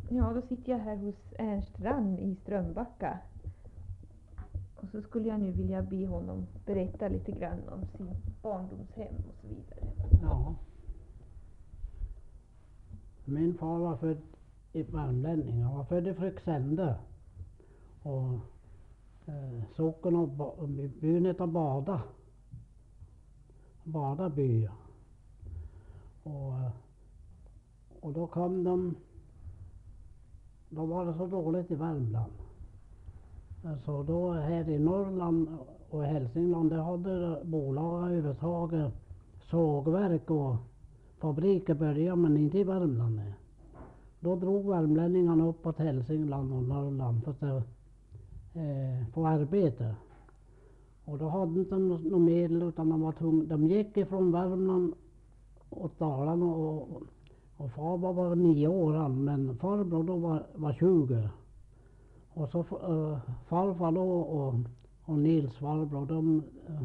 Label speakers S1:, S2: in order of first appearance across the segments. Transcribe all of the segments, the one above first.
S1: Ja, då sitter jag här hos Ernst Rann i Strömbacka. Och så skulle jag nu vilja be honom berätta lite grann om sin barndomshem och så vidare.
S2: Ja. Min far var född i Värmlänning. Han var född i Fryksände. Och socken och byn heter Bada. Bada by. Och då kom de. Då var det så dåligt i Värmland. Så då här i Norrland och Hälsingland, där hade bolag övertagit sågverk och fabriker började, men inte i Värmland. Då drog värmlänningarna uppåt Hälsingland och Norrland för att få arbete. Och då hade inte de några medel, utan de var tvungna. De gick ifrån Värmland och Dalarna och far var bara 9 år, men farbror då var 20. Och så farfar då och Nils farbror, de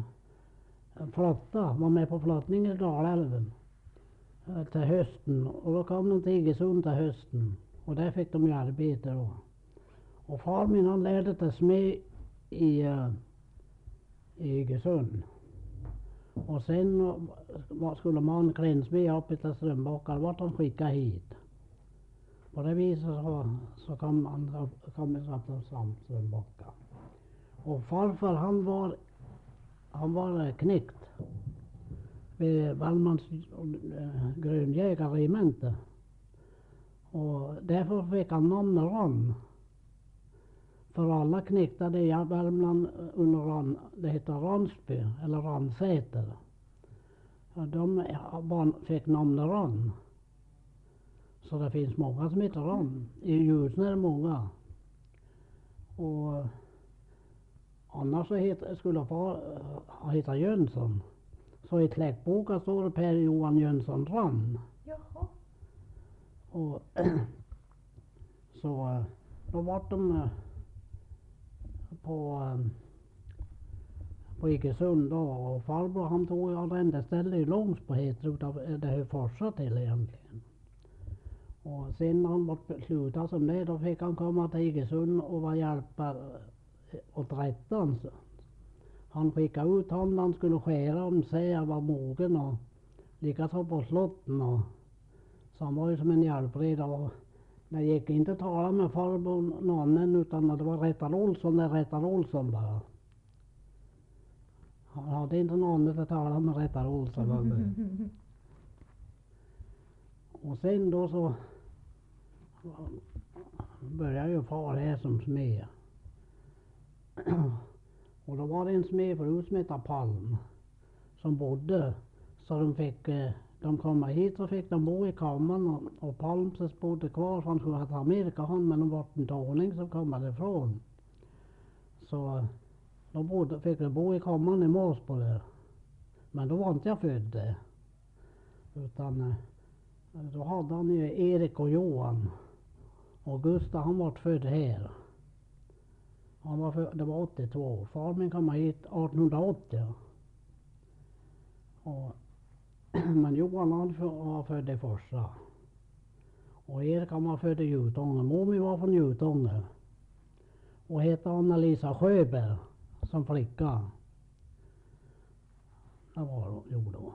S2: var med på flottningen i Dalälven till hösten. Och då kom de till Iggesund till hösten. Och där fick de ju arbete då. Och far min, han lärde till smed i Iggesund. Och sen skulle man klänsmed upp till Strömbacka, vart de skickade hit. På det viset så kom han till Strömbacka. Och farfar han var knekt vid Värmlands grönjägarregemente. Och därför fick han namnet Rann. För alla knektade i Värmland under Rann, det heter Ransby eller Ransäter. De fick namnet Rann. Så det finns många som heter Rann. I Ljusne är det många. Och annars så skulle far heta Jönsson. Så i släktboken står det Per Johan Jönsson Rann.
S1: Jaha.
S2: Och så då var de på Iggesund då, och farbror han tog arrendeställe i Långsbo, heter det, utav det här Forsa till egentligen. Och sen när han var slutad som det, då fick han komma till Iggesund och var hjälpare åt rättan. Han skickade ut honom, han skulle skära om sig, var mogen och likaså på slotten. Och så han var ju som en hjälpreda. Det gick inte att tala med farbror någon annan, utan det var Rättar Olsson bara. Han hade inte någon att tala med Rättar Olsson. Och sen då så började ju far här som smed. Och då var det en smedfru som hette Palm som bodde, så de kom hit så fick de bo i kammaren, och Palmses bodde kvar, för han skulle ha till Amerika han, men de var en tåning som kom därifrån. Så då fick de bo i kammaren i Måsbo där. Men då var inte jag född där. Utan då hade han ju Erik och Johan. Och Gustav han var född här. Det var 82. Far min kom hit 1880. Men Johan han var född i Forsa. Och Erik han var född i Jutånger. Momi var från Jutånger. Och hette Anna-Lisa Sjöberg som flicka. Det var jo då.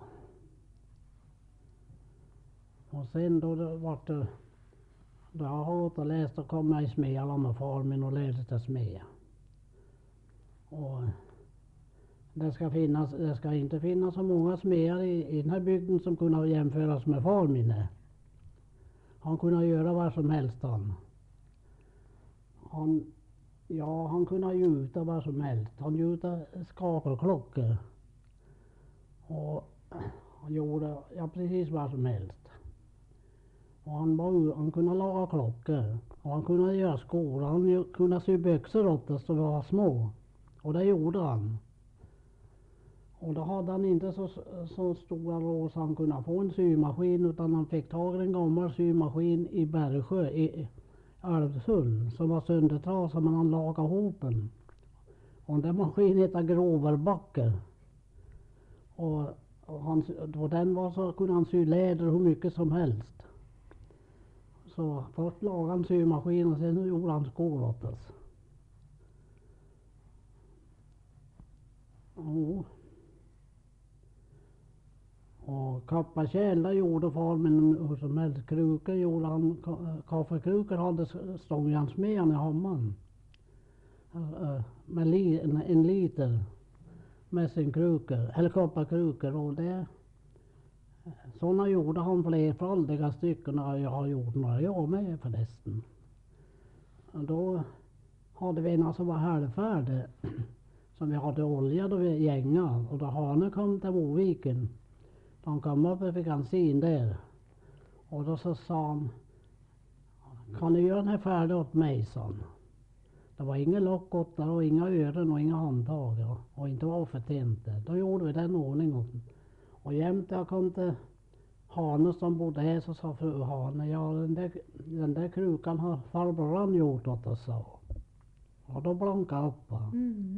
S2: Och sen då jag har gått och läst, och kom jag i Smealand med far min och lärde till smed. Och det ska inte finnas så många smeder i den här bygden som kunde jämföras med far min. Han kunde göra vad som helst han kunde gjuta vad som helst. Han gjuta skakelklockor. Och han gjorde precis vad som helst. Och han kunde laga klockor. Och han kunde göra skor. Han kunde sy byxor åt oss då vi var små. Och det gjorde han. Och då hade han inte så stora råd så han kunde få en symaskin, utan han fick tag i en gammal symaskin i Bergsjö i Alvsund som var söndertrasad, men han lagade ihop den. Och den maskinen heter Groverbacke. Och den var så kunde han sy läder hur mycket som helst. Så först lagade han symaskin och sen gjorde han skor åt oss. Jo. Och kappa kärl gjorde far min hur som helst. Krukor gjorde han. Kaffekrukor hade stångjärnsmedjan i hammaren. Med en liter mässingkrukor eller kopparkrukor. Och det, sådana gjorde han flerfaldiga stycken. Jag har gjort några jag med förresten. Och då hade vi en som var halvfärdig. Som vi hade olja då vi gänga. Och då Hane kom till Moviken. Han kom upp och fick han syn där. Och då så sa han, kan du göra den här färdig åt mig, sa han. Det var inga lock åt där och inga öron och inga handtag och inte var för tänt. Då gjorde vi den ordningen. Och jämte jag kom till Hane som bodde här så sa fru Hane, ja den där krukan har farbror han gjort åt oss, sa. Och då blankade upp.
S1: Mm.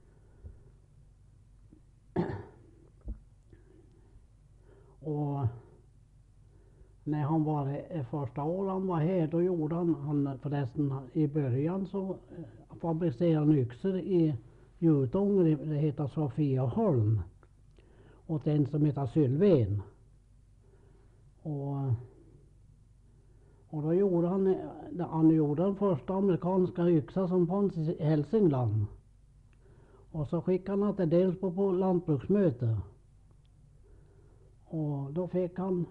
S2: Och när han var första året han var här då gjorde han förresten i början så fabricerade han yxor i Jutånger, det heter Sofieholm. Och en som heter Sylven. Och då gjorde han gjorde den första amerikanska yxa som fanns i Hälsingland. Och så skickade han till Delsbo på lantbruksmöte. Och då fick han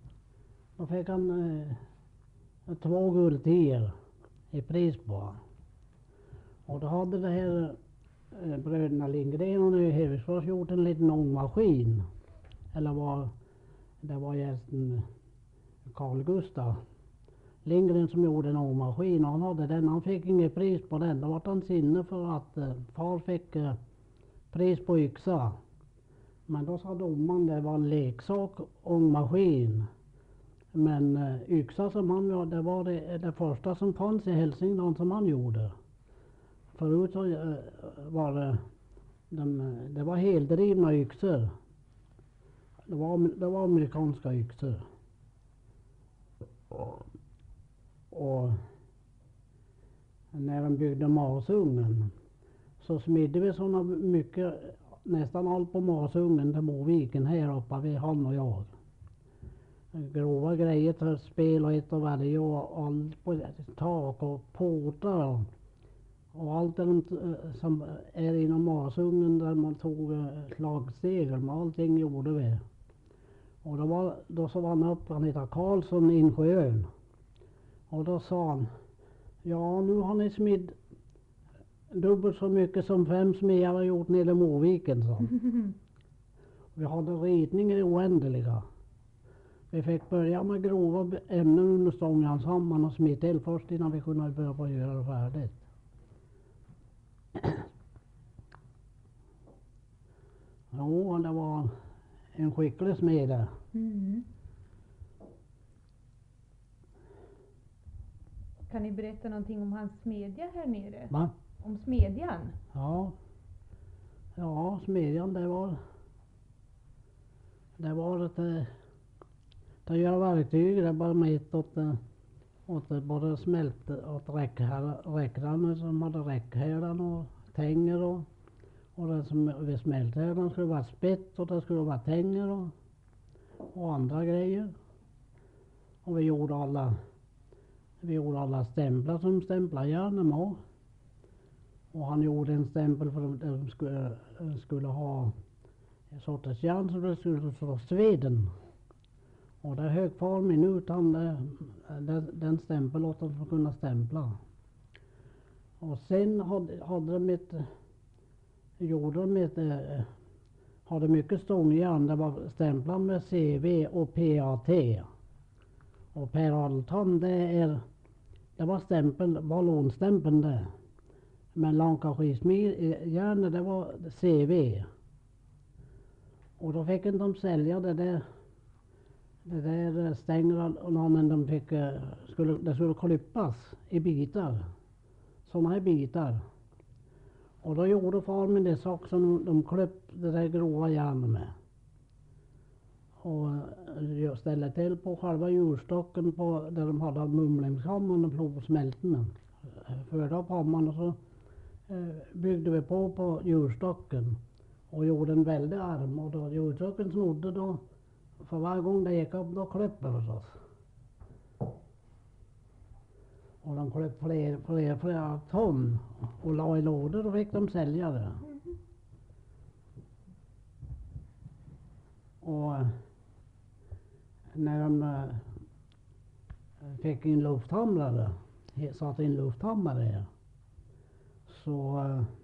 S2: 2 guldtior i pris på. Och då hade det här bröderna Lindgren och nu Hevigsfors gjort en liten ångmaskin. Eller det var gästen Carl Gustaf Lindgren som gjorde en ångmaskin. Och han hade den, han fick inget pris på den. Då var han sinne för att far fick pris på yxa. Men då sa domaren det var en leksak ångmaskin. Men yxa som han gjorde, det var det första som fanns i Hälsingland som han gjorde. Förut så var det var heldrivna yxor. Det var amerikanska yxor. Och när de byggde masugnen så smidde vi sådana mycket, nästan allt på masugnen till Moviken här uppe vid han och jag. Grova grejer för spel och ett och varje och allt på tak och portar och allt det som är inom masugnen där man tog slagsegel med allting gjorde vi. Och då så var han upp, han heter Karlsson i Insjöön. Och då sa han, ja nu har ni smidd dubbelt så mycket som 5 smedjare har gjort nere i Moviken, sa han. Vi hade ritningar i oändliga. Vi fick börja med grova ämnen under stångjärnshammaren och smid till först innan vi kunde börja på att göra det färdigt. Jo, det var en skicklig smed där.
S1: Mm. Kan ni berätta någonting om hans smedja här nere?
S2: Va?
S1: Om smedjan?
S2: Ja, smedjan det var att göra verktyg. Det var med åt både smält åt räckran som hade räckhärdan och tänger och den som vid smälthärdan skulle vara spett och det skulle vara tänger och andra grejer. Och vi gjorde alla stämplar som stämplarjärnen med. Och han gjorde en stämpel för att de skulle ha en sorts järn som det skulle stå Sveden. Och där högg far min ut den stämpel åt dem för att kunna stämpla. Och sen hade mycket stångjärn. Det var stämplar med CV och PAT. Och Per Adelsson det var ballonstämpeln det. Men Lankasjärnet det var CV. Och då fick inte de sälja det där stängerna men det skulle klippas i bitar. Sådana här bitar. Och då gjorde far min det sak som de klippte det där grova järnet med. och jag ställde till på själva djurstocken på där de hade mumlingshammaren och plovsmälten. Förde upp hammaren och så byggde vi på djurstocken och gjorde en väldig arm, och då djurstocken snodde då, för varje gång det gick upp då klippte vi oss. Och de klippte flera ton och la i lådor och fick de sälja det. Och när de fick in lufthamrare, satte in lufthammare, så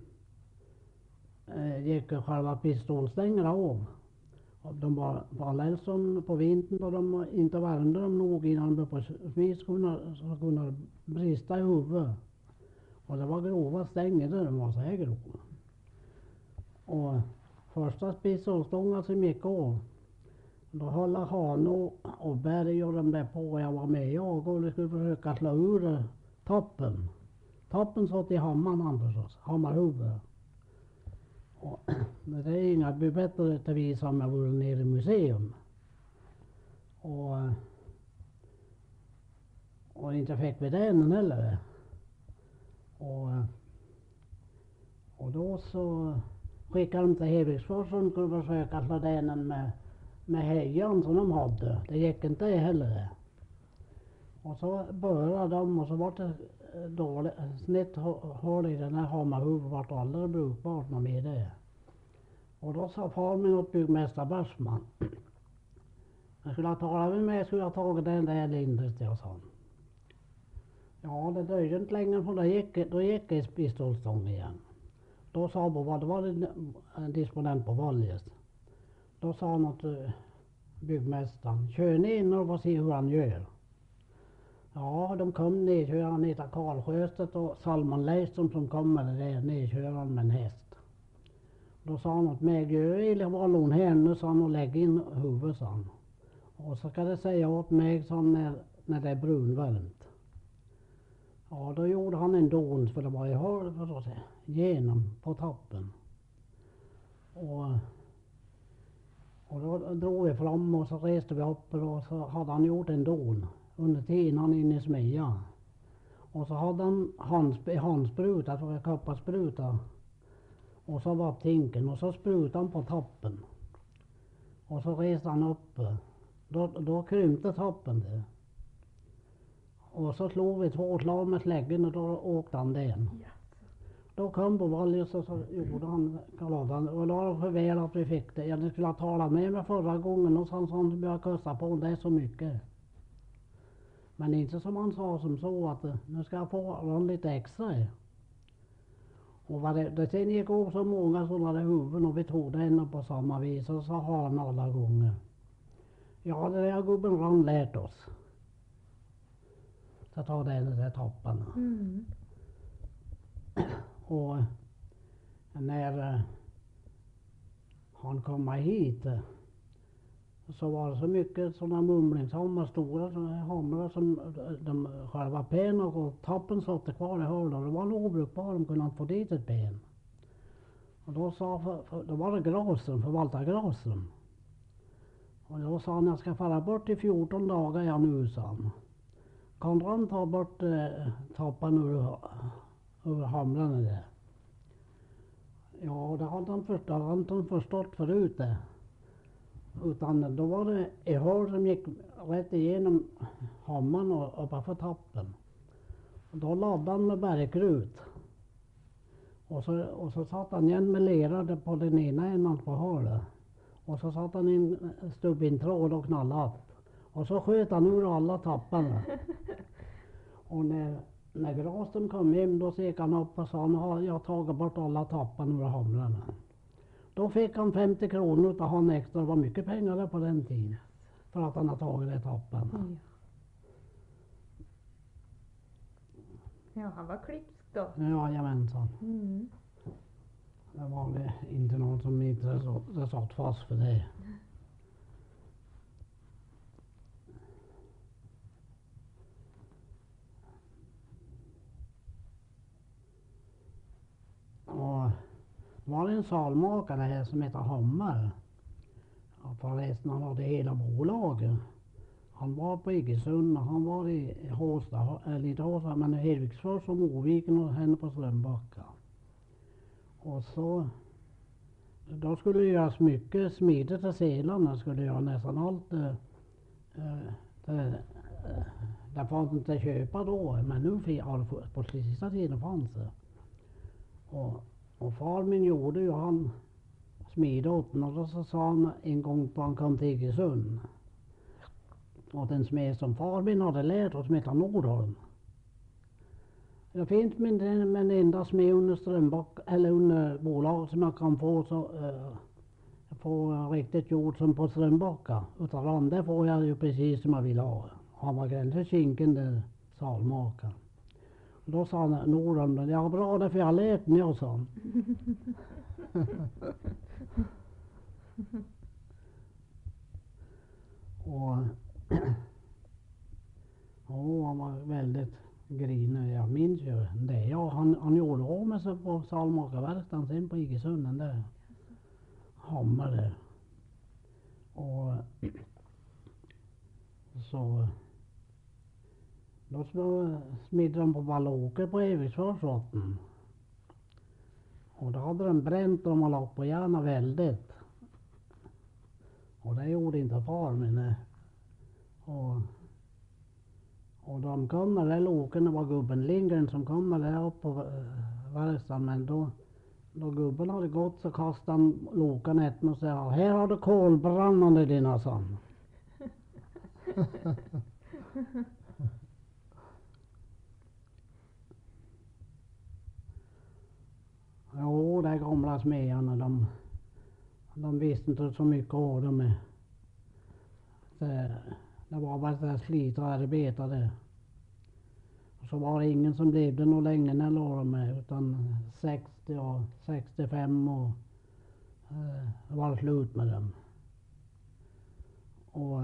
S2: gick själva pistolstängerna av. Och de var alldeles som på vintern då de inte värmde dem nog innan de på vis kunde brista i huvudet. Och det var grova stänger där, de var så här grova. Och första pistolstången som gick av, då höll Hano och Berg och de där på, jag var med och vi skulle försöka slå ur toppen. Toppen satt i hammaren han förstås, hammarhuvudet. Och det är inga bättre att visa om jag vore nere i museum. Och inte fick vi den heller. Och då så skickade de till Hedvigsfors som skulle försöka slå den med hejan som de hade. Det gick inte heller. Och så började de och så var det dåligt, snitt hål i den här hammarhuvudet, vart aldrig brukbart med det. Och då sa far min åt byggmästare Barsman, jag skulle ha talat med mig, jag skulle ha tagit den där lindrigt, jag sa. Ja, det dröjde inte länge för då gick ett pistolstång igen. Då sa Bo, det var en disponent på Valjes. Då sa han åt byggmästaren, kör ni in och se hur han gör. Ja, de kom ner, han heter Karl Sjöstedt och Salman Leiston som kom med det där, nedköraren med en häst. Då sa han åt mig, gör var lån henne, sa han, och lägg in huvudet, sa han. Och så ska det säga åt mig, sa han, när det är brunvarmt. Ja, då gjorde han en don, för det var i hål, för att säga, genom på toppen. Och då drog vi fram och så reste vi upp och så hade han gjort en don under tiden han inne i smedjan. Och så hade han handspruta, så jag kappade spruta. Och så var tinken och så sprutade han på toppen. Och så reste han upp. Då krympte toppen det. Och så slog vi 2 slag med släggen och då åkte han den. Då kom på Valjes och så gjorde han kaladan. Och då var det för väl att vi fick det. Jag skulle ha talat med mig förra gången och så han började kosta på det så mycket. Men inte som han sa som så att nu ska jag få honom lite extra. Och vad det sen gick av så många sådana huvuden och vi tog det ändå på samma vis och så har han alla gånger. Ja, det har gubben Ron lärt oss. Så ta den där topparna.
S1: Mm.
S2: Och när han kom hit så var det så mycket sådana mumlingshammar, stora hamrar som de själva ben och toppen satt kvar i hålet. Det var nog obrukbart, de kunde inte få dit ett ben. Och då då var det Grasen, förvaltare Grasen. Och då sa han, jag ska fara bort i 14 dagar jag nu, sa han. Kan han ta bort toppen ur hamrarna där? Ja, det hade han inte förstått förut det. Utan då var det ett hål som gick rätt igenom hammaren och uppför toppen. Och då laddade han med bergkrut. Och så satt han igen med lera på den ena änden på hålet. Och så satt han in stubbintråd och knallade upp. Och så sköt han ur alla tapparna. Och när Grasten kom hem då gick han upp och sa, nu har jag tagit bort alla tapparna ur hamrarna. Då fick han 50 kronor av han extra. Det var mycket pengar där på den tiden. För att han har tagit det tapparna.
S1: Mm. Ja, han var klipsk då.
S2: Ja, jajamensan.
S1: Mm.
S2: Det var det inte någon som inte det satt fast för det. Och det var en salmakare här som heter Hammar. förresten han hade hela bolaget. Han var på Iggesund och han var i Håsta, eller inte Håsta men i Hedvigsfors och Moviken och henne på Strömbacka. Och så då skulle det göras mycket smider till selarna, skulle göra nästan allt. Det fanns inte att köpa då, men nu på sista tiden fanns det. Och far min gjorde ju han smide åt den och då så sa han en gång på han kom till Iggesund. Och den smed som far min hade lärt oss som heter Nordholm. Det finns men en enda smed under Strömbock eller under bolag som jag kan få så få riktigt gjort som på Strömbacka. Utan det får jag ju precis som jag vill ha. Han var gränsen kinken där salmakaren. Då sa han Nordholm, ja bra det för jag har lärt mig och sånt. Och han var väldigt grinig. Jag minns ju det. Ja, han gjorde av med sig på salmakarverkstaden sen på Iggesunden där. Hammar där. Och så då smidde de på Vallåker på Eviksforsrotten. Och då hade de bränt dem och lagt på järna väldigt. Och det gjorde inte far min. Och de kom med det loken, det var gubben Lindgren som kom med det upp på verkstaden. Men då gubben hade gått så kastade han loken ett och sa här har du kolbrannande dina son. Jo, de gamla smedarna de visste inte så mycket av dem. Det var bara så slita och arbeta det. Och så var det ingen som levde nog länge när de med utan 60 och 65 och det var slut med dem. Och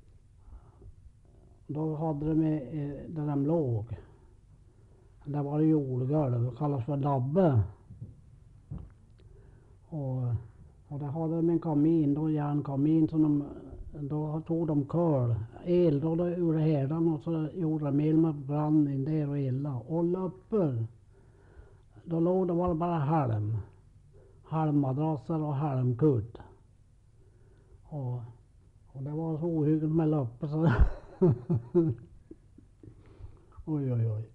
S2: då hade de där de låg. Det var jordgolv, det kallas för labbe. Och där hade de en kamin, då järnkamin som då tog de kol, el då ur härdan och så gjorde de el med brann in där och illa. Och löppor, då låg det var bara halmmadrasser och halmkudd. Och det var så ohyggligt med löppor så oj oj oj.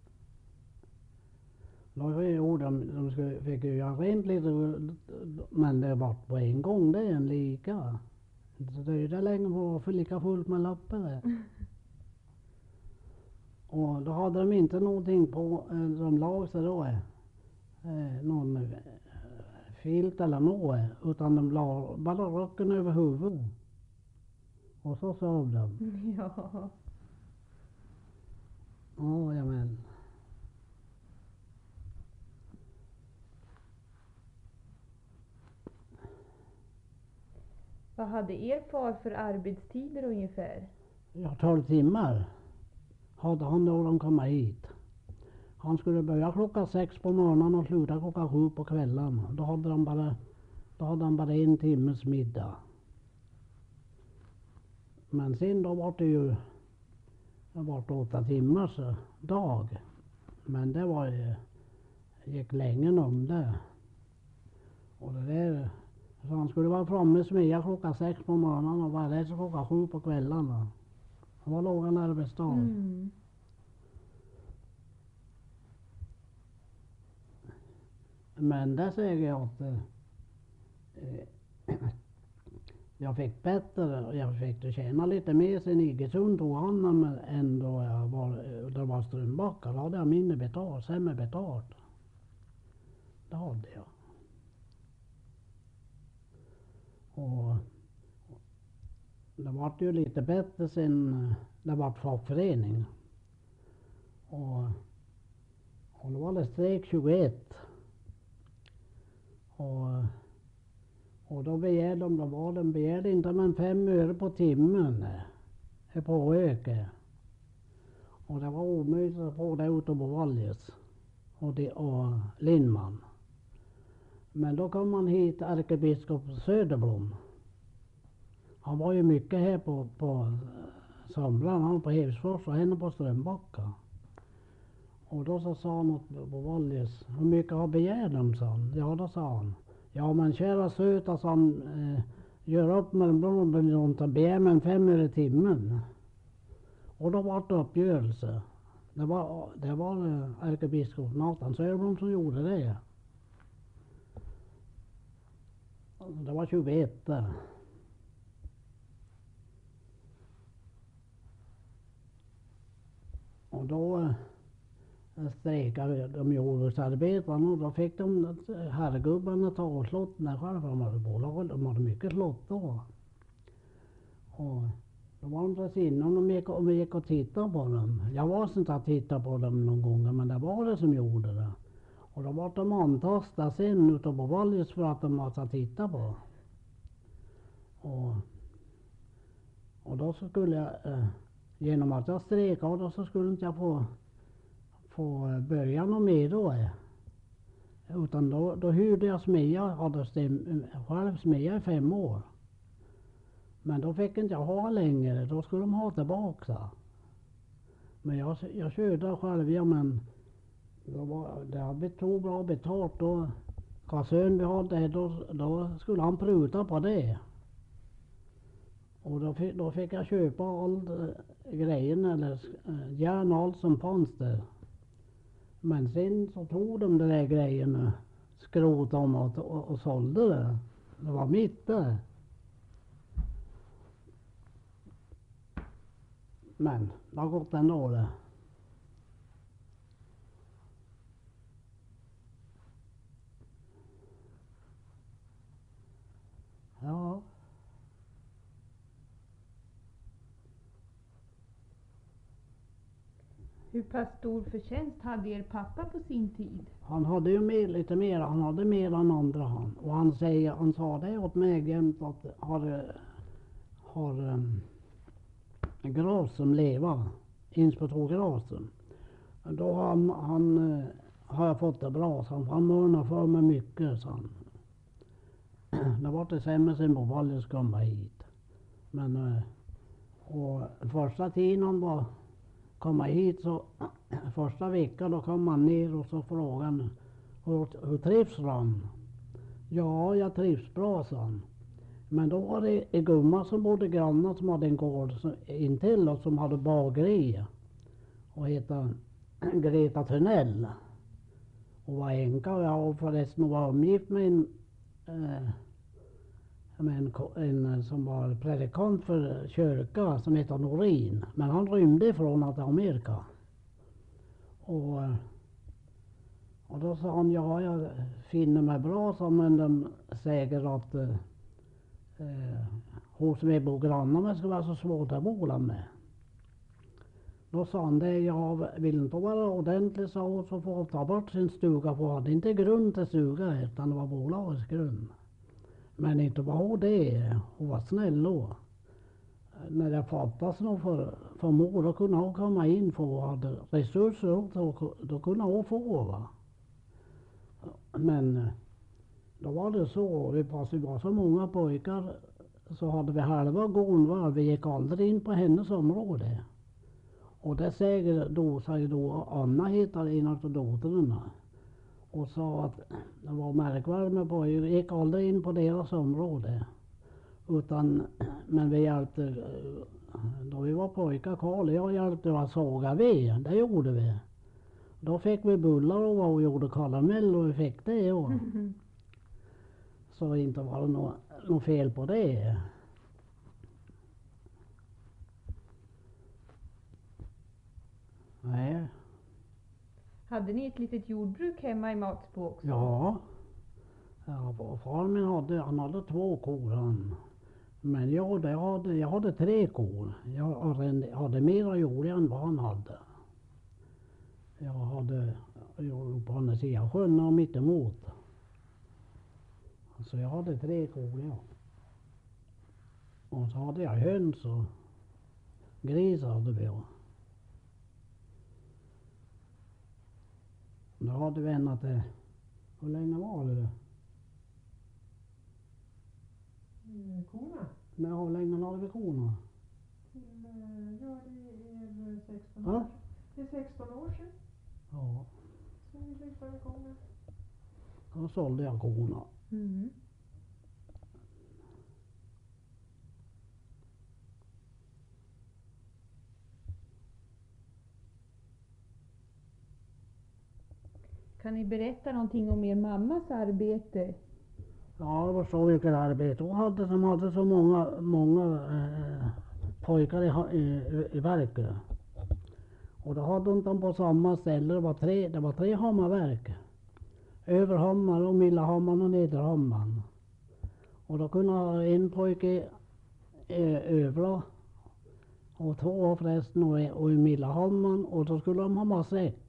S2: Då gjorde de fick ju göra rent lite men det var på en gång det en lika. Så det är länge var för lika fullt med lappar där. Och då hade de inte någonting på de lag sig då någon filt eller något utan de la bara rocken över huvudet. Och så sov de.
S1: Ja.
S2: Ja men.
S1: Vad hade er far för arbetstider ungefär?
S2: Ja, 12 timmar hade han då de kom hit. Han skulle börja 6 på morgonen och sluta 7 på kvällen. Då hade han bara en timmes middag. Men sen då var det ju 8 timmars dag. Men det var ju gick länge om det. Och det där så han skulle vara framme med smedja 6 på morgonen och vara där så 7 på kvällen. Det var låg arbetsdag.
S1: Mm.
S2: Men där säger jag att jag fick bättre, jag fick tjäna lite mer sen Iggesund tog hand om än då det var Strömbacka. Då hade jag mindre betalt, sämre betalt. Det hade jag. Och det var ju lite bättre sen det var fackförening. Och då var det strejk 21. Och då begärde de begärde inte men 5 öre på timmen på öke. Och det var omöjligt att få det ute på Valjes och Lindman. Men då kom man hit ärkebiskop Söderblom. Han var ju mycket här på somrarna. Han var på Hevsfors och henne på Strömbacka. Och då så sa han åt på Valjes, hur mycket har begär de, sa han. Ja, då sa han. Ja, men kära söta, sa han, gör upp med dem, de begär med 5 öre i timmen. Och då var det uppgörelse. Det var ärkebiskop Nathan Söderblom som gjorde det. Det var 21 där. Och då strejkade de jordbruksarbetarna och då fick de herrgubbarna ta och slotten själva. De hade mycket slott då. Och då var de precis innan vi gick och tittade på dem. Jag var inte att titta på dem någon gång, men det var det som gjorde det. Och då var de antastade sen utav på Valjes för att de var att titta på. Och då så skulle jag, genom att jag strejkade då så skulle inte jag få börja något mer då. Utan då hyrde jag smedja, hade själv smedja i 5 år. Men då fick inte jag ha längre, då skulle de ha tillbaka. Men jag körde själv, ja, men det hade tog bra betalt då. Kassön vi hade, då skulle han pruta på det. Och då fick jag köpa all grejen eller järn och allt som fanns där. Men sen så tog de där grejerna, skrotade dem och sålde det. Det var mitt där. Men det har gått ändå det. Ja.
S1: Hur pass stor förtjänst hade er pappa på sin tid?
S2: Han hade ju lite mer, han hade mer än andra han. Och han sa det åt mig jämt att har gras som lever, inspektor grasen. Då har jag fått det bra, så han mörnar för mig mycket, så han. Det var det sämre sen på Valjes komma hit. Men och första tiden han var komma hit så första veckan då kom han ner och så frågade han hur trivs han? Ja, jag trivs bra, sa han. Men då var det en gumma som bodde grannar som hade en gård intill oss som hade bageri och hette Greta Törnell. Hon var änka och jag förresten var omgift med en som var predikant för kyrka som heter Norin. Men han rymde ifrån att Amerika. Och då sa han, ja, jag finner mig bra, så, men de säger att hos mig bor grannar ska vara så svårt att bo med. Då sa han det, jag vill inte vara ordentlig, så får jag ta bort sin stuga, för hade inte grund till stuga utan det var bolagets grund. Men inte var hon det, hon var snäll då. När det fattas något för mor, då kunde hon komma in för hon hade resurser, då kunde hon få, va. Men då var det så, vi var så många pojkar, så hade vi halva gården var, vi gick aldrig in på hennes område. Och det säger då Anna heter en av döttrarna. Och sa att det var märkvärdigt med pojkar, vi gick aldrig in på deras område. Men vi hjälpte, då vi var pojkar, Karl jag hjälpte att såga ved, det gjorde vi. Då fick vi bullar och gjorde karamell och vi fick det. Och. Så inte var det något fel på det. Nej.
S1: Hade ni ett litet jordbruk hemma i Matsbo också?
S2: Ja. Far min hade 2 kor han. Men jag hade 3 kor. Jag hade mera jord än vad han hade. Jag hade på andra sidan sjön och mittemot. Så jag hade 3 kor, ja. Och så hade jag höns och grisar hade vi. Då hade vi ända till, hur länge var det?
S3: Korna?
S2: Hur länge hade vi korna?
S3: Ja, det är 16
S2: Ja.
S3: år. Det är 16 år sedan
S2: Ja,
S3: som vi flyttade korna.
S2: då sålde jag korna.
S1: Mm. Kan ni berätta någonting om er mammas arbete?
S2: Ja, det var så mycket arbete hon hade som hade så många pojkar i verket. Och då hade hon dem på samma ställe. Det var tre Hammarverk. Överhammar och Millahammar och Nederhammar. Och då kunde ha en pojke Övla och två förresten och i Millahammar, och då skulle de ha matsäck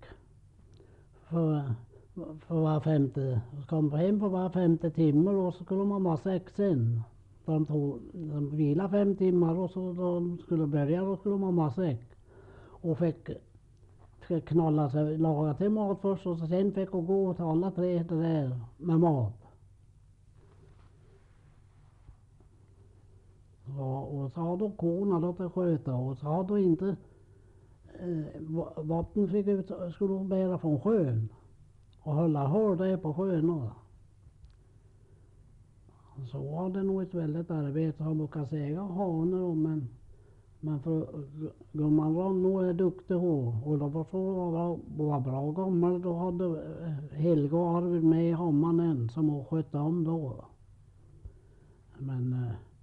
S2: för var femte. Så kom de hem på var femte timme och så skulle de ha matsäck sen. De vilade 5 timmar och så då de skulle börja då skulle de ha matsäck. Och fick knalla sig, laga till mat först och sen fick hon gå till alla tre det där med mat. Ja, och så hade hon korna då till sköta, och så hade hon inte vatten skulle hon bära från sjön och hålla hör där på sjön. Så hade nog ett väldigt arbete, han brukar säga hanen om, men för gumman var nog duktig hon, och då var bra gammal, då hade Helga och Arvid med i hammaren som hon skötte om då. Men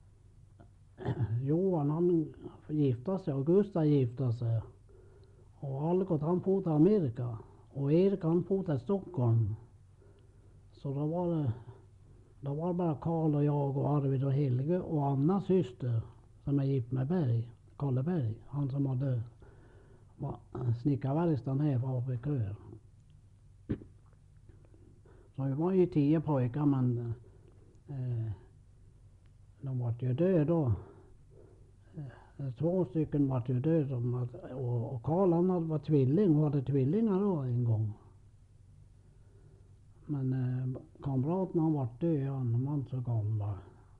S2: Johan han gifte sig och Gustav gifte sig. Och Algot han for till Amerika. Och Erik han for till Stockholm. Så då var det bara Karl och jag och Arvid och Helge och Annas syster som är gift med Berg, Kalle Berg. Han som hade snickarverkstan här på Afrikör. Så vi var ju 10 pojkar, men de var ju döda då. 2 stycken var ju döda, och Karl han hade varit tvilling och hade tvillingar då en gång. Men kamraten han var död, han var inte så gammal.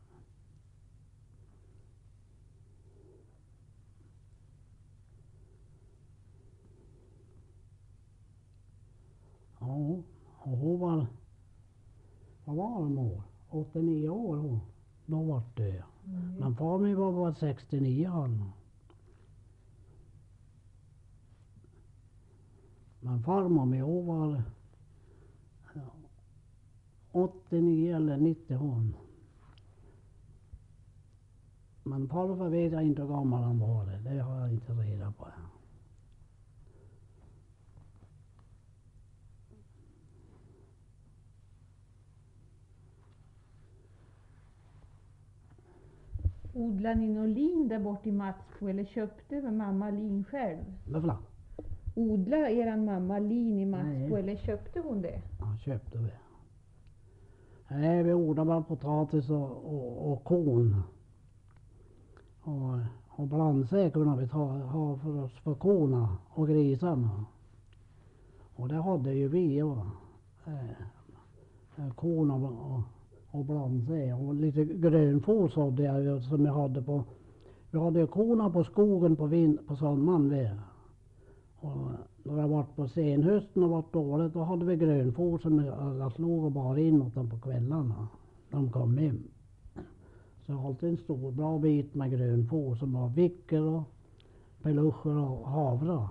S2: Ja, och hon var, vad var hon då? 89 år hon. Då var död. Men far min var bara 69 han. Men farmor min hon var 89 eller 90 hon. Men farfar vet jag inte hur gammal han var. Det har jag inte reda på.
S1: Odlar ni någon lin där bort i Matsbo, eller köpte mamma lin själv?
S2: Varför?
S1: Odlar eran mamma lin i Matsbo,
S2: Nej.
S1: eller köpte hon det?
S2: Ja, köpte vi. Nej, vi odlade bara potatis och korn. Och blandsäd kunde vi ha för korna och grisarna. Och det hade ju vi ja. Korn och blandsäd. Och lite grönfås hade jag ju, som jag hade på. Vi hade ju korna på skogen på sommaren där. Och när det varit på senhösten och varit dåligt, då hade vi grönfås som jag slog och bar in åt dem på kvällarna. De kom hem. Så jag har alltid en stor bra bit med grönfås som var vicker och peluscher och havre.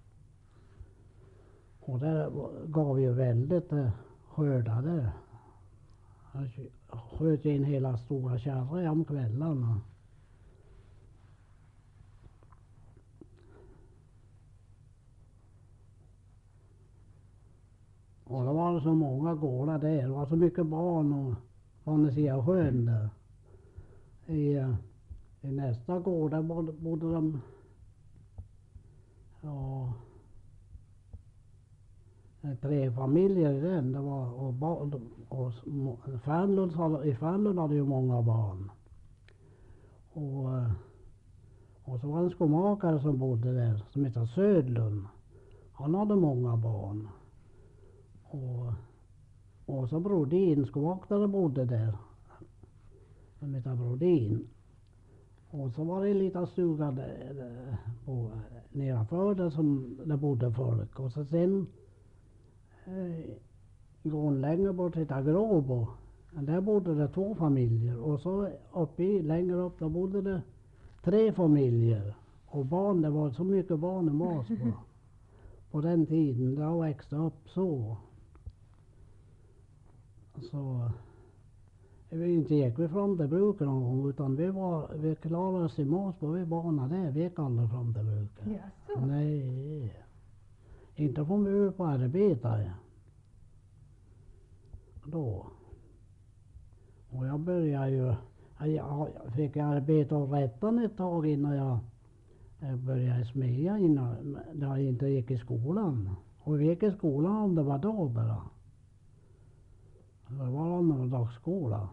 S2: Och det gav ju väldigt skördade. Jag sköt in hela stora kärror om kvällarna. Och då var det så många gårdar där. Det var så mycket barn och på andra sidan sjön där. I nästa gård där bodde de, ja, 3 familjer i den. Det var, i Färnlund hade ju många barn. Och så var det en skomakare som bodde där som heter Södlund. Han hade många barn. Och så Brodin, skomakaren bodde där. Som heter Brodin. Och så var det en liten stuga på, nedanför där som det bodde folk. Och så sen går hon längre bort till Gråbo. Där bodde det 2 familjer. Och så längre upp där bodde det 3 familjer. Och barn, det var så mycket barn i Masbo på den tiden. Det växte upp så. Så vi inte gick vi fram till bruket någon gång, utan vi klarade oss i Masbo, vi banade där, vi gick aldrig fram till bruket.
S1: Jaså?
S2: Nej, inte från vi var på arbetare. Då. Och jag började ju, jag fick arbeta och rättan ett tag innan jag började smedja, innan jag inte gick i skolan. Och vi gick i skolan om det var då bara. Det var någon dagsskola.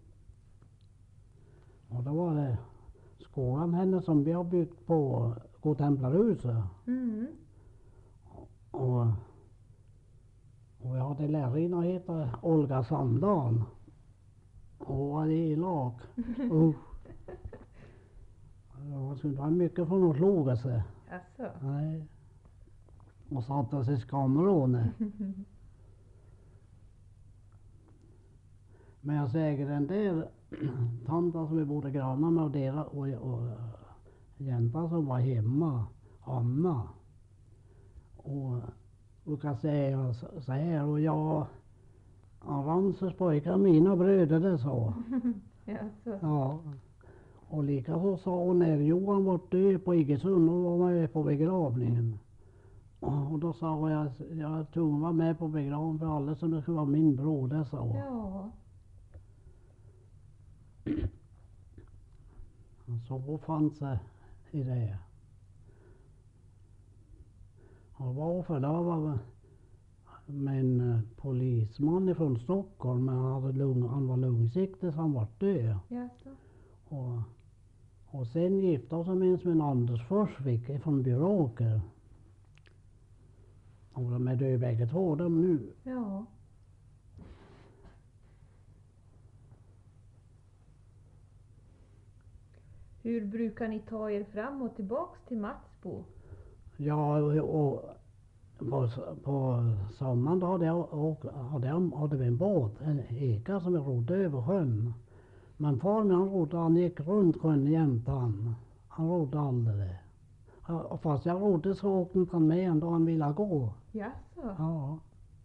S2: Och då var det skolan henne som vi har byggt på Godtemplarhuset.
S1: Mm.
S2: Och jag hade lärarinna heter Olga Sandahl. Och hon var elak. Det skulle vara mycket från att sloga sig.
S1: Jaså?
S2: Nej. Och satte sig i skamråne. Men jag säger den där tanten som vi bodde grannar med och jäntan som var hemma, Anna. Och kan säga så här, och jag, Ramses pojkar, mina bröder, det sa.
S1: Jaså?
S2: Ja. Och likaså sa hon när Johan var död på Iggesund och var med på begravningen. Och då sa hon, jag tog var med på begravningen för alla som det skulle vara min bror, det sa hon.
S1: Ja.
S2: Så hon fann sig i det. Och var förlovad med en polisman från Stockholm, men han var lungsiktig så han var död.
S1: Jaså?
S2: Och sen gifte hon sig med en Anders Forsvik från Bjuråker. Och de är döda bägge två de nu.
S1: Ja. Hur brukar ni ta er fram och tillbaks till Matsbo?
S2: Ja, och på sommaren då hade vi en båt, en eka som vi rodde över sjön. Men far min han gick runt sjön jämt han. Han rodde aldrig. Ja, fast jag rodde så åkte han med ändå han ville gå.
S1: Jaså?
S2: Ja.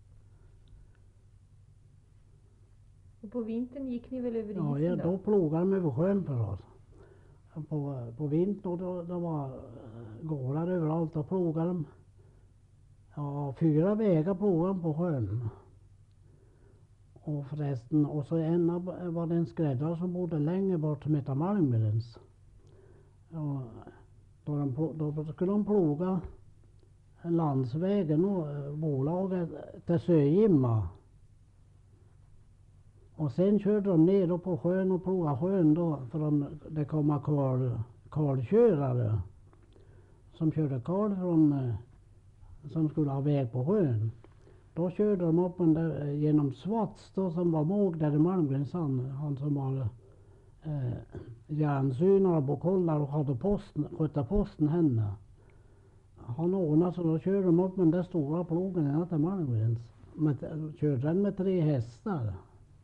S1: Och på vintern gick ni väl över
S2: Ja,
S1: isen
S2: då
S1: då?
S2: plogade de över sjön för oss. På vintern då var gårdar överallt och plogade de. Ja, 4 vägar plogade de på sjön. Och förresten, och så var det en skräddare som bodde längre bort som hette Malmgrens. Då skulle de ploga landsvägen och bolaget till Söjimma. Och sen körde de ner då på sjön och plogade sjön då, för det kom karlkörare som körde karl som skulle ha väg på sjön. Då körde de upp genom Svats då, som var måg där i Malmgrens, han som var järnsynare på kollar och hade skötte posten henne. Han ordnade så då körde de upp med den där stora plogen ända till Malmgrens. Körde den med 3 hästar.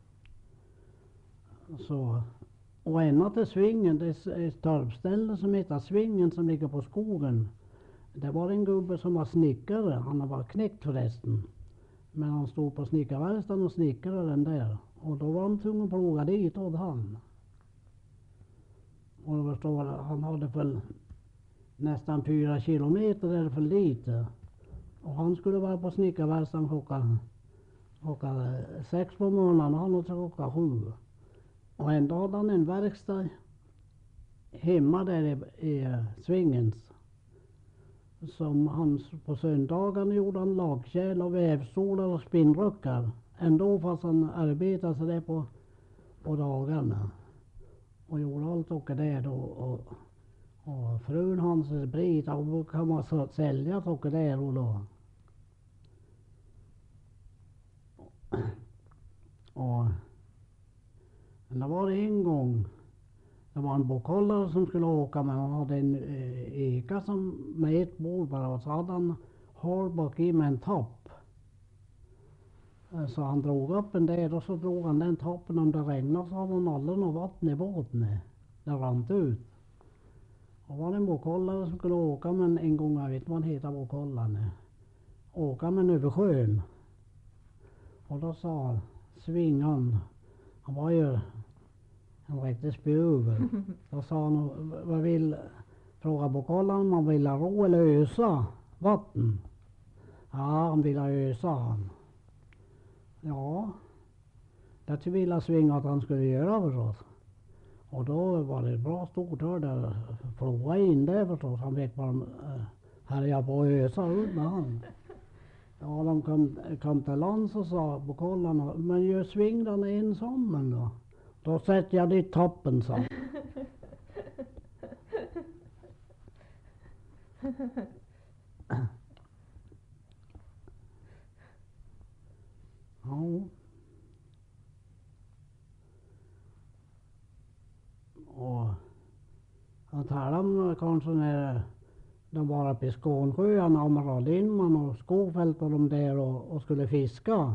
S2: Så, och ända till Svingen, det är ett torpställe som heter Svingen som ligger på skogen. Det var en gubbe som var snickare, han var knäckt förresten. Men han stod på snickarverkstaden och snickrade den där. Och då var de tvungna att ploga dit åt han. Och då förstår jag, han hade väl nästan 4 kilometer eller för lite. Och han skulle vara på snickarverkstaden klockan 6 på morgonen och han åt klockan 7. Och ändå hade han en verkstad hemma där i Svingens. Som han på söndagarna gjorde han lagkärl och vävstolar och spinnruckar. Ändå fast han arbetade så där på dagarna. Och gjorde allt och där då. Och frun hans Britt, hon kan man sälja och där och då. Och det var en gång det var en bokhållare som skulle åka, men han hade en eka som med ett bord bara, och så hade han hål bak i med en topp. Så han drog upp den där och så drog han den toppen. Om det regnade så hade han aldrig något vatten i båten. Det rann ut. Och var det en bokhållare som skulle åka, men en gång, jag vet inte vad han heter, bokhållaren. Åka med över sjön. Och då sa Svingan, han var ju en riktig spöver. Då sa han, vad vill, fråga bokhållaren om man vill ha ro eller ösa vatten. Ja, han vill ha ösa han. Ja, det ville Svinga att han skulle göra förstås. Och då var det ett bra stort hör där, flåa in där förstås. Han fick bara härja på och ösa ut med han. Ja, de kom till lands och sa bokhållarna, men gör Svingdan ensam då? Då sätter jag dit toppen, sa. Ja. Och jag talade om kanske när de var uppe i Skånsjöarna, Amiral Lindman och Skofält och de där och skulle fiska.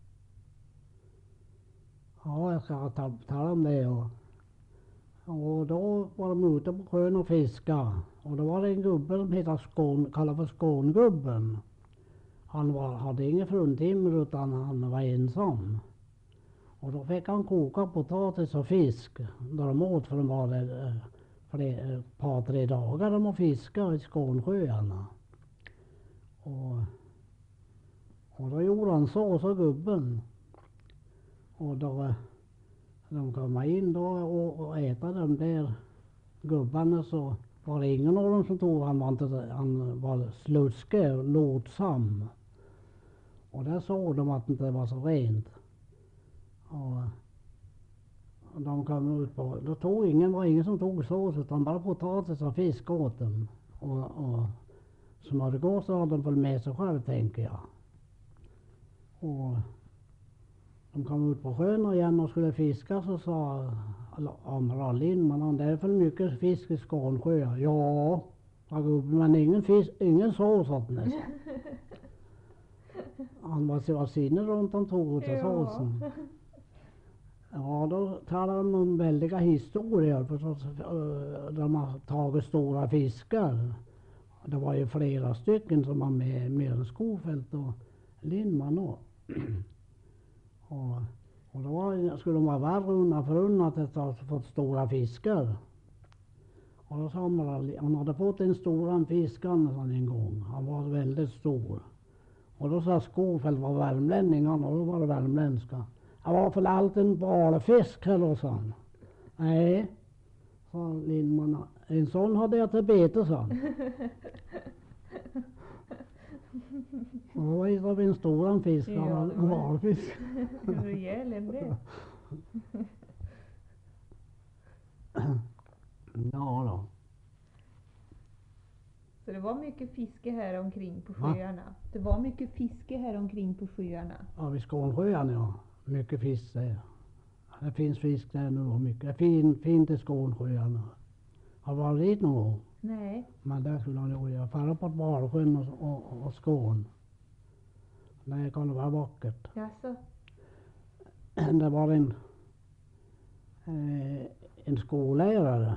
S2: Ja, jag ska tala om det. Och då var de ute på sjön och fiska. Och då var det en gubbe som heter kallad för Skångubben. Han hade ingen fruntimmer utan han var ensam. Och då fick han koka potatis och fisk. Då de åt, för de var där ett par, 3 dagar de att fiska i Skånsjöarna. Och då gjorde han så gubben. Och då de kom in då och äta de där gubbarna, så var det ingen av dem som tog, han var sluske och lotsam. Och där såg de att det inte var så rent. Och de kom ut på, då var ingen som tog sås, utan bara potatis och fisk åt dem. Och smörgås hade de väl med sig själv, tänker jag. Och de kom ut på sjön igen och skulle fiska, så sa Amiral Lindman, det är för mycket fisk i Skånsjö. Ja, men ingen sås åt den. Han var sinne runt han tog ut såsen. Ja, då talar de om väldiga historier, förstås. De har tagit stora fiskar. Det var ju flera stycken som var med, mer än Skofält och Lindman och då skulle de vara värre undan för undan att ha fått stora fiskar. Och då sa han hade fått en stor fisk en gång. Han var väldigt stor. Och då sa Skofält var värmlänning, och då var det värmländska. Han var för allt en valfisk här då, sa han. Nej, sa Lindman, en sån hade jag till bete, sa han. Och då hittade vi en stor fisk, en valfisk.
S1: Rejäl är det.
S2: Ja då.
S1: Så det var mycket fiske här omkring på sjöarna. Det var mycket fiske här omkring på sjöarna.
S2: Ja, vid Skånsjöarna, ja. Mycket fisk där. Det finns fisk där nu och mycket. Det är fint i Skånsjöarna. Har du varit dit någon gång?
S1: Nej.
S2: Men där skulle han nog göra. Fara på Valsjön och Skån. Det kan det vara vackert.
S1: Jaså?
S2: Det var en skollärare.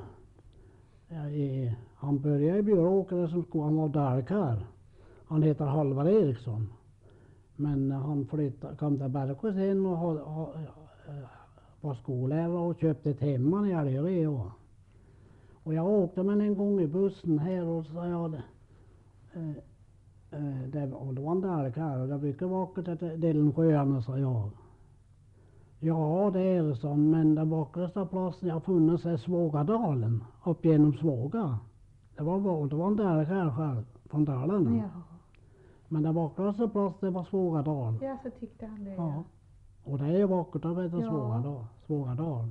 S2: Han började i Bjuråker som skolan, han var dalkar. Han heter Halvar Eriksson. Men han kom till Bergsjö sen och var skollärare och köpte ett hemman i Algeré. Och jag åkte med en gång i bussen här och sa jag det var en dalkar och det är mycket vackert att Dellensjöarna, sa jag. Ja, det är det, så, men den vackraste platsen jag funnit är Svågadalen, upp genom Svåga. Det var en dalkar själv, från Dalarna.
S1: Ja.
S2: Men den vackraste platsen var Svågadal.
S1: Ja, så tyckte han det.
S2: Ja. Och det är vackert att veta
S1: Ja.
S2: Svågadal.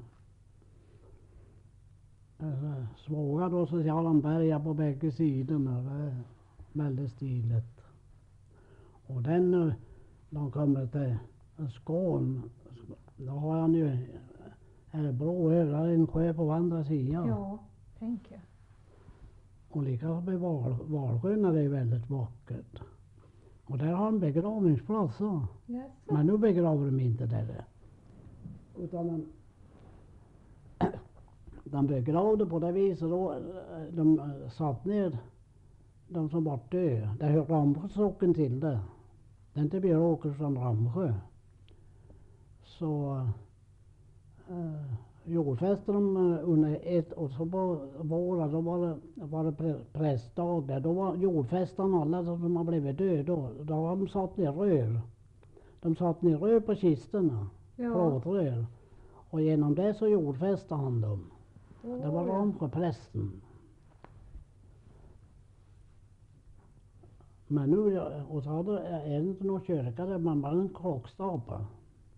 S2: Svåga så har han bergar på bägge sidorna. Det är väldigt stiligt. Och de kommer till Skån. Då har han ju är bro över en sjö på andra sidan.
S1: Ja, tänker jag.
S2: Och likaså vid Valsjön är det väldigt vackert. Och där har en begravningsplats så.
S1: Jaså?
S2: Men nu begraver de inte där. Utan de begravde på det viset då. De satt ner de som var döda. Det hör Ramsjö socken till det. Det är inte Bjäråker utan Ramsjö. Så jordfäste de under ett och så på våren då var det prästdag där. Då var jordfästarna alla som har blivit döda då. Då har de satt ner rör. De satt ner rör på kistorna.
S1: Ja.
S2: Plåtrör. Och genom det så jordfäste han dem. Det var Ramsjöprästen. Men nu, och så är det inte någon kyrka där, man bara en klockstapel.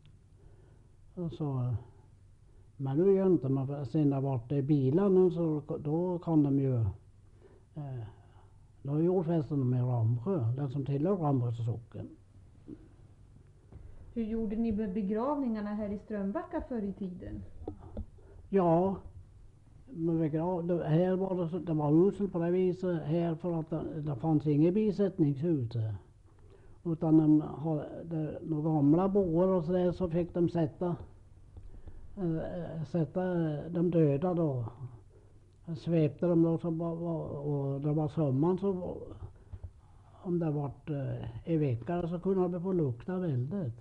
S2: Så, men nu gör inte man, sen det varit i bilar nu så då kan de ju, då jordfäster de i Ramsjö, den som tillhör Ramsjö socken.
S1: Hur gjorde ni med begravningarna här i Strömbacka förr i tiden?
S2: Ja, men här var det var uselt på det viset här för att det fanns inget bisättningshus. Utan de gamla boer och så där så fick de sätta de döda då. Svepte de då så och det var sommaren så om det varit i veckan så kunde det få lukta väldigt.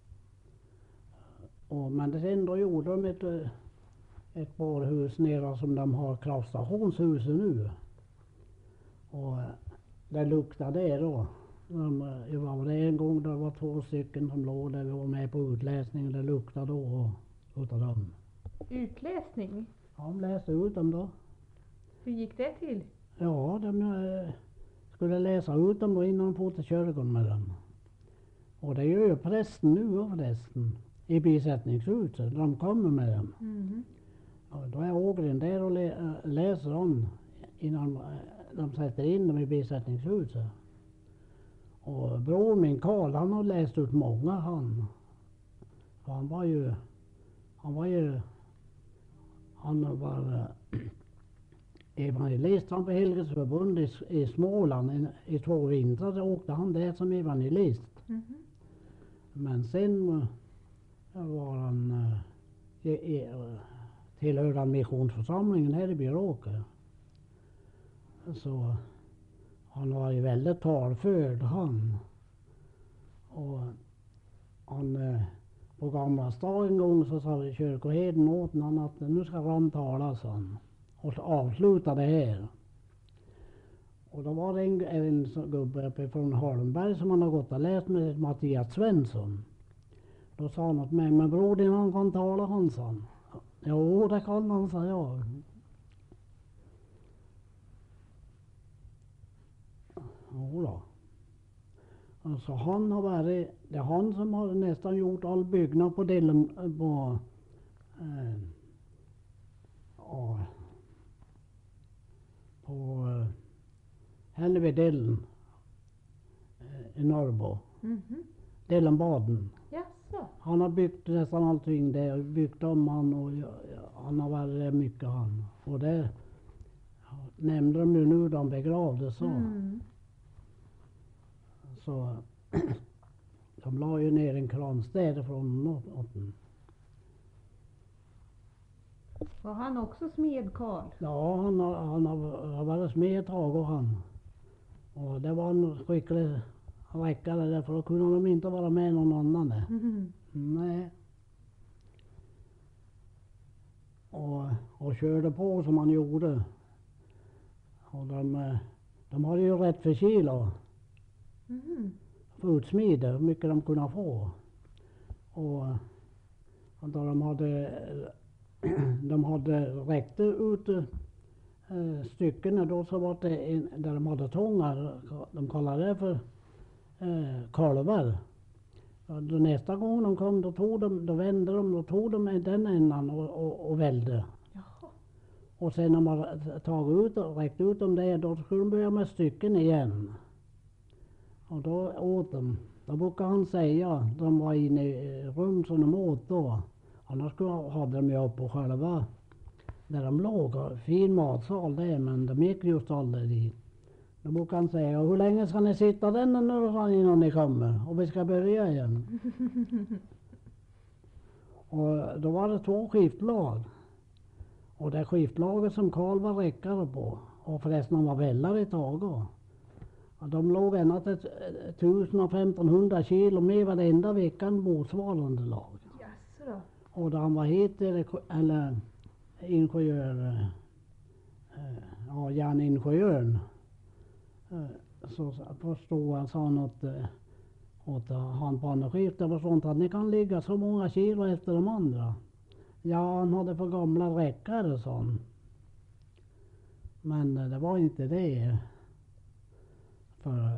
S2: Men sen då gjorde de ett bårhus nere som de har kraftstationshuset nu. Och det luktade det då. Det var det en gång det var 2 stycken som låg där vi var med på utläsning. Det luktade då utav dem.
S1: Utläsning?
S2: Ja, de läste ut dem då.
S1: Hur gick det till?
S2: Ja, de skulle läsa ut dem då innan de for till kyrkan med dem. Och det gör ju prästen nu förresten. I bisättningshuset. De kommer med dem.
S1: Mhm.
S2: Och då är Ågren där och läser dem innan de sätter in dem i bisättningshuset. Och bror min Karl han har läst ut många han. Han var evangelist han på Helges förbund i Småland i 2 vintrar. Så åkte han där som evangelist.
S1: Mhm.
S2: Men sen var han tillhörde han missionsförsamlingen här i Bjäråker. Så han var ju väldigt talförd han. Och han på gamla stan en gång så sa kyrkoherden åt honom att nu ska han tala sa han. Och så avslutade det här. Och då var det en gubbe uppe från Holmberg som han har gått och läst med Mattias Svensson. Då sa han åt mig, men bror din han kan tala han sa han. Jo det kan han sa jag. Jo då. Alltså han har varit, det är han som har nästan gjort all byggnad på delen på Helvedellen i Norrbo.
S1: Mhm.
S2: Dellenbaden.
S1: Jaså?
S2: Han har byggt nästan allting där, byggt om han och han har varit mycket han. Och det nämnde de ju nu de begravde så.
S1: Mm.
S2: Så de la ju ner en kranstäd från Norrbotten.
S1: Var han också smed Karl?
S2: Ja, han har varit smed ett tag och han. Och det var en skicklig räckare där för då kunde de inte vara med någon annan där.
S1: Mhm.
S2: Nej. Och körde på som han gjorde. Och de hade ju rätt för kilo.
S1: Mhm.
S2: Utsmide, hur mycket de kunde få. Och då de hade räckt ut stycken då så var det där de hade tångar, de kallade det för kalvar. Då nästa gång de kom då vände de och tog de den ändan och välde.
S1: Jaha.
S2: Och sen när man tagit ut och räckt ut dem där då skulle de börja med stycken igen. Och då åt de. Då brukade han säga, de var inne i rum som de åt då. Annars hade de ju uppe på själva där de låg. Fin matsal det, men de gick just aldrig dit. Då brukade han säga, hur länge ska ni sitta där nu innan ni kommer? Och vi ska börja igen. Och då var det 2 skiftlag. Och det skiftlaget som Karl var räckare på, och förresten han var vällare i Tago. Och de låg ända till 1500 kilo med varenda veckan motsvarande lag.
S1: Jaså då?
S2: Och då han var hit, eller ingenjör, ja, järningenjören, så förstod han, sa han åt han på andra skiftet och sånt, att ni kan ligga så många kilo efter de andra. Ja, han hade för gamla räckare, sa han. Men det var inte det. För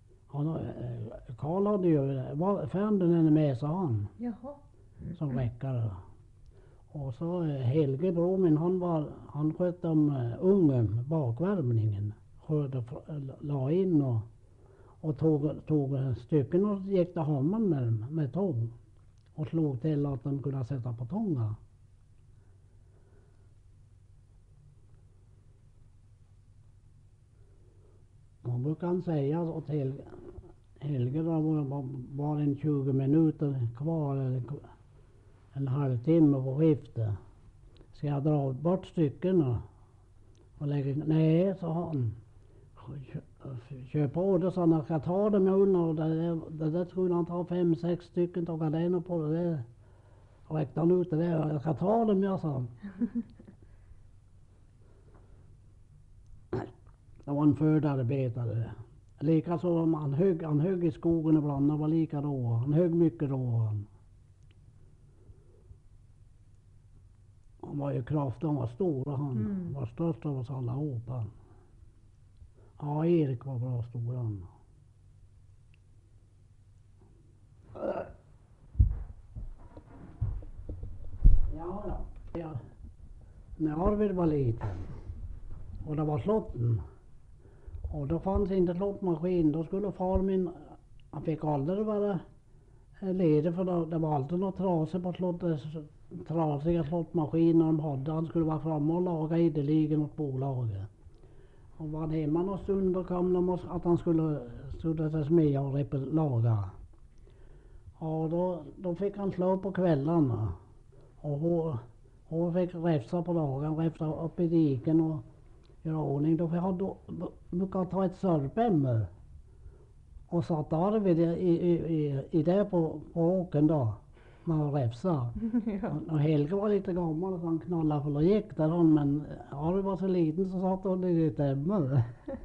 S2: Karl hade ju färden med, sa han,
S1: Jaha.
S2: som räckare. Och så Helge bror min, han skötte om ungen, bakvärmningen. La in och tog stycken och gick till hammaren med tång. Och slog till att de kunde sätta på tånga. Man brukar säga åt Helge då var en 20 minuter kvar eller en halvtimme på skiftet. Ska jag dra bort styckena och lägga? Nej, sa han. Kör på det, så han ska ta dem i undan, och det där skulle han ta 5-6 stycken, tog han den på det där. Och räckte han ut det där, jag ska ta dem, jag, sa han. Det var en fördarbetare. Likaså han högg i skogen ibland, han var lika rå. Han högg mycket rå. Han var ju kraftig, han var stor, och han var störst av oss allihop. Ja, Erik var bra stor han. Ja. När Arvid var liten och det var slotten, och då fanns inte slottmaskin, då skulle far min, han fick aldrig vara ledig, för det var alltid något trasigt på slottet, trasiga slottmaskiner de hade. Han skulle vara framme och laga ideligen åt bolaget. Och var han hemma någon stund, då kom de att han skulle till smedja och laga. Och då fick han slå på kvällarna. Och hon fick räfsa på dagen, räfsa upp i diken och göra ordning. Då brukade han ta ett sörpämmer och satt Arvid i det på åken då. Man räfsa.
S1: Ja.
S2: Och Helge var lite gammal, så han knallade för och gick där, men Arvid var så liten så satt hon i ett ämmer.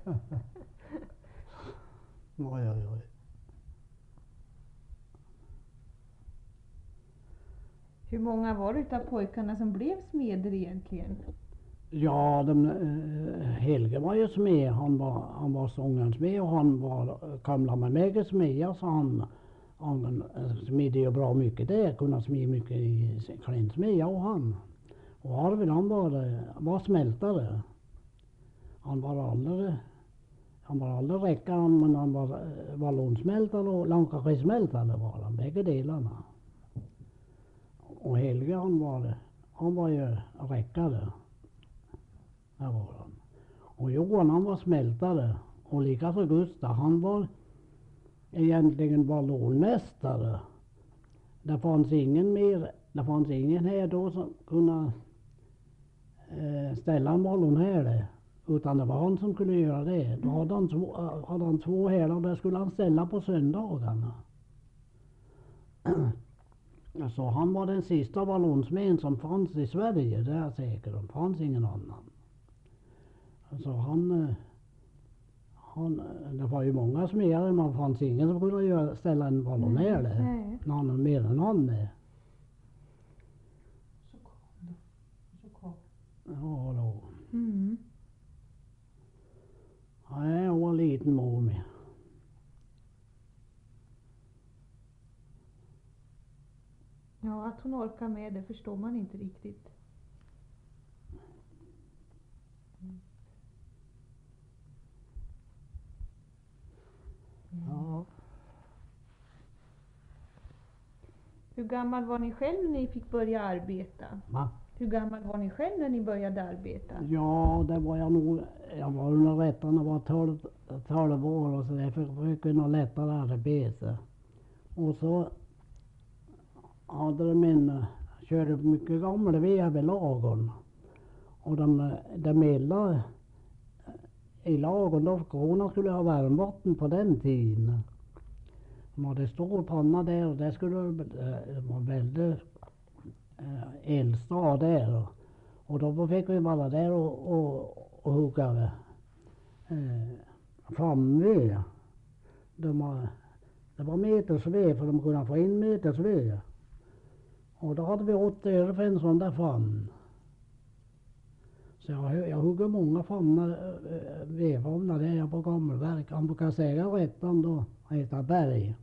S2: Oj, oj, oj.
S1: Hur många var det utav pojkarna som blev smeder egentligen?
S2: Ja, Helge var ju smed, han var sångens smed, och han var kamla med mig smedja, så han smidde ju bra mycket där, kunde smida mycket i klinsmedja, och han. Och Arvid han var smältare. Han var aldrig räckare, men han var vallonsmältare och lankasmältare var han, bägge delarna. Och Helge han var ju räckare. Där var han. Och Johan han var smältare, och likaså Gustav, han var egentligen vallonmästare. Det fanns ingen här då som kunde ställa en vallon här, utan det var han som kunde göra det. Då hade han 2 här, och det skulle han ställa på söndagarna. Så han var den sista vallonsmeden som fanns i Sverige, det är jag säker om. Det fanns ingen annan. Så det var ju många smeder, men det fanns ingen som kunde ställa en vallon här där. Någon mer än han med.
S3: Så kom.
S2: Ja, då.
S1: Mm.
S2: Nej, jag var en liten mor med.
S1: Ja, att hon orkar med det förstår man inte riktigt.
S2: Ja.
S1: Hur gammal var ni själv när ni fick börja arbeta?
S2: Va?
S1: Hur gammal var ni själv när ni började arbeta?
S2: Ja, det var jag nog. Jag var under rättan, jag var 12 år och så jag fick nog lättare arbete. Och så hade körde mycket gamla ved vid lagorn. Och de eldade i lagorn, då korna skulle ha varmvatten på den tiden. De hade stor panna där och det skulle vara väldigt eldstad där. Och då fick vi vara där och hugga framved. Det var metersved för de kunde få in metersved. Och då hade vi 80 öre för en sån där famn. Så jag hugger många famnar, vedfamnar där jag på Gammelverk. Han brukar säga rättan då, han heter Berg.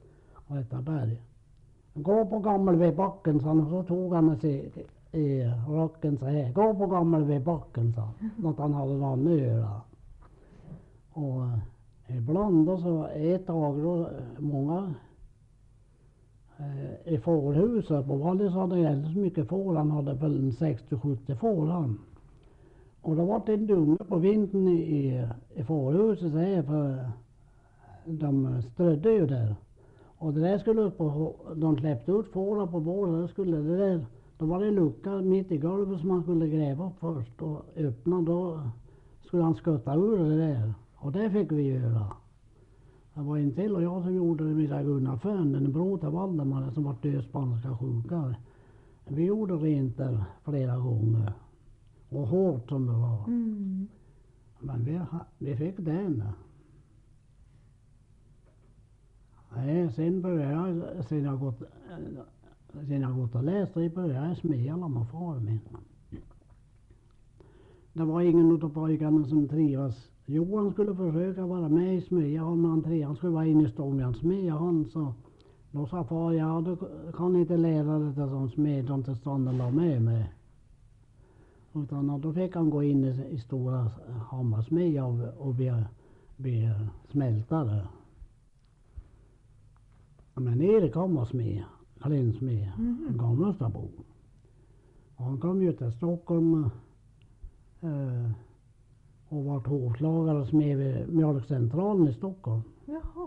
S2: Gå på Gammelvedbacken, sa han, och så tog han sig i rocken så här. Gå på Gammelvedbacken, sa han. Något han hade någon öra. Och ibland då så ett tag då många i fårhuset på Wallis hade väldigt så mycket får. Han hade väl 60-70 får han. Och då var det en dunge på vintern i fårhuset så här, för de strödde ju där. Och det där skulle upp och de släppte ut fåren på båda. Då var det en lucka mitt i golvet som man skulle gräva upp först och öppna. Då skulle han skutta ur det där. Och det fick vi göra. Det var en till och jag som gjorde det med Gunnar Fön, den bror till Valdemar som var död spanska sjuka. Vi gjorde rent där flera gånger. Och hårt som det var.
S1: Mm.
S2: Men vi fick den. Nej, sen jag gått och läst, så började jag smela med far min. Det var ingen av pojkarna som trivas. Johan skulle försöka vara med i smedjan, men han skulle vara inne i Stångjans smedjan. Så då sa far, ja du kan inte lära dig det som smed som till stånd att la med mig. Utan då fick han gå in i stora Hammarsmedja och bli smältare. Men Erik Hammarsmed, Kalinsmed, den gamla stabon. Han kom ju till Stockholm och var hovslagare smed vid mjölkcentralen i Stockholm.
S1: Jaha.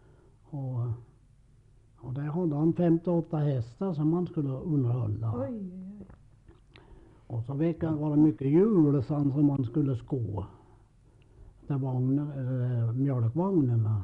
S2: Och där hade han 58 hästar som man skulle underhålla.
S1: Oj, oj, oj.
S2: Och så veckan var det mycket hjul som man skulle skå. Till mjölkvagnarna.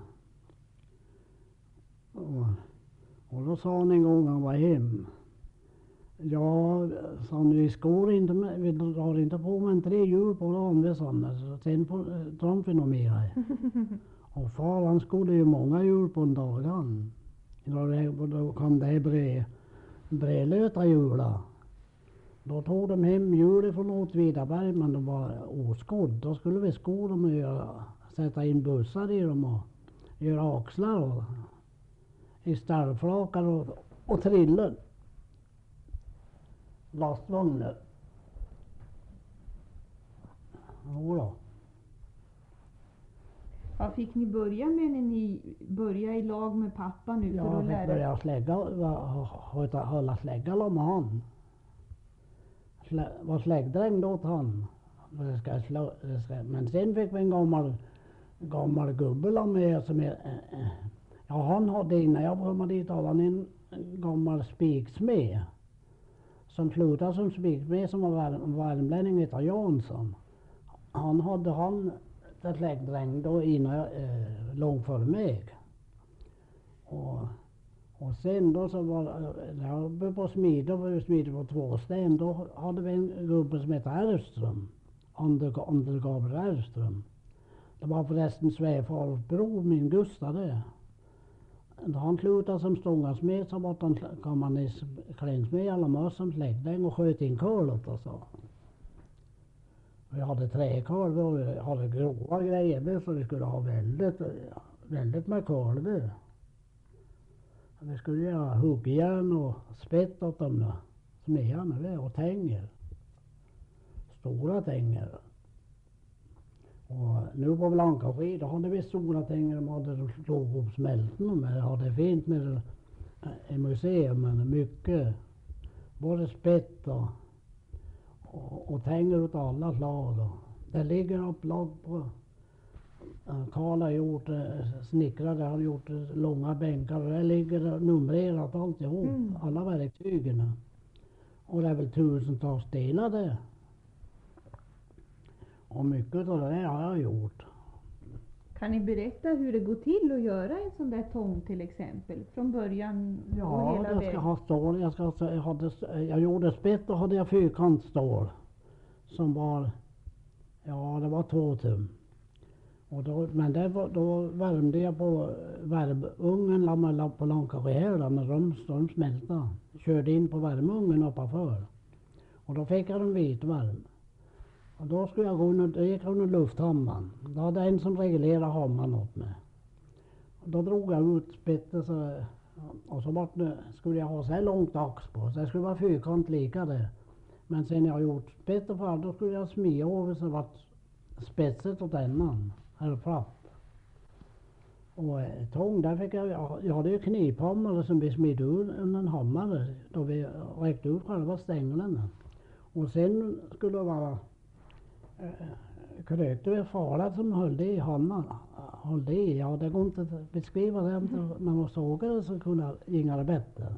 S2: Och då sa han en gång han var hem. Ja, sa han, vi drar inte på med 3 hjul på dagen, sa han. Så sen drar vi nog mer. Och far han skådde ju många hjul på en dag. Då kom det brelöta hjula. Då tog de hem hjul från Åtvidaberg, men de var oskådd. Då skulle vi sko dem och sätta in bussar i dem och göra axlar och i stallflakar och trillor. Lastvagnar. Jodå.
S1: Vad fick ni börja med när ni började i lag med pappa nu? För
S2: Jag
S1: att
S2: fick
S1: lära
S2: börja hålla slägga med han. Var släggdräng åt han. Men sen fick vi en gammal gubbe med som han hade innan jag kom dit hade han en gammal spiksmed. Som slutade som spiksmed som var värmlänning heter Jansson. Han hade till släggdräng då innan långt före mig. Och sen då så var jag på smida på Tvåsten. Då hade vi en gubbe som hette Erström. Ander Gabriel Erström. Det var förresten svärfars bror, min Gustav det. Då han slutade som stångasmed så kom han i Klinsmed alla möss som släggdräng och sköt in kölet och så. Vi hade träkolv och vi hade grova grejer så vi skulle ha väldigt med kolv. Vi skulle göra huggjärn och spett åt dem smedjarna och tänger. Stora tänger. Och nu på Blankaskid hade vi stora tänger. De hade slagit upp smälten och det hade fint med i museum, men mycket. Både spett och tänger av alla slag. Det ligger upplag på. Karl har gjort snickrade, har gjort långa bänkar och det ligger numrerat alltihop. Alla verktygen. Och det är väl tusentals delar det. Och mycket av det har jag gjort.
S1: Kan ni berätta hur det går till att göra en sån där tång till exempel? Från början och
S2: Ja,
S1: hela
S2: det ska
S1: vägen.
S2: ha stål. Jag gjorde spett och hade jag fyrkantstål. Som var, ja det var 2 tum. Och men då värmde jag på värmeugnen på Lankagehärda när de smälte. Körde in på värmeugnen ovanför. Och då fick jag en vitvärm. Och då skulle jag gå under, det gick under lufthammaren. Då hade jag en som reglerade hammaren åt mig. Och då drog jag ut spettet och så skulle jag ha så här långt ax på. Så det skulle vara fyrkant lika det. Men sen jag gjort spettet för då skulle jag smia över så det var spetset åt ändan. Eller flatt. Och tång, där fick jag hade ju kniphammare som vi smid ur en hammare. Då vi räckte ut själva stängerna. Och sen skulle det vara krökte vi falet som höll det i hammaren. Höll det i, ja det går inte att beskriva det. Men man såg det så kunde inga det bättre.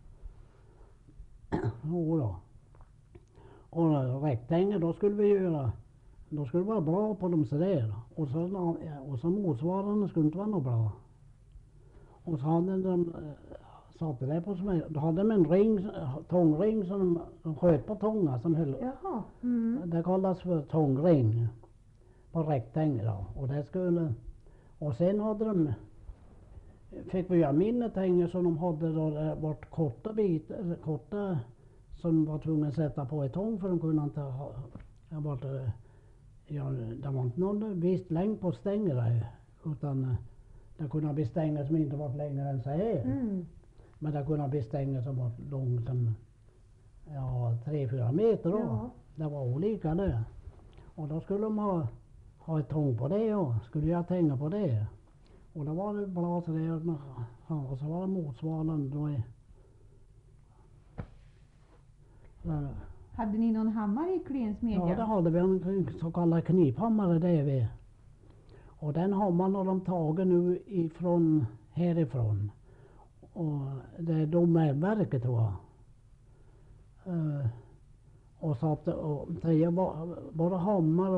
S2: Då. Och räcktänger, då skulle vi göra. Då skulle det vara bra på dem sådär. Och så motsvarande skulle inte vara något bra. Och så hade de satte det på som då hade de en ring, tångring som de sköt på tånga som höll.
S1: Jaha.
S2: Det kallas för tångring på räcktänger då. Och det skulle, och sen hade de, fick vi göra mindre tänger som de hade då det varit korta bitar, korta som var tvungna att sätta på ett tång för de kunde inte ha, det var inte någon viss längd på stänger där, utan det kunde bli stänger som inte var längre än så här. Men det kunde bli stänger som var långt som 3-4 meter då.
S1: Ja.
S2: Det var olika det. Och då skulle de ha ett tång på det och skulle jag tänka på det. Och då var det bra så det och så var det motsvarande då.
S1: Hade ni någon hammare i klensmedjan?
S2: Ja, det hade vi en så kallad kniphammare det vi. Och den hammaren har de tagit nu ifrån härifrån. Och det är Domänverket tror jag. Och satt och både hammar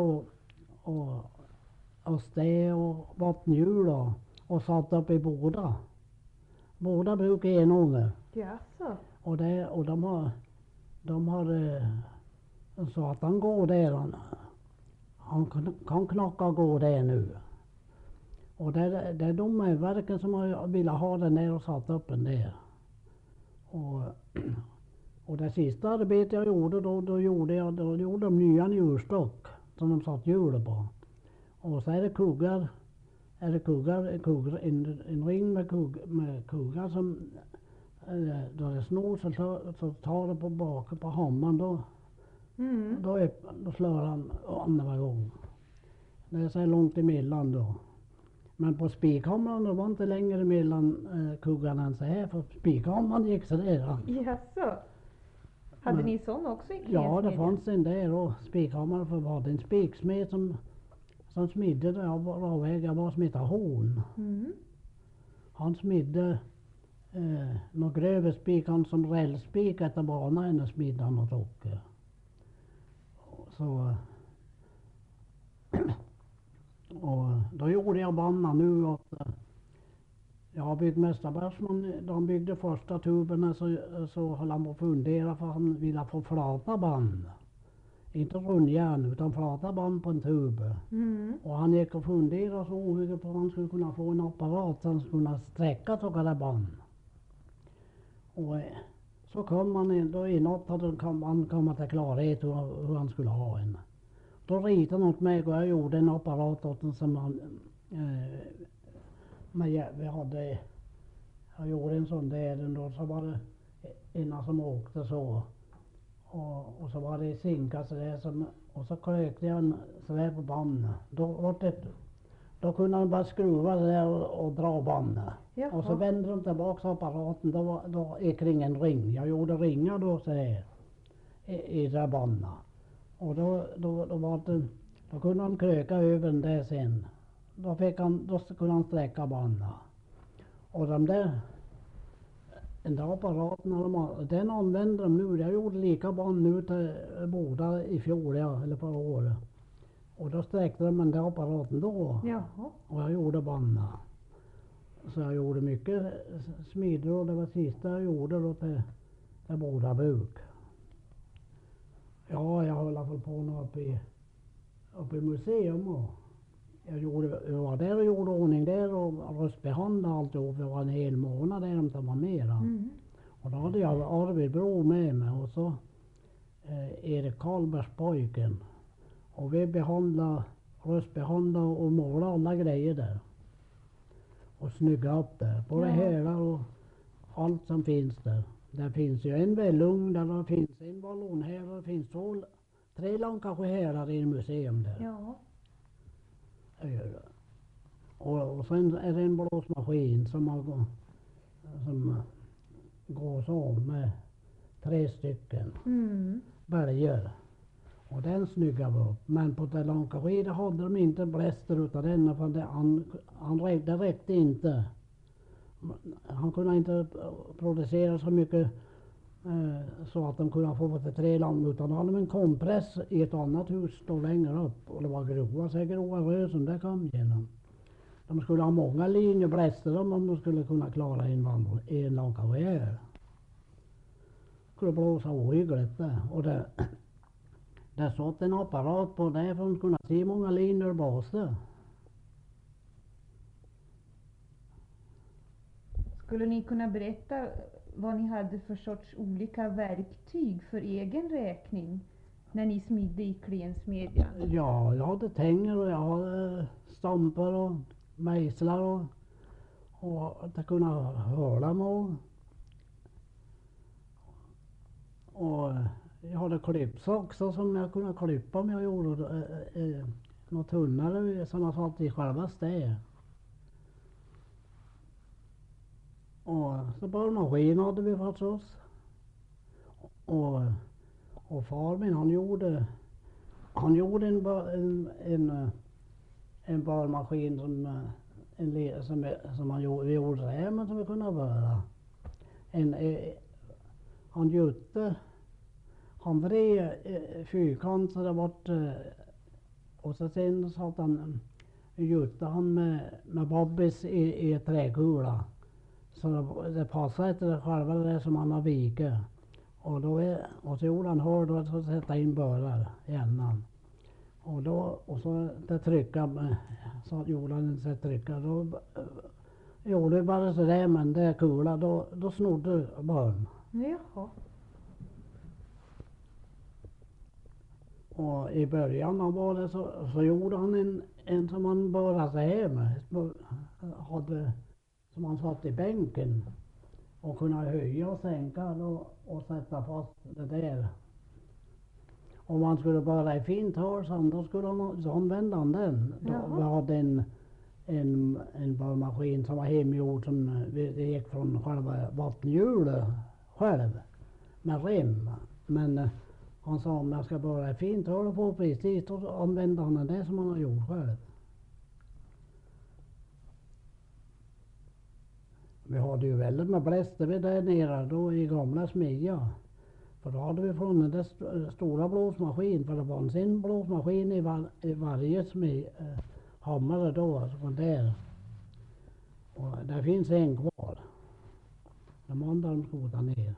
S2: och stä och vattenhjul och satt upp i båda. Båda brukar enånger.
S1: Jaså?
S2: Och de har så att han går där. Han kan knacka och gå där nu. Och det är Domänverket som har velat ha den där och satt upp den där. Och det sista arbetet jag gjorde då gjorde de nya njurstock som de satt hjulet på. Och så är det kuggar. En ring med kuggar som då det snor så tar det på baken på hammaren då. Då slår han andra gång. Det är så långt emellan då. Men på spikhammaren det var inte längre mellan kuggarna än så här. För spikhammaren gick så där.
S1: Jaså? Hade ni sån också i klensmedjan?
S2: Ja, det fanns en där och spikhammaren för var det en spiksmed som smidde där jag var avväg. Jag var som heter Horn. Han smidde några grövre spik, han som rälsspik efter banan ännu smidde han åt Åke. Så och då gjorde jag banan nu att byggmästare Bersman, de byggde första tuberna så höll han på att fundera för han ville få flata band. Inte rundjärn utan flata band på en tub. Och han gick och funderade så ohyggligt på att han skulle kunna få en apparat så han skulle kunna sträcka så kallade band. Och så kom han in, då i natt hade han kommit till klarhet hur han skulle ha en. Då ritade han åt mig och jag gjorde en apparat åt den som han jag gjorde en sån där och så var det ena som åkte så. Och så var det sinka så där och så krökte jag så där på bandet. Då kunde han bara skruva så där och dra bandet. Och så
S1: Jaha.
S2: vände de tillbaka apparaten då är kring en ring. Jag gjorde ringar då så här i där banorna. Och då kunde han kröka över den där sen. Då kunde han sträcka banorna. Och den där apparaten, den använder de nu. Jag gjorde likadan nu till Boda i fjol, ja, eller förra året. Och då sträckte de den där apparaten då.
S1: Jaha.
S2: Och jag gjorde banorna. Så jag gjorde mycket smidor och det var sista jag gjorde då till Boda bruk. Ja, jag höll i alla fall på uppe i museum och jag var där och gjorde ordning där och röstbehandlade alltihop. Det var en hel månad där de var med.
S1: Mm.
S2: Och då hade jag Arvid Bro med mig och så Erik Karlbergs pojken. Och vi röstbehandlade och målade alla grejer där. Och snygga upp där. Både
S1: Ja.
S2: hälar och allt som finns där. Där finns ju en välugn där det finns en ballonhärare. Det finns 3 kanske härar i museum där.
S1: Ja.
S2: Och sen är det en blåsmaskin som går så med 3 stycken
S1: Mm.
S2: bälgar. Och den snyggar vi upp. Men på Telankaskid hade de inte bläster utav den för det räckte inte. Han kunde inte producera så mycket så att de kunde få till 3 lam, utan de hade en kompress i ett annat hus då längre upp. Och det var grova rösen det kom igenom. De skulle ha många linjer bläster om de skulle kunna klara en Lankaskid. Det skulle blåsa ohyggligt där. Och där satt en apparat på där för att kunna se många linjer blåste.
S1: Skulle ni kunna berätta vad ni hade för sorts olika verktyg för egen räkning när ni smidde i klensmedjan?
S2: Ja, jag hade tänger och jag hade stampar och mejslar och att kunna höra med. Och jag hade klippsax som jag kunde klippa om jag gjorde något tunnare som jag satt i själva stä. Och så borrmaskin hade vi förstås. Och far min han gjorde en borrmaskin som vi gjorde rämen som vi kunde böra. Han vred fyrkant så det vart och så sen satt han gjute han med bobbis i träkula. Så det passade inte det själva det som han har viket. Och så gjorde han hård och så sätta in börar i ändan. Och så det trycka så gjorde han inte trycka. Då gjorde det bara så där men det kula då snodde börn.
S1: Jaha.
S2: Och i början var det så gjorde han en som han började sig här med. Som han satt i bänken och kunde höja och sänka och sätta fast det där. Om man skulle bara i fint hörsan då skulle han använda den. Vi hade en borrmaskin som var hemgjord som det gick från själva vattenhjulet själv med rem. Men han sa om jag ska bara i fint hörn och få precis då använde han det som han har gjort själv. Vi hade ju väldigt med bläster vi där nere då i gamla smedja. För då hade vi från den stora blåsmaskin, för det fanns en blåsmaskin i varje hammare då, alltså från där. Och där finns en kvar. De andra de skotade ner.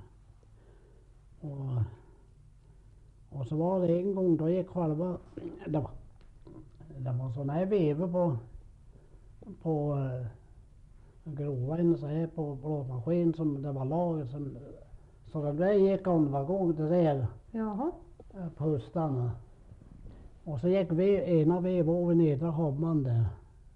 S2: Och så var det en gång, då gick själva, det var sådana här vever på groven så här på blåsmaskin som det var lager som så det där gick andra gången det där.
S1: Jaha.
S2: På höstarna. Och så gick ena vevåven nedre hammaren där.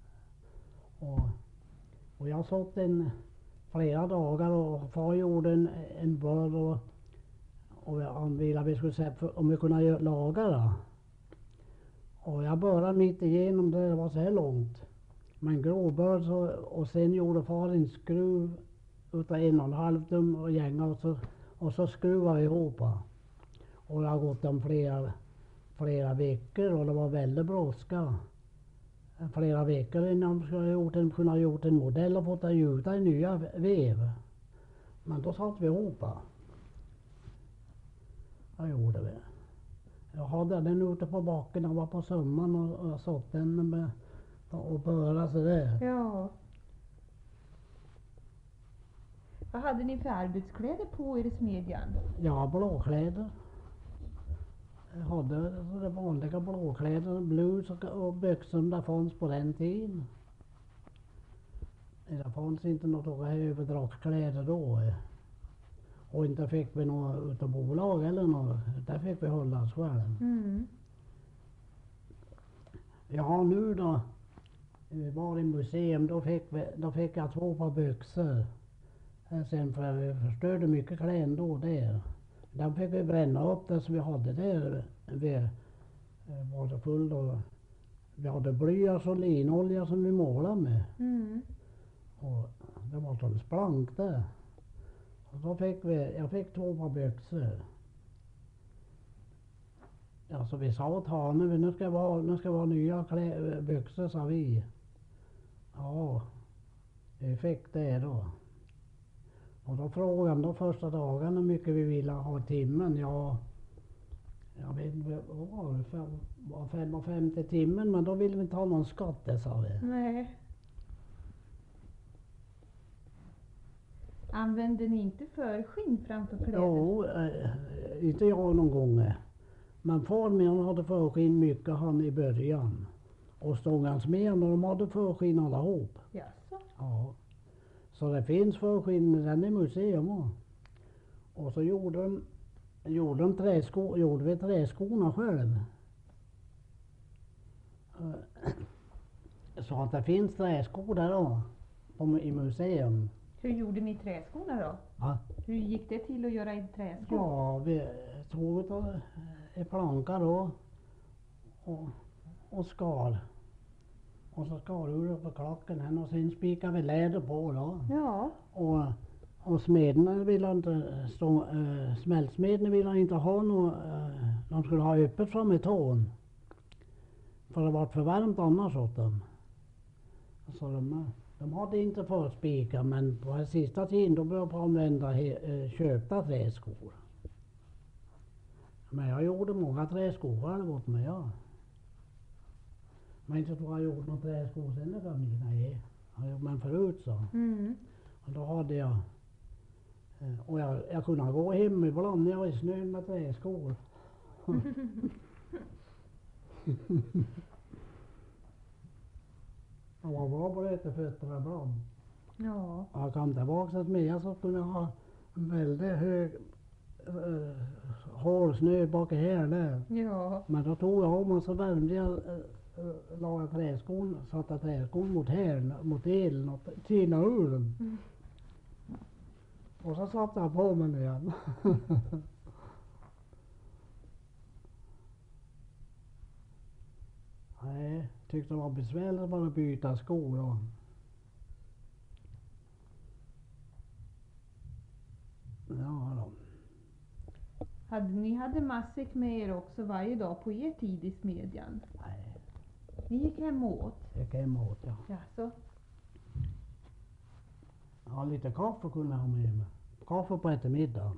S2: Och jag satt flera dagar och far gjorde en bör och han ville att vi skulle se om vi kunde laga det. Och jag började mitt igenom det var så här långt. Men gråbörd så, och sen gjorde far en skruv utav 1,5 tum och gänga och så skruvade vi ihop. Och det har gått om flera veckor och det var väldigt brådska. Flera veckor innan de skulle kunna ha gjort en modell och fått den gjuta i nya vev. Men då satt vi ihop. Det gjorde vi. Jag hade den ute på backen, jag var på sommaren och jag satt den med och böra sådär.
S1: Ja. Vad hade ni för arbetskläder på er i smedjan?
S2: Ja, blåkläder. Jag hade så vanliga blåkläder, blus och byxor som det fanns på den tiden. Det fanns inte några överdragskläder då. Och inte fick vi något utav bolag eller något. Där fick vi hålla oss själv.
S1: Mm.
S2: Ja, nu då. Vi var i museum, då fick jag 2 par byxor. Sen för vi förstörde mycket kläder då där. Den fick vi bränna upp det som vi hade där. Vi var så full och vi hade blyas och linolja som vi målade med.
S1: Mm.
S2: Och det var så splankt där. Och då jag fick 2 par byxor. Ja, så vi sa åt Hane, nu ska vi ha nya byxor, sa vi. Ja, vi fick det då. Och då frågade han då första dagen hur mycket vi ville ha i timmen. Ja, jag vet inte, vad var det? 5,50 timmen, men då ville vi inte ha någon skatt, det sa vi.
S1: Nej. Använde ni inte förskinn framför kläder?
S2: Jo, inte jag någon gång. Men far min hade förskinn mycket han i början. Och Stångansmeden, de hade förskinn allihop.
S1: Jaså?
S2: Ja. Så det finns förskinn den i museum också. Och så gjorde vi träskorna själv. Så att det finns träskor där då, i museum.
S1: Hur gjorde ni träskorna då?
S2: Ja.
S1: Hur gick det till att göra en träsko?
S2: Ja, vi tog en planka då och skar. Och så skar vi upp på klacken och sen spikade vi läder på då.
S1: Ja.
S2: Och smederna ville inte smältsmederna ville inte ha något, de skulle ha öppet fram i tån. För det var för varmt annars åt dem. Så de hade inte förspikar, men på den sista tiden då började jag använda köpta träskor. Men jag gjorde många träskor själv åt mig, ja. Men inte tror jag gjort några träskor sen det var mina. Men förut så.
S1: Mm.
S2: Och då hade jag, och jag kunde gå hem ibland när jag var i snön med träskor. Jag var bra på det fötterna ibland.
S1: Ja.
S2: Och jag kom tillbaka till mig så kunde jag ha en väldigt hög hård snö bak i här.
S1: Ja.
S2: Men då tog jag om och så värmde jag, la jag träskon, satte träskon mot elen och tinade ur den.
S1: Mm.
S2: Och så satte jag på mig igen. Nej, tyckte det var besvärligt att bara byta skor då. Ja då.
S1: Ni hade matsäck med er också varje dag på er tid i smedjan?
S2: Nej,
S1: Ni gick hem och åt?
S2: jag gick hemåt, ja.
S1: Jaså?
S2: Ja, lite kaffe kunde jag ha med mig. Kaffe på eftermiddagen.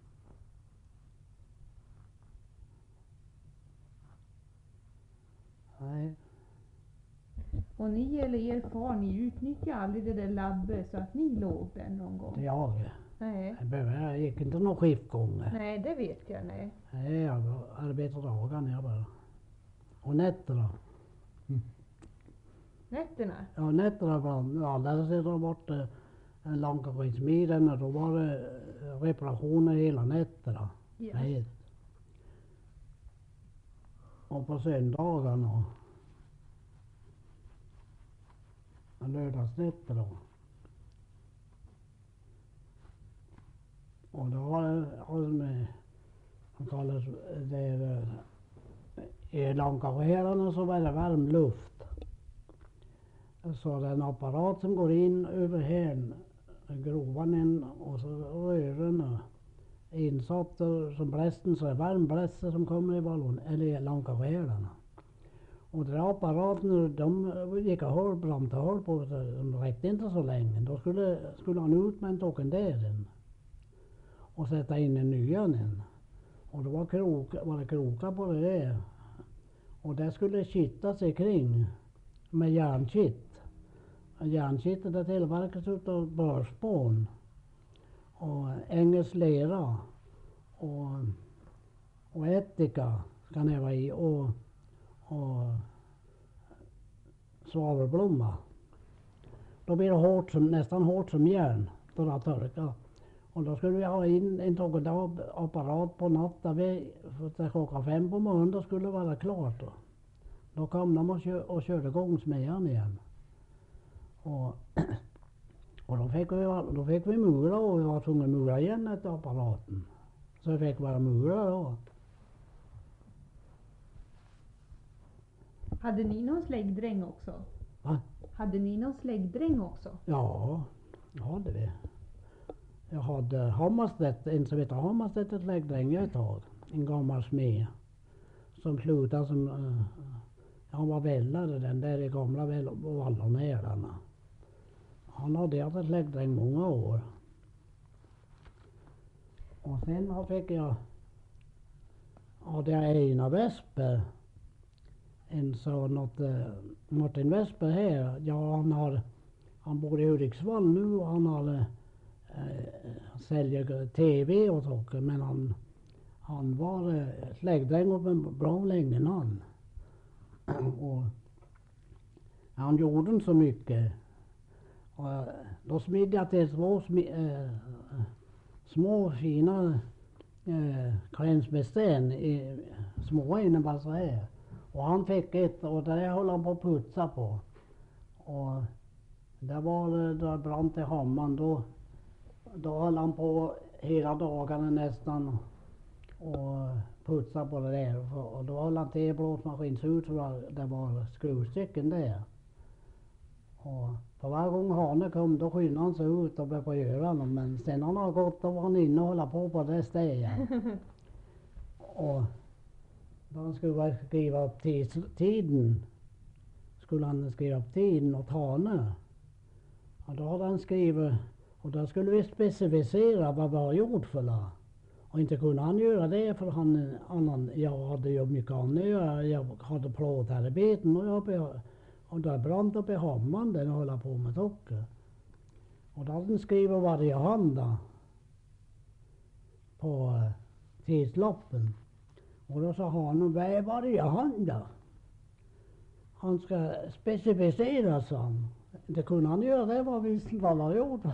S2: Nej.
S1: Och ni eller er far, ni utnyttjade aldrig det där labbet så att ni låg där någon gång?
S2: Det är jag.
S1: Nej.
S2: Jag gick inte någon skiftgång.
S1: Nej, det vet jag, nej.
S2: Nej, jag arbetade dagarna jag bara. Och nätterna.
S1: Nätterna?
S2: Ja, nätterna ibland. Ja, där ser de bort en Lankaskinsmiden och då var det reparationer hela nätterna.
S1: Ja.
S2: Nej. Och på söndagarna och lördagsnätter då. Och då var det med, de kallas det i Lankaskäran så var det varm luft. så det är en apparat som går in över här, grovan in och så rören insatt som blästen, så är varmbläster som kommer i ballon eller i långkavärerna. Och den apparaten, de gick och höll, brant och höll på, så de räckte inte så länge. Då skulle han ut med en token där in och sätta in en nyan in. Och då var det krokar på det där. Och det skulle kittas kring med järnkitt. Järnkittet det tillverkas utav börspån och engelsk lera och ättika ska det vara i och svavelblomma. Då blir det hårt nästan hårt som järn då det torkar. Och då skulle vi ha in en apparat på natten för klockan 5 på morgonen, då skulle det vara klart då. Då kom de och körde igång smedjan igen. Och då fick vi mura och vi var tvungna att mura igen efter apparaten. Så vi fick bara mura då.
S1: Hade ni någon släggdräng också?
S2: Va?
S1: Hade ni någon släggdräng också?
S2: Ja, det hade vi. Jag hade Hammarstedt, en som heter Hammarstedt, ett läggdräng ett tag. En gammal smed. Som slutade som, han var vällare den där i gamla Vallonärarna. Han hade haft ett läggdräng många år. Och sen hade jag Einar Vesper. En sån något, Martin Vesper här. Ja, han bor i Hudiksvall nu och han säljer tv och saker. Men han var släggdräng och bra länge han. Och han gjorde inte så mycket. Och då smidde jag till små fina klänsbesten i små inne bara så här. Och han fick ett och det höll han på att putsa på. Och det var då brant i hammaren då höll han på hela dagarna nästan och putsa på det där. Och då höll han till blåsmaskinsut så det var skruvstycken där. Och för varje gång hanen kom då skyndade han sig ut och började göra något. Men sen han har gått då var han inne och hålla på det stället. Och då han skulle skriva upp tiden. Skulle han skriva upp tiden åt hane. Och då hade han skrivit. Och då skulle vi specificera vad vi har gjort för det. Och inte kunde han göra det för jag hade ju mycket annat. Jag hade plåtarbeten och då brann upp i hammaren den och höll på med socker. Och då hade han skrivit varje hand då, på tidslappen. Och då sa han, vad är varje hand då? Han ska specificera, sa han. Det kunde han göra, det var visst vad han hade gjort.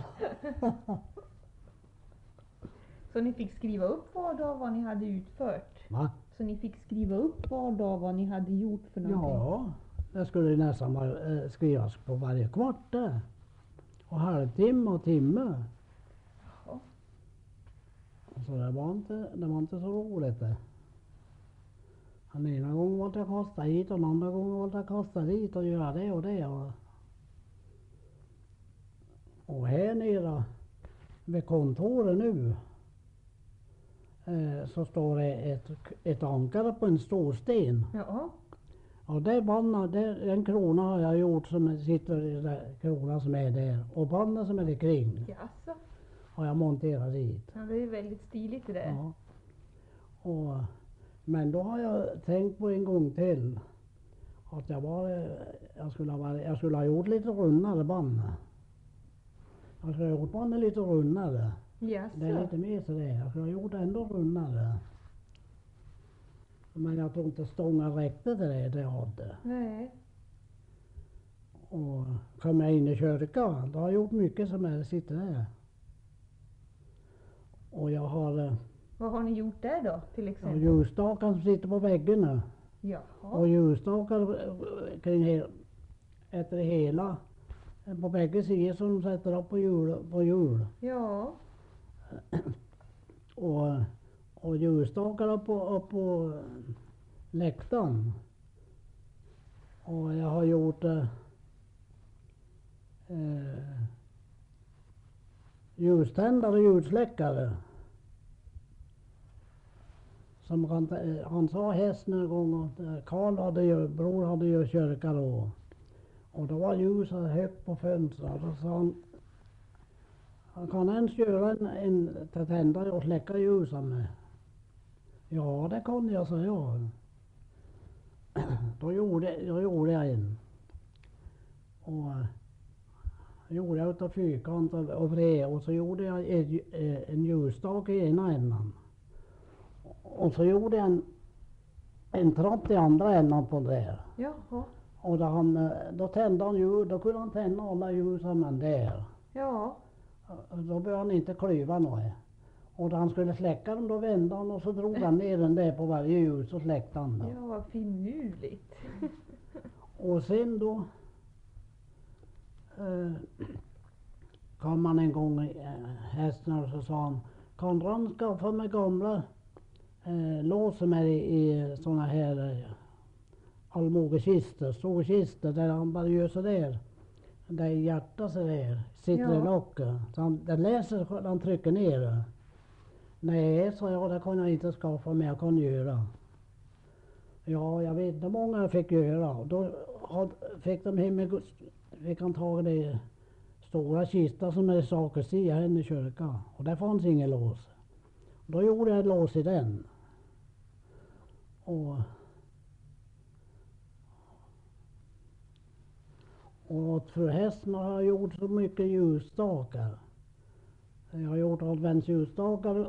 S1: Så ni fick skriva upp var dag vad ni hade utfört?
S2: Va?
S1: Så ni fick skriva upp var dag vad ni hade gjort för någonting?
S2: Ja, det skulle nästan skrivas på varje kvart där. Och halvtimme och timme.
S1: Ja.
S2: Så det var inte så roligt det. Den ena gången var det kasta hit och den andra gången var det kasta dit och göra det och det. Och här nere vid kontoret nu så står det ett ankare på en stor sten.
S1: Ja.
S2: Och den krona har jag gjort som sitter i den krona som är där. Och banden som är där kring
S1: Jaså.
S2: har jag monterat dit.
S1: Ja, det är väldigt stiligt det där.
S2: Ja. Men då har jag tänkt på en gång till att jag skulle ha gjort lite rundare band. Jag skulle ha gjort bandet lite rundare.
S1: Jaså.
S2: Det är lite mer så det. Jag skulle ha gjort ändå rundare. Men jag tror inte stången räckte till det jag hade.
S1: Nej.
S2: Och kom jag in i kyrkan, då har jag gjort mycket som jag sitter där. Och jag har
S1: Vad har ni gjort där då till exempel?
S2: ljusstakar som sitter på väggen.
S1: Jaha.
S2: Och ljusstakar kring efter hela på bägge sidor som de sätter upp på hjul.
S1: Ja.
S2: Och ljusstakar upp på läktaren. Och jag har gjort ljuständare och ljussläckare. Som han sa hästen en gång att bror hade ju kyrka då. Och då var ljuset högt på fönstret. Och så sa han kan ens göra en till tända och släcka ljusen med. Ja, det kan jag, sa jag. Då gjorde jag en. Och gjorde jag utav fyrkant och vrä. Och så gjorde jag en ljusstake i ena änden. Och så gjorde jag en tratt i andra änden på det.
S1: Jaha.
S2: Och då tände han ljus, då kunde han tända alla ljusen men där.
S1: Ja.
S2: Då behövde han inte klyva något. Och då han skulle släcka dem då vände han och så drog han ner den där på varje ljus och släckte han då.
S1: Ja, vad finurligt.
S2: Och sen då kom han en gång hästen och så sa han, kan han skaffa mig gamla lås med i såna här allmogekistor, stora kistor där han bara gör så där. Där hjärtat så där sitter i locket. Så den läser, han trycker ner det. Nej, sa jag, det kan jag inte skaffa men jag kan göra. Ja, jag vet inte hur många jag fick göra. Då fick han tag i det stora kistan som är sakristia här i kyrkan. Och där fanns ingen lås. Då gjorde jag ett lås i den. Och åt fru hästen har jag gjort så mycket ljusstakar. Jag har gjort adventsljusstakar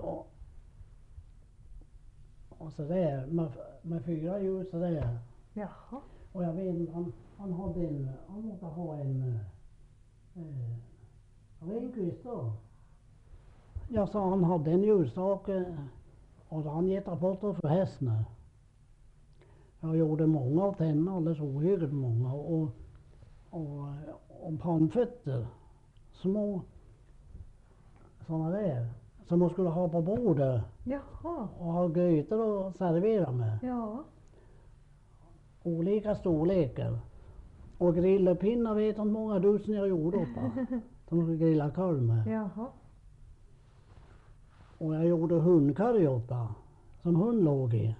S2: och så där med 4 ljus så där.
S1: Jaha.
S2: Och jag vet han måste ha en renkvist då. Jag sa han hade en ljusstake och han gett rapporter för hästen. Jag gjorde många av henne, alldeles ohyggligt många. Och pannfötter, små sådana där, som man skulle ha på bordet.
S1: Jaha.
S2: Och ha grytor att servera med.
S1: Ja.
S2: Olika storlekar. Och grillpinnar vet jag inte många dusen jag gjorde uppe. Som man skulle grilla korv med.
S1: Jaha.
S2: Och jag gjorde hundkarry uppe, som hund låg i.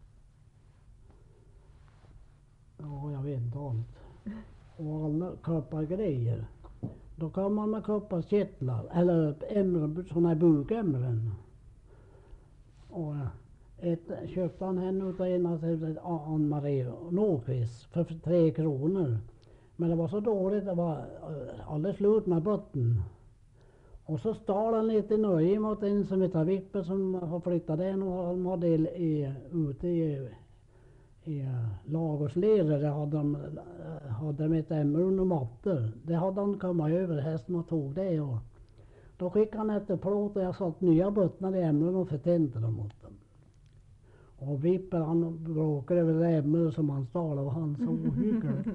S2: Ja, jag vet inte allt. Och alla koppargrejer. Då kan man med kopparkittlar eller sådana här bukämren. Och köpte han henne utav Ann-Marie Nordqvist för 3 kronor. Men det var så dåligt, det var alldeles slut med botten. Och så stal han lite nöje mot en som heter Vippe som har flyttat den och de hade ute i Lagårdsledet. Där hade de ett ämren och mattor. Det hade han kommit över hästen och tog det. Och då skickade han efter plåt och jag satt nya bottnar i ämren och förtände dem mot dem. Och Vippe han bråkade över det ämren som han stal och han så ohyggligt.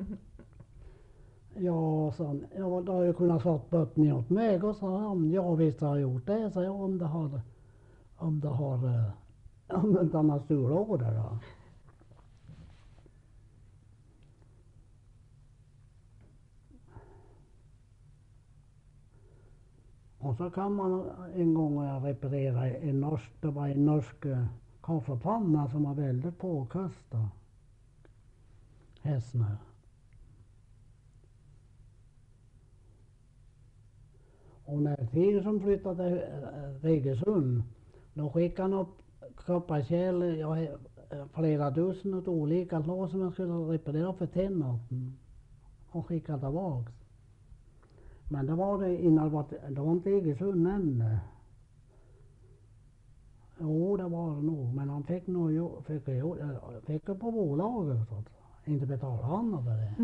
S2: Ja, sa han, ja, då har jag kunnat satt bottnen åt mig och sa han, ja visst har jag gjort det, så jag om det inte han har stororder då. Och så kan man en gång reparera det var en norsk kaffepanna som var väldigt påkostad. Hästnar. Och när Tigersson flyttade till Iggesund, då skickade han upp kopparkärl, flera dusin åt olika lås som jag skulle reparera för tennaten. Och skickade tillbaks. Men det var det innan det var inte Iggesund än. Jo, det var det nog. Men han fick det på bolaget. Så att, inte betala han för det.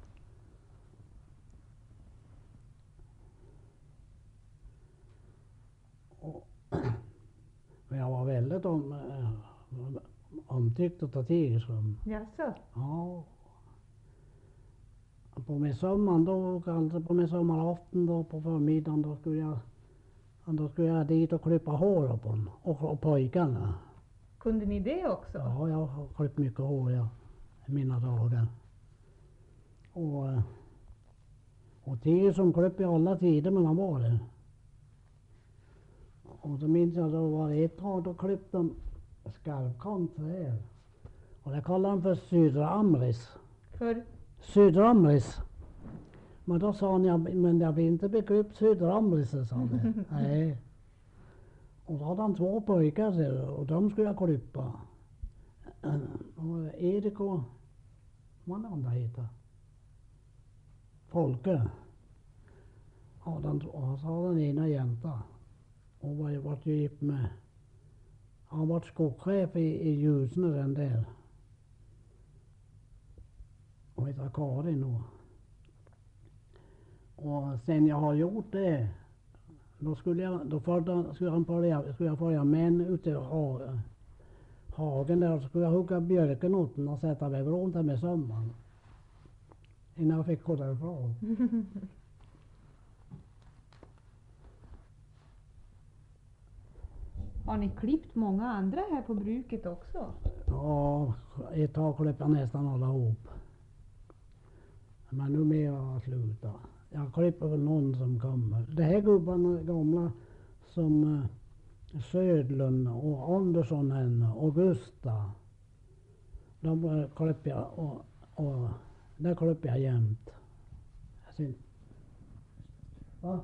S2: Men jag var väldigt omtyckt av Tigersson.
S1: Jaså?
S2: Ja. På midsommar då, alltså på midsommarafton då på förmiddagen då skulle jag dit och klippa hår på honom och pojkarna.
S1: Kunde ni det också?
S2: Ja, jag har klippt mycket hår i mina dagar. Och tiger som klöpp i alla tider men han var det. Och så minns jag då var det ett tag då klippte de skarpkant så här. Och det kallade de för sydramris.
S1: För
S2: Sydramris. Men då sa han, men jag vill inte bli klippt sydramris, sa han. Nej. Och då hade han 2 pojkar ser du, och de skulle jag klippa. Och Erik och vad den andra heter? Folke. Ja, och så hade den ena jänta. Och vart ju gift med. Han var skogschef i Ljusne den där. Och heter Karin då. Och sen jag har gjort det. Då skulle jag följa med ute i hagen där. Och så skulle jag hugga björken åt den och sätta vid bron där med sommaren. Innan jag fick gå därifrån.
S1: Har ni klippt många andra här på bruket också?
S2: Ja, ett tag klippte jag nästan alla ihop. Men nu mer har jag slutat. Jag klipper väl någon som kommer. Det här gubbarna gamla som Södlund och Andersson och Gustav. De klipper jag och där klipper jag jämt. Va?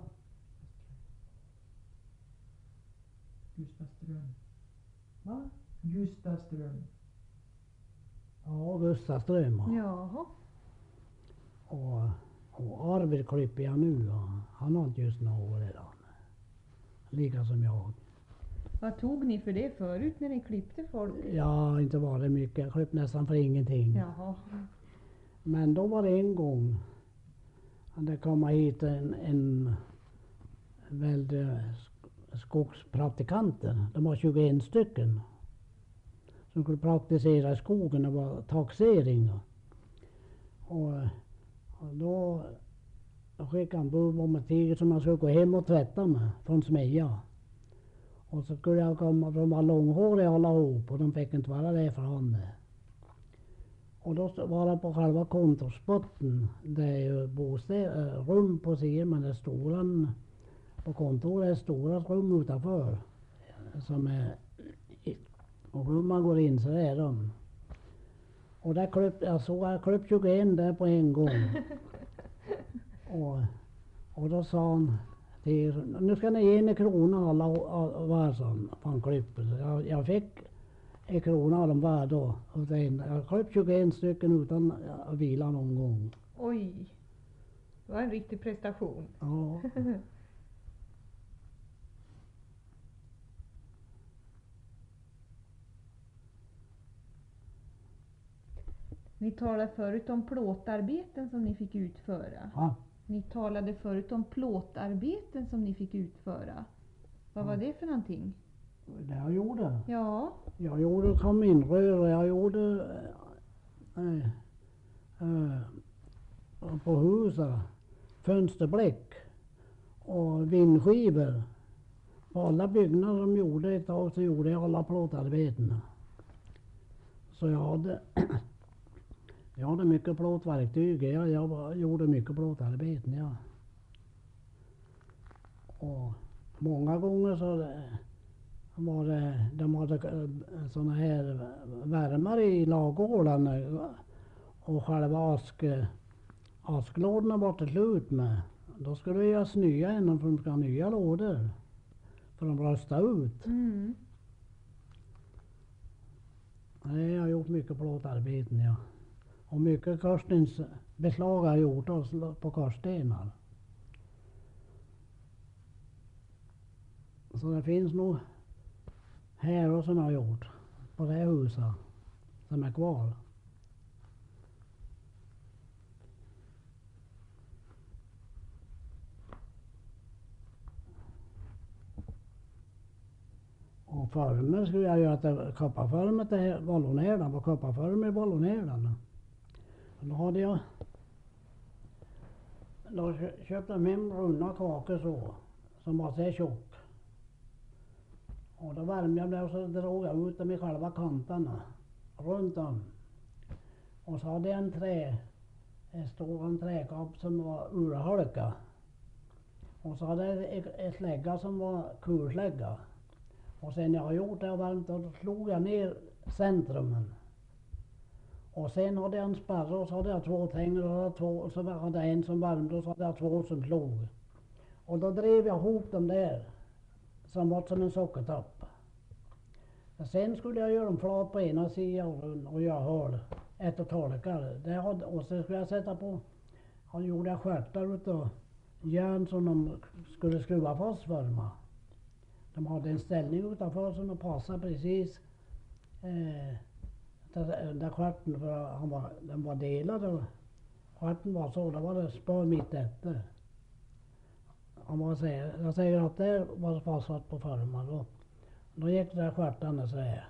S3: Gustavström.
S2: Va?
S3: Gustavström.
S2: Ja, Gustav Ström.
S1: Jaha.
S2: Och Arvid klipper jag nu. Ja. Han har inte just några år redan. Lika som jag.
S1: Vad tog ni för det förut när ni klippte folk?
S2: Ja, inte var det mycket. Jag klippte nästan för ingenting.
S1: Jaha.
S2: Men då var det en gång. Det kom hit en väldigt skogspraktikanter. De var 21 stycken. Som skulle praktisera i skogen. Det var taxering. Och då skickade han bud om ett tiger som man skulle gå hem och tvätta med från Smeja. Och så skulle jag komma, för de var långhåriga allihop och de fick inte vara det för han. Och då var det på själva kontorsbotten. Det är ju rum på sidan men det är stora, på kontoret är stora rum utanför. Som är, och rum man går in så är de. Och där jag klippte 21 där på en gång. Och då sa han till, nu ska ni ge en krona alla var sån fan klipper. Jag fick en krona av dem var då. Och jag klippte 21 stycken utan att vila någon gång.
S1: Oj. Det var en riktig prestation.
S2: Ja.
S1: Ni talade förut om plåtarbeten som ni fick utföra.
S2: Ja.
S1: Ni talade förut om plåtarbeten som ni fick utföra. Vad var det för någonting?
S2: Det jag gjorde.
S1: Ja.
S2: Jag gjorde kaminrör och jag gjorde på huset fönsterbläck och vindskivor. På alla byggnader de gjorde ett tag så gjorde jag alla plåtarbetena. Så jag hade mycket plåtverktyg. Jag gjorde mycket plåtarbeten, ja. Och många gånger så var det, de hade såna här värmare i lagården och själva asklådorna var till slut med. Då skulle jag snöa innan för de ska ha nya lådor. För de rösta ut.
S1: Mm.
S2: Nej, jag har gjort mycket plåtarbeten, ja. Och mycket korsstensbeslag har jag gjort på korsstenar. Så det finns nog här och som jag har gjort på det här huset som är kvar. Och former skulle jag göra till kopparformer till vallonärdan på kopparformer i vallonärdan. Då köpte de hem runda kakor så som var så tjock. Och då värmde jag det och så drog jag ut dem i själva kanterna runt om. Och så hade jag Det stod en träkapp som var urholka. Och så hade jag ett slägga som var kulslägga. Och sen jag har gjort det varmt då slog jag ner centrumen. Och sen hade jag en sparre och så hade jag 2 tänger och så hade jag en som värmde och så hade jag 2 som slog. Och då drev jag ihop dem där som var som en sockertopp. Och sen skulle jag göra dem flat på ena sidan och göra hål efter torkar. Och så skulle jag sätta på, och gjorde jag stjärtar utav järn som de skulle skruva fast för mig. De hade en ställning utanför som passade precis där stjärten, för den var delad och stjärten var så, då var det spår mitt efter. Jag säger att det var fastsatt på förmar. Då gick det där stjärtarna så här.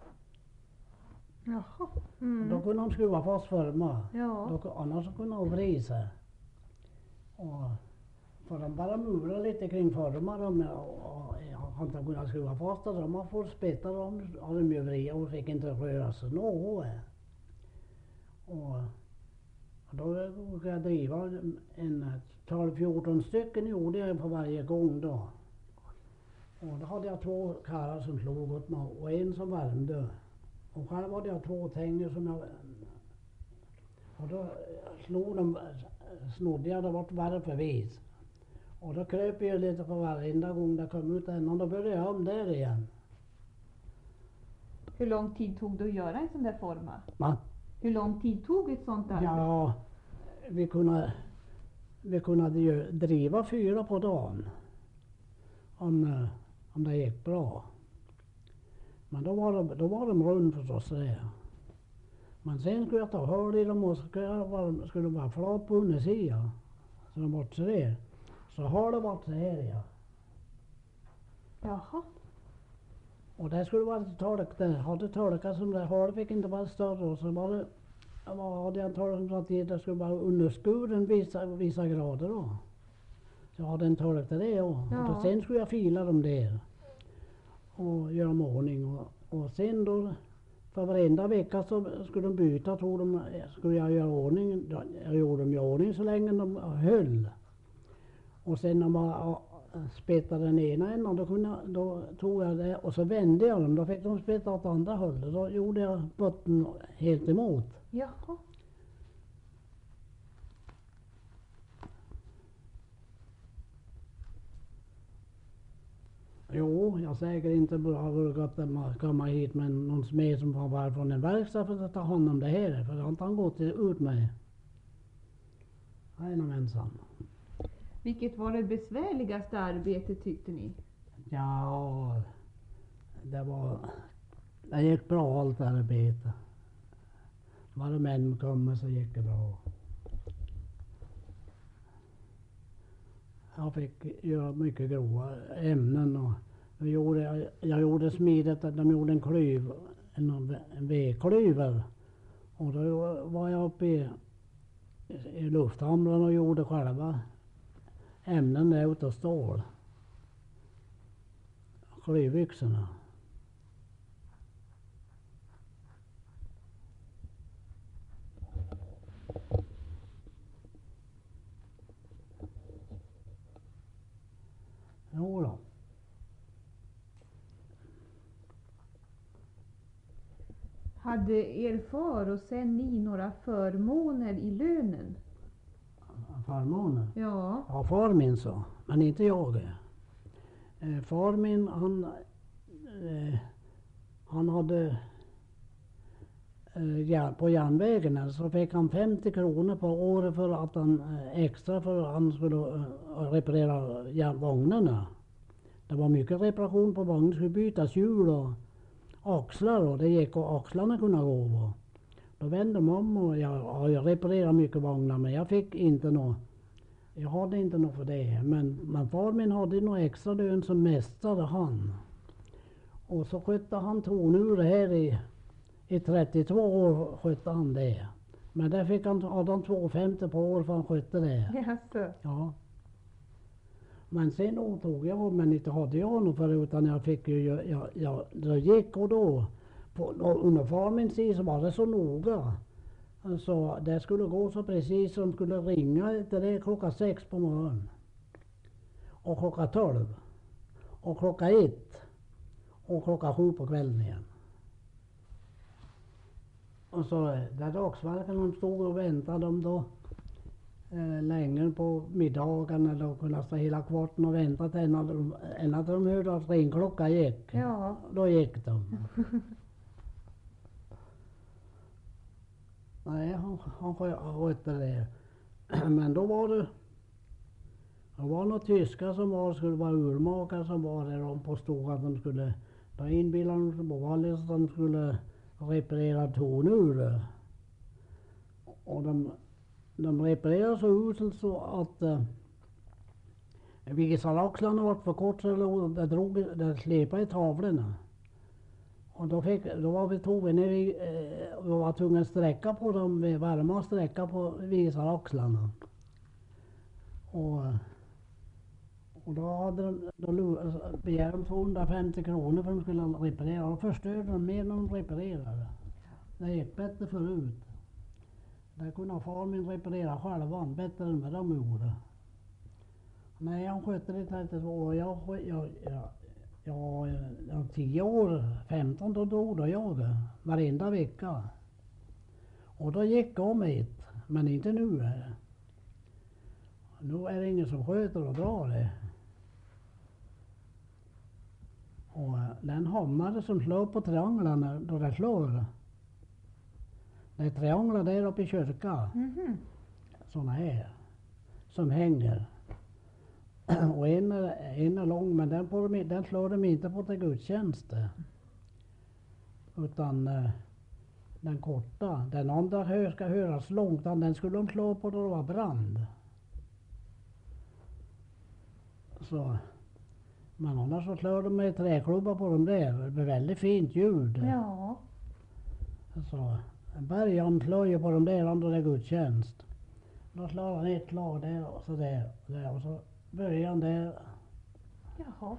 S1: Jaha.
S2: Då kunde de skruva fast förmar.
S1: Ja.
S2: Annars kunde de vrida sig. För de bara murade lite kring förmar och har inte kunnat skruva fast det. De har fått spetta dem, har de ju vrida och fick inte röra sig något. Och då kunde jag driva en 12-14 stycken gjorde jag på varje gång då. Och då hade jag 2 karlar som slog åt mig och en som värmde. Och själv hade jag 2 tänger som jag... Och då slog de, snodde jag det vart värre för vis. Och då kröp jag lite för varenda gång det kom ut en och då började jag om där igen.
S1: Hur lång tid tog det att göra en sån där forma?
S2: Va?
S1: Hur lång tid tog ett sånt arbete?
S2: Ja, vi kunde ju driva 4 på dagen. Om det gick bra. Men då var de rund förstås det. Men sen skulle jag ta hål i dem och så skulle de vara flat på undersidan. Så de var så där. Så har det varit så här ja.
S1: Jaha.
S2: Och det skulle vara lite tork där. Hade torkat som det hålet fick inte vara större. Och så var det, hade jag en tork som sa att det skulle vara underskuren vissa grader då. Så jag hade en tork till det och då sen skulle jag fila dem där. Och göra dem ordning. Och sen då för varenda vecka så skulle de byta, skulle jag göra ordning. Jag gjorde dem i ordning så länge de höll. Och sen när man spetade den ena änden då tog jag det och så vände jag dem. Då fick de speta åt andra hållet. Då gjorde jag botten helt emot.
S1: Jaha.
S2: Jo, jag säger inte bara att man kommer hit med någon smed som var från en verkstad för att ta hand om det här. För det har inte han gått ut med. Jajamensan.
S1: Vilket var det besvärligaste arbetet tyckte ni?
S2: Ja, det gick bra allt arbete. Var det män kom så gick det bra. Jag fick göra mycket grova ämnen och jag gjorde smidigt att de gjorde en vedklyver. Och då var jag uppe i lufthamnen och gjorde själva ämnen där utav stål. Klyvyxorna. Jo då.
S1: Hade er far och sen ni några förmåner i lönen?
S2: Förmåner?
S1: Ja.
S2: Ja, far min så, men inte jag. Far min han hade på järnvägen så fick han 50 kronor på året för att han extra för att han skulle reparera vagnarna. Det var mycket reparation på vagnen, skulle bytas hjul och axlar och det gick och axlarna kunde gå på. Då vände de om och jag reparerade mycket vagnar men jag fick inte något. Jag hade inte något för det. Men far min hade något extra lön som mästare han. Och så skötte han tornur här i 32 år skötte han det. Men där hade han 2,50 på år för han skötte det.
S1: Jaså.
S2: Ja. Men sen åtog jag, men inte hade jag något för det utan jag fick ju, det gick och då under far min tid så var det så noga. Så det skulle gå så precis som skulle ringa till det 6 på morgonen. Och 12. Och 1. Och 7 på kvällen igen. Och så där dagsverkarna stod och väntade de då länge på middagen. De kunde stå hela kvarten och vänta till innan de hörde att ringklockan gick.
S1: Ja.
S2: Då gick de. Nej, han skötte det. Men då var det några tyskar som skulle vara urmakare som var där och påstod att de skulle ta in bilarna på Wallis så de skulle reparera tornurer. Och de reparerade så uselt så att visaraxlarna var för kort så det släpade i tavlorna. Och då var vi tvungna att sträcka på dem, varma sträcka på visaraxlarna. Och då begärde de 250 kronor för att de skulle reparera. Och förstörde de mer när de reparerade. Det gick bättre förut. Det kunde far min reparera själva bättre än vad de gjorde. Nej, han skötte det 32 år. Jag 10 år, 15 då dog jag varenda vecka. Och då gick jag med, men inte nu. Nu är det ingen som sköter och drar det. Och den hammare som slår på trianglarna då det slår. Det är trianglar där uppe i kyrkan. Såna här. Som hänger. Och en är lång men den slår de inte på till gudstjänst. Utan den korta. Den andra ska höras långt. Den skulle de slå på då det var brand. Så. Men annars så slår de med träklubbar på dem där. Det blir väldigt fint ljud.
S1: Ja.
S2: Så början slår ju på dem där under det gudstjänst. Då slår han ett slag där och så där och så börjar han där.
S1: Jaha.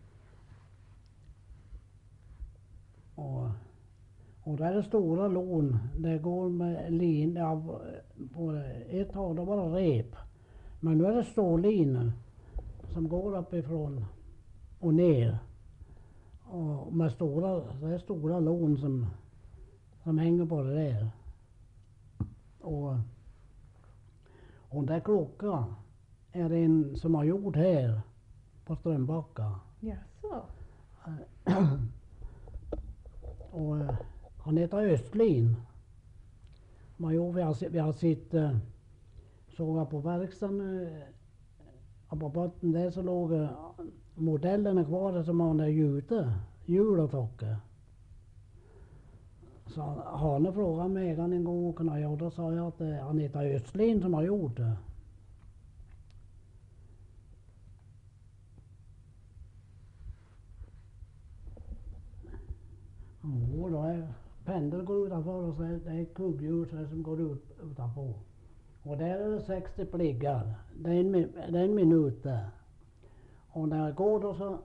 S2: Och där är stora lån. Det går med lin på ett tag då var det rep. Men nu är det stållinor som går uppifrån och ner. Och med det är stora lån som hänger på det där. Och där klockan är det en som har gjort här på Strömbacka.
S1: Jaså?
S2: Och han heter Östlin. Vi har sett såg på verkstaden på botten där så låg modellerna kvar som han är hjul och tocke. Så han frågade mig en gång och då sa jag att han heter Östlin som har gjort det. Och då är pendeln går utanför och så är det ett kugghjul som går ut utanpå. Och där är det 60 pliggar. Det är en minut där. Och när det går då så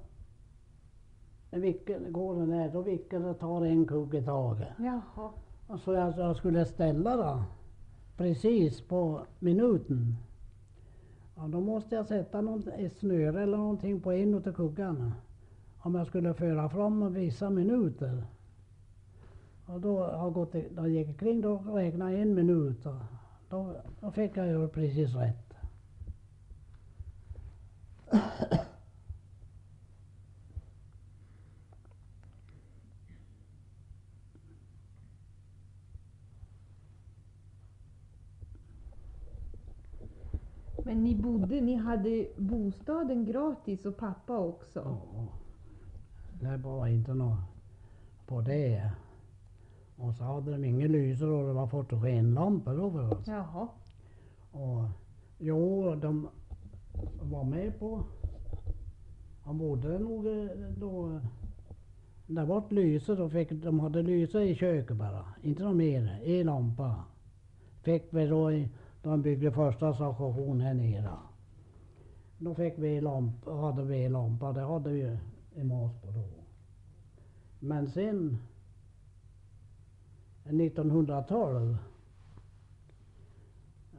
S2: går den där, då vickar det tar en kugg i taget.
S1: Jaha.
S2: Och så jag skulle ställa då precis på minuten. Och då måste jag sätta ett snöre eller någonting på en av kuggarna. Om jag skulle föra fram vissa minuter. Och då gick jag kring då räknade jag 1 minut. Och då fick jag göra precis rätt.
S1: Men ni hade bostaden gratis och pappa också?
S2: Ja, det var inte något på det. Och så hade de ingen lyser och det var fotogenlampor då för oss.
S1: Jaha.
S2: Och jo, de var med på. Han bodde nog då. Det var ett lyse då de hade lyse i köket bara. Inte något mer. En lampa. Fick vi då de byggde första stationen här nere. Då fick vi hade vi lampa. Det hade vi i mas på då. Men sen 1912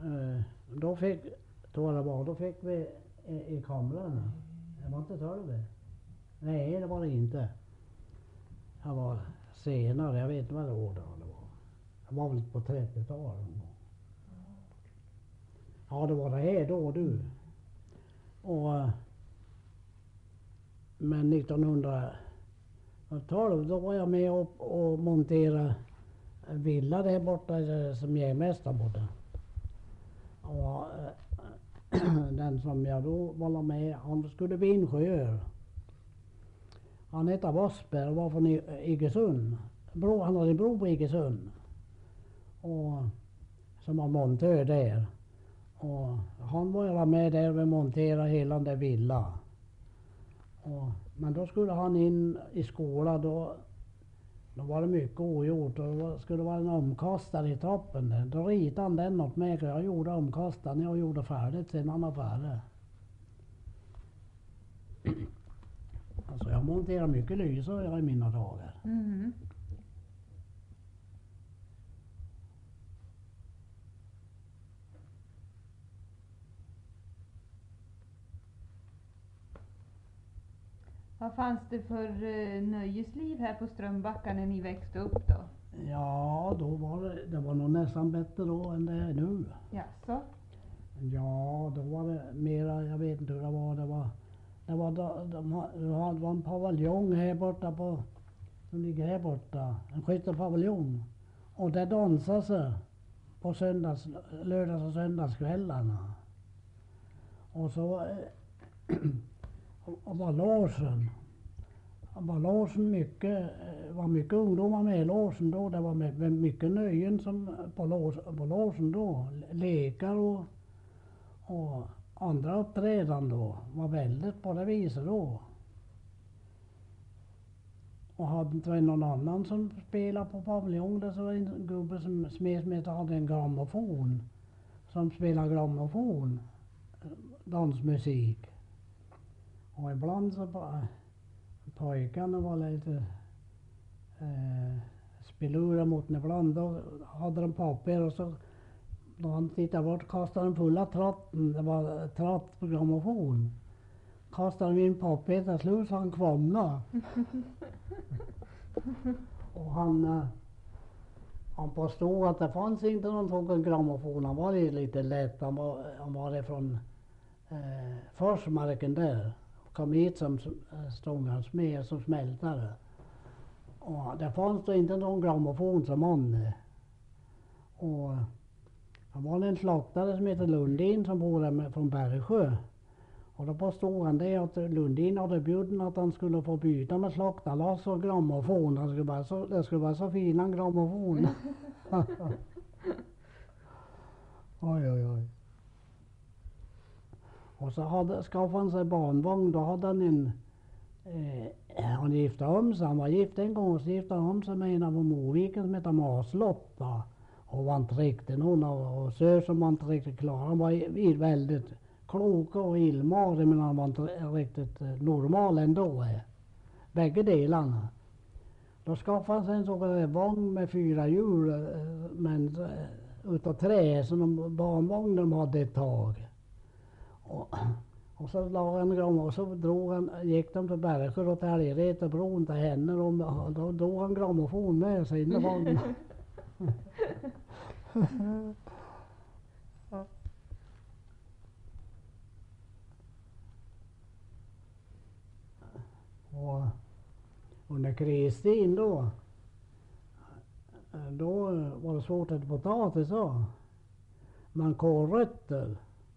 S2: då fick, tror jag det var, då fick vi i kameran. Det var inte 12. Nej, det var det inte. Det var senare, jag vet inte vad det var. Det var väl på 30-talet. Ja, det var det här då du. Och men 1912 då var jag med och monterade en villa där borta som jägmästare bodde. Och den som jag då var med, han skulle bli ingenjör. Han hette Wassberg och var från Iggesund. Han hade en bror på Iggesund. Och som var montör där. Och han var med där och monterade hela den där villa. Men då skulle han in i skolan, då var det mycket ogjort och då skulle det vara en omkastare i trappen där. Då ritade han den åt mig. Jag gjorde omkastaren, jag gjorde färdigt sen han var färdig. Alltså jag monterar mycket lysare i mina dagar.
S1: Mm. Vad fanns det för nöjesliv här på Strömbacka när ni växte upp då?
S2: Ja, då var det var nog nästan bättre då än det är nu.
S1: Jaså?
S2: Ja, då var det mera, jag vet inte hur det var. Det var en paviljong här borta som ligger här borta. En skyttepaviljong. Och där dansade sig på lördags och söndagskvällarna. Och så och var logen mycket, var mycket ungdomar med i logen då. Det var mycket nöjen som på logen då. Lekar och andra uppträdanden då var väldigt på det viset då. Och hade inte någon annan som spelade på paviljong, det så var en gubbe som hade en grammofon som spelade grammofon, dansmusik. Och ibland så pojkarna var lite spelura mot den ibland. Då hade de papper och så då han tittade bort kastade de fulla tratten. Det var tratt på grammofon. Kastade de in papper till slut så han kvamnade. Och han påstod att det fanns inte någon sån grammofon. Han var lite lätt. Han var ifrån Forsmarken där. Kom hit som stångans med som smältare. Och det fanns då inte någon grammofon som han. Och han var en slaktare som heter Lundin som bodde från Bergsjö. Och då påstod han det att Lundin hade bjuden att han skulle få byta med slaktarlass och grammofon. Det skulle vara så fina grammofon. Oj, oj, oj. Och så skaffade han sig barnvagn. Då hade han han gifte om sig. Han var gift en gång och så gifte han om sig med en av Moviken som heter Maslotta. Och var inte riktigt någon och Sör som var inte riktigt klar. Han var väldigt klok och illmarig men han var inte riktigt normal ändå. Bägge delarna. Då skaffade han sig en sån vagn med 4 hjul men utav trä som barnvagn de hade ett tag. Och så la han igång och så gick de till Bergsjö och till Älgretebron till henne och då drog han grammofon med sig in i vagnen. Och under kristid då var det svårt att få potatis så. Man kålrötter.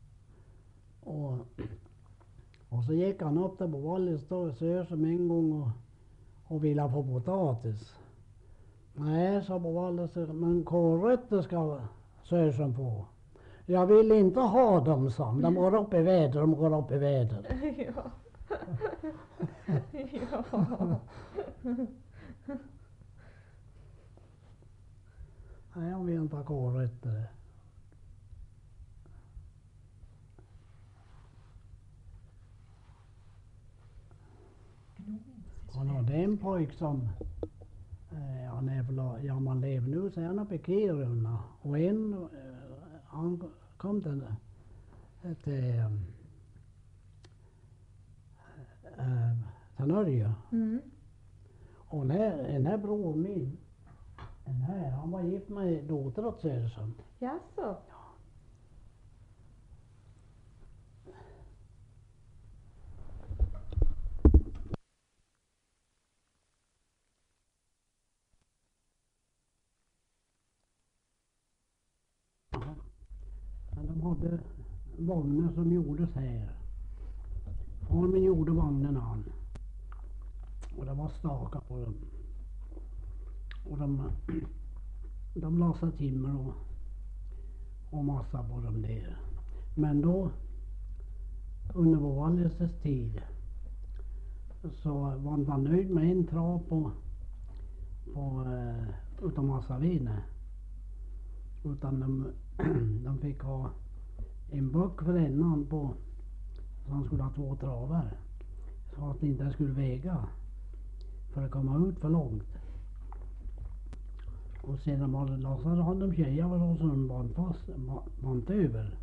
S2: Och så gick han upp där på Wallis då Sör som en gång och ville få potatis. Nej, sa på Wallis, men kålrötter ska Sör som få. Jag vill inte ha dem, sa han. De går upp i väder,
S1: Ja. Ja.
S2: Nej, jag vill inte ha kålrötter. Han hade en pojk som han är väl, ja man lever nu så är han uppe i Kiruna och han kom till till Norge.
S1: Mm.
S2: Och den här bror min, han var gift med dotter åt Söderström.
S1: Jaså?
S2: Men de hade vagnar som gjordes här. Far min gjorde vagnarna han. Och det var stakar på dem. Och de lasade timmer och massa på dem där. Men då under Wallenses tid så var man nöjd med en trav på utav massaviner. Utan de fick ha en buck för ändan på, så han skulle ha 2 travar. Så att det inte skulle väga för att komma ut för långt. Och sedan var det lasade hade de tjejer som band över.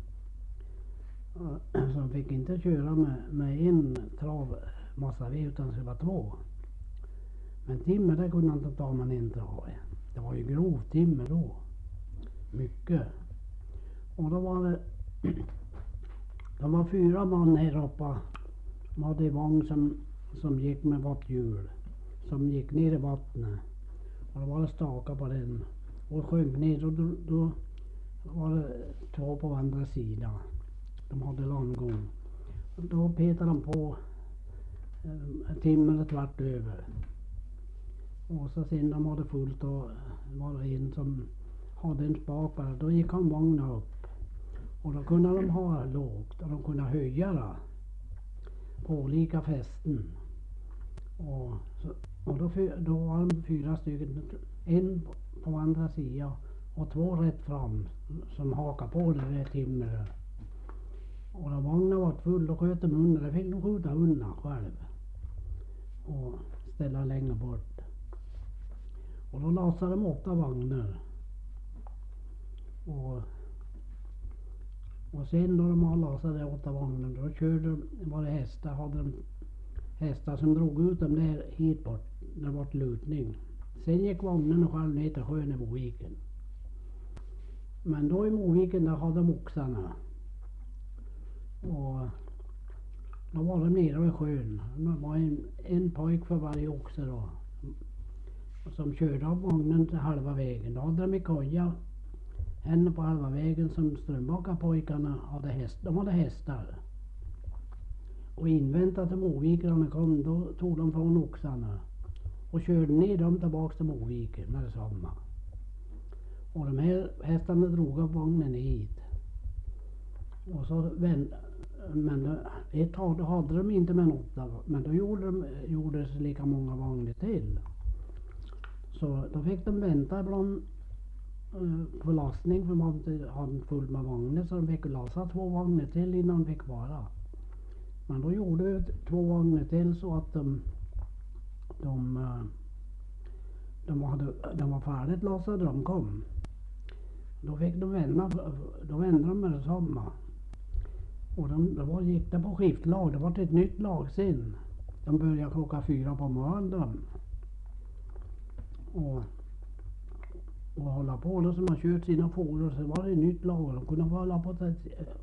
S2: Så de fick inte köra med en trav massaved utan det skulle vara 2. Men timmer det kunde inte ta med en trav. Det var ju grovt timmer då. Mycket. Och då var det de var 4 man här uppe. De hade en vagn som gick med vatthjul. Som gick ner i vattnet. Och då var det stakar på den. Och sjönk ner och då var det 2 på andra sidan. De hade landgång. Och då petade de på timmer tvärt över. Och så sen de hade fullt och var det en som hade en spak bara. Då gick han vagnen upp. Och då kunde de ha lågt och de kunde höja det på olika fästen. Och då var de 4 stycken. En på andra sidan och 2 rätt fram som hakade på det där timret. Och när vagnen var full då sköt de undan. Det fick de skjuta undan själv. Och ställa längre bort. Och då lasade de 8 vagnar. Och sen då de har lasat de 8 vagnar då var det hästar. Hade de hästar som drog ut dem där hit bort. Det var lutning. Sen gick vagnen själv ner till sjön i Moviken. Men då i Moviken där hade de oxarna. Och då var de nere vid sjön. Det var en pojk för varje oxe då. Som körde av vagnen till halva vägen. Då hade de i koja henne på halva vägen som Strömbacka pojkarna hade de hade hästar. Och inväntat till Moviken kom då tog de från oxarna. Och körde ner dem tillbaks till Moviken med detsamma. Och de här hästarna drog av vagnen hit. Och så men ett tag då hade de inte med 8. Men då gjordes lika många vagnar till. Så då fick de vänta ibland på lastning för man hade fullt med vagnar. Så de fick lasta 2 vagnar till innan de fick vara. Men då gjorde vi 2 vagnar till så att de var färdigt lastade de kom. Då fick de då vände de med detsamma. Och gick det på skiftlag. Det var ett nytt lag sen. De började klockan 4 på morgonen. Och hålla på då som man kört sina fåror så var det ett nytt lag. De kunde hålla på till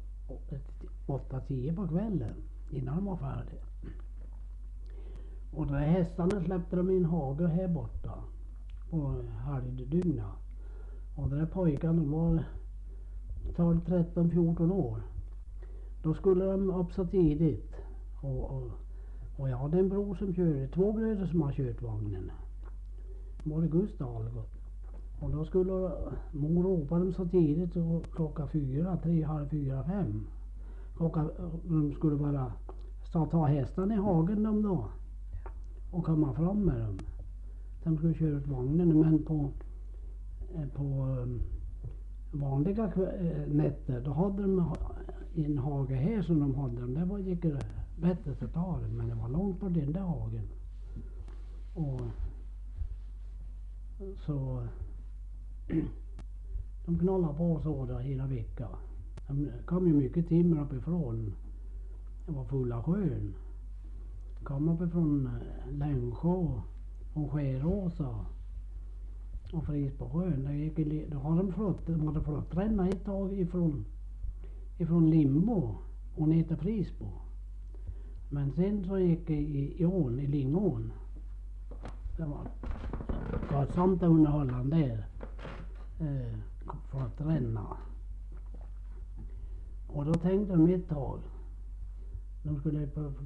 S2: 8-10 på kvällen innan de var färdiga. Och de hästarna släppte de i en hage här borta på helgdygna. Och de där pojkarna var 12, 13, 14 år. Då skulle de upp så tidigt. Och jag hade en bror som körde, 2 bröder som har kört vagnen. Både Gustav Algot. Och då skulle mor ropa dem så tidigt så klockan 4, 3, halv 4, 5. De skulle bara ta hästarna i hagen de då. Och komma fram med dem. De skulle köra ut vagnen men på vanliga nätter då hade de en hage här som de hade. Det gick det bättre att ta det men det var långt på den där hagen. Och så de knallade på så där hela veckan. Det kom ju mycket timmer uppifrån. Det var fulla sjön. Kom uppifrån Längsjö, från Skäråsa och Frisbosjön. Då har de hade flottränna ett tag ifrån Limbo och ner till Frisbo. Men sen så gick i ån, i Lingån. Det var gatsamt underhållan där. Flottränna. Och då tänkte de ett tag. De skulle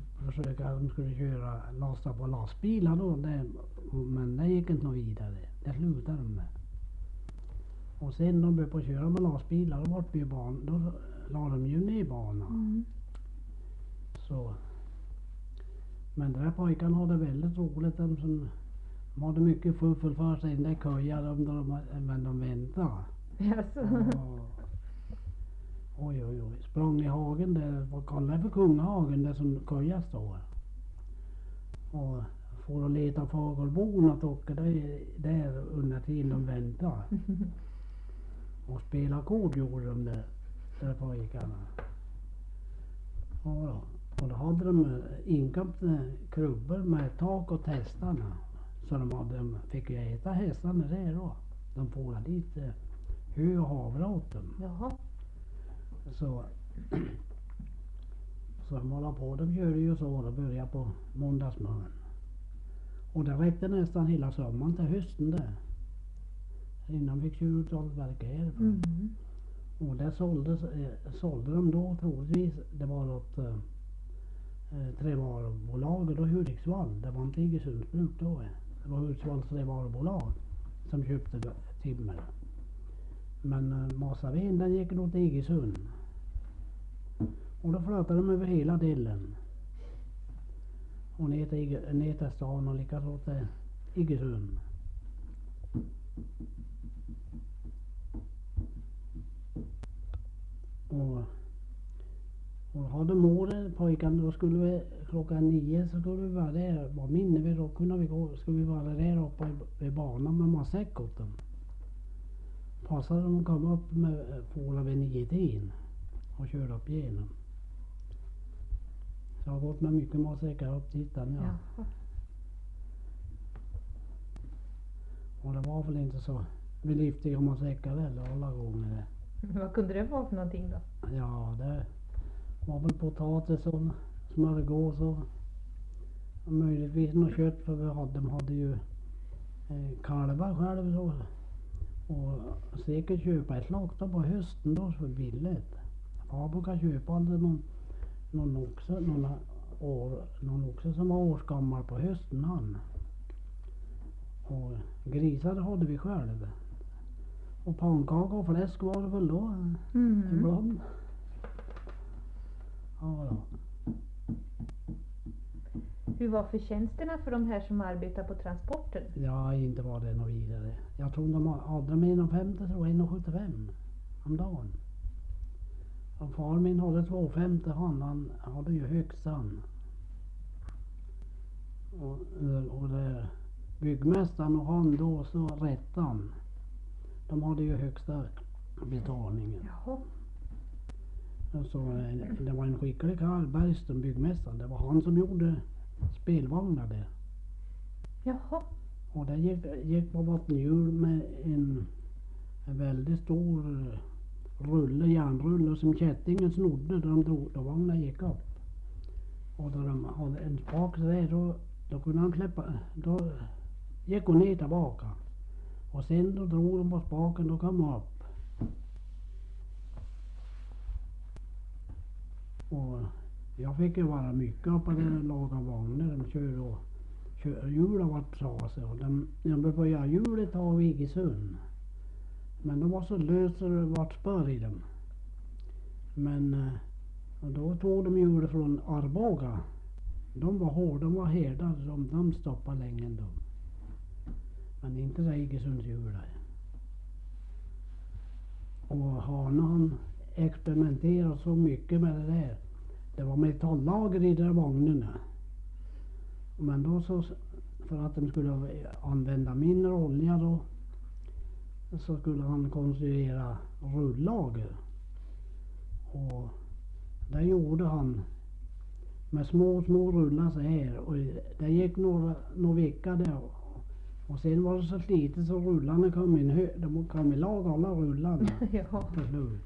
S2: köra lasta på lastbilar då. Men det gick inte något vidare. Det slutade de med. Och sen de började på att köra med lastbilar då la de ju ner banan. Så. Men de där pojkarna hade väldigt roligt. De hade mycket fuffel för sig. Det köjade men de väntade.
S1: Jaså?
S2: Oj. Sprang i hagen där. Vad kallar det för Kungahagen där som köja står. Och får att leta fågelbon att åka där under tiden de väntar. Och spela kort gjorde de där pojkarna. Och då hade de inköpt krubbor med tak och hästarna. Så de fick ju äta hästarna där då. De får dit hö och havre åt dem.
S1: Jaha.
S2: Så de håller på. De gör ju så. De börjar på måndagsmorgon. Och det räckte nästan hela sommaren till hösten där. Innan fick 20-talet verka härifrån. Och där sålde de då troligtvis. Det var något trävarubolag då Hudiksvall. Det var inte Iggesunds bruk då. Det var Hudiksvalls trävarubolag som köpte timmer. Men Masavin den gick nog till Iggesund. Och då flötade de över hela delen. Och ner till stan och likaså till Iggesund. Och hade mor pojkarna då skulle vi klockan 9 så skulle vi vara där. Vad minner vi då skulle vi vara där uppe vid banan med matsäck åt dem. Passade de att komma upp med fålar vid 9-tiden och körde upp igenom. Så jag har gått med mycket matsäckar upp dit ja.
S1: Jaha.
S2: Och det var väl inte så lyftiga matsäckar heller alla gånger.
S1: Vad kunde det vara för någonting då?
S2: Ja, det var väl potatis och smörgås och möjligtvis något kött för de hade ju kalvar själv så. Och säkert köpa ett slakta på hösten då så billigt. Far brukar köpa aldrig någon oxe som var årsgammal på hösten han. Och grisar hade vi själv. Och pannkaka och fläsk var det väl då ibland. Ja då.
S1: Hur var förtjänsterna för de här som arbetar på transporten?
S2: Ja, inte var det något vidare. Jag tror de hade 1,50 tror jag, 1,75 om dagen. Och far min hade 2,50 han hade ju högstan. Och det byggmästaren och han då så rättan. De hade ju högsta betalningen.
S1: Jaha.
S2: Så det var en skicklig Karl Bergström, byggmästaren. Det var han som gjorde spelvagnar där.
S1: Jaha.
S2: Och det gick på vattenhjul med en väldigt stor järnrulle som kättingen snodde då de drog, då vagnen gick upp. Och då de hade en spak så där då kunde han då gick hon ner tillbaka. Och sen då drog de på spaken då kom de upp. Och jag fick ju vara mycket uppe där och laga vagnar. De körde och hjulen var trasiga och de började på göra hjul ett tag i Iggesund. Men de var så lösa så det var spör i dem. Men och då tog de hjulet från Arboga. De var hårda, de var härdade, de stoppade länge ändå. Men inte det Iggesunds hjul. Och han experimenterade så mycket med det där. Det var metalllager i de där vagnarna. Men då så för att de skulle använda mindre olja då så skulle han konstruera rullager. Och det gjorde han med små rullar så här. Och det gick några veckor där. Och sen var det så slitet så rullarna kom in. De kom i lag alla rullarna
S1: Ja.
S2: till slut.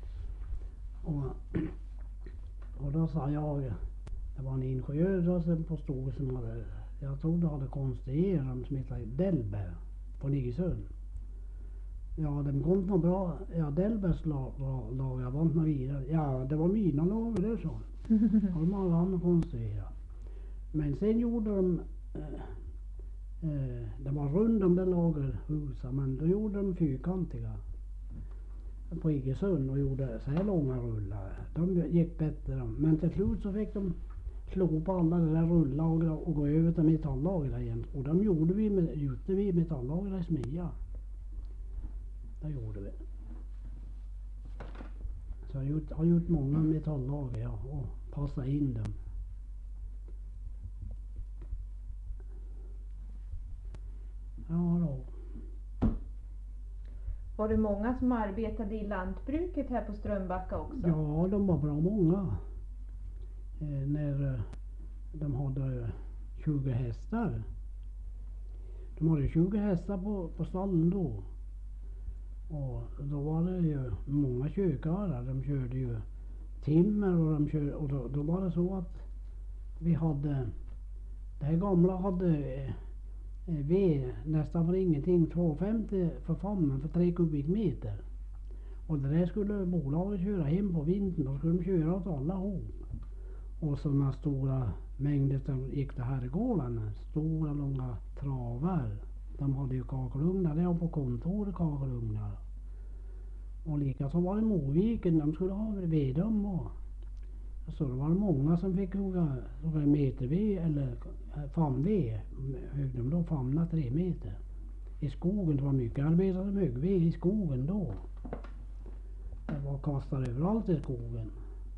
S2: Och då sa jag, det var en ingenjör då som på stod som hade, jag tror det hade konstruerat dem som heter Delberg på Nysund. Ja, de kom nog bra. Ja, Delbergs lag jag var inte vidare. Ja, det var mina lag det så. Har de alla andra konstruerat. Men sen gjorde de det var runt om det lagerhuset, men då gjorde de fyrkantiga på Iggesund och gjorde så här långa rullar. De gick bättre. Men till slut så fick de slopa alla de där rullager och gå över till metalllager igen. Och de gjorde vi metalllager i Smia. Det gjorde vi. Så jag har gjort många metalllager, ja, och passat in dem. Ja då.
S1: Var det många som arbetade i lantbruket här på Strömbacka också?
S2: Ja, de var bra många. När de hade 20 hästar. De hade 20 hästar på stallen då. Och då var det ju många kökare. De körde ju timmer och då var det så att vi hade, det här gamla hade ved nästan för ingenting, 2,50 för famnen för 3 kubikmeter. Och det där skulle bolaget köra hem på vintern, då skulle de köra åt alla håll. Och sådana stora mängder som gick till herrgårdarna, stora långa travar. De hade ju kakelugnar där på kontoret, kakelugnar. Och likaså var det Moviken, de skulle ha vedum och så det var många som fick hugga meterved eller famved, högg de då famna 3 meter. I skogen, det var mycket arbete som höggved i skogen då. Det var kastat överallt i skogen.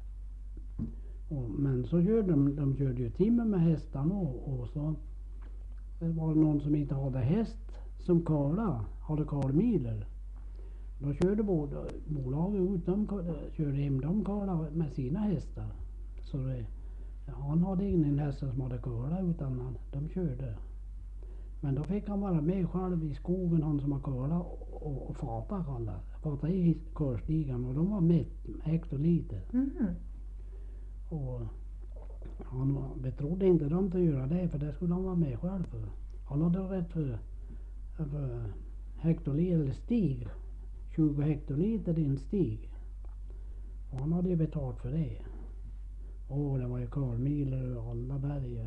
S2: Men så körde de körde ju timmer med hästarna och så det var någon som inte hade häst som hade karlmiler. Då körde bolaget ut, körde hem de karlar med sina hästar. Så han hade ingen häst som hade karlar utan de körde. Men då fick han vara med själv i skogen, han som har karlar och fata i körstigan och de var mätt, hektoliter. Och han betrodde inte dem till att göra det, för det skulle han vara med själv för. Han hade rätt för hektoliter eller stig. 20 hektoliter i en stig. Och han hade ju betalt för det. Det var ju karlmiler över alla berg.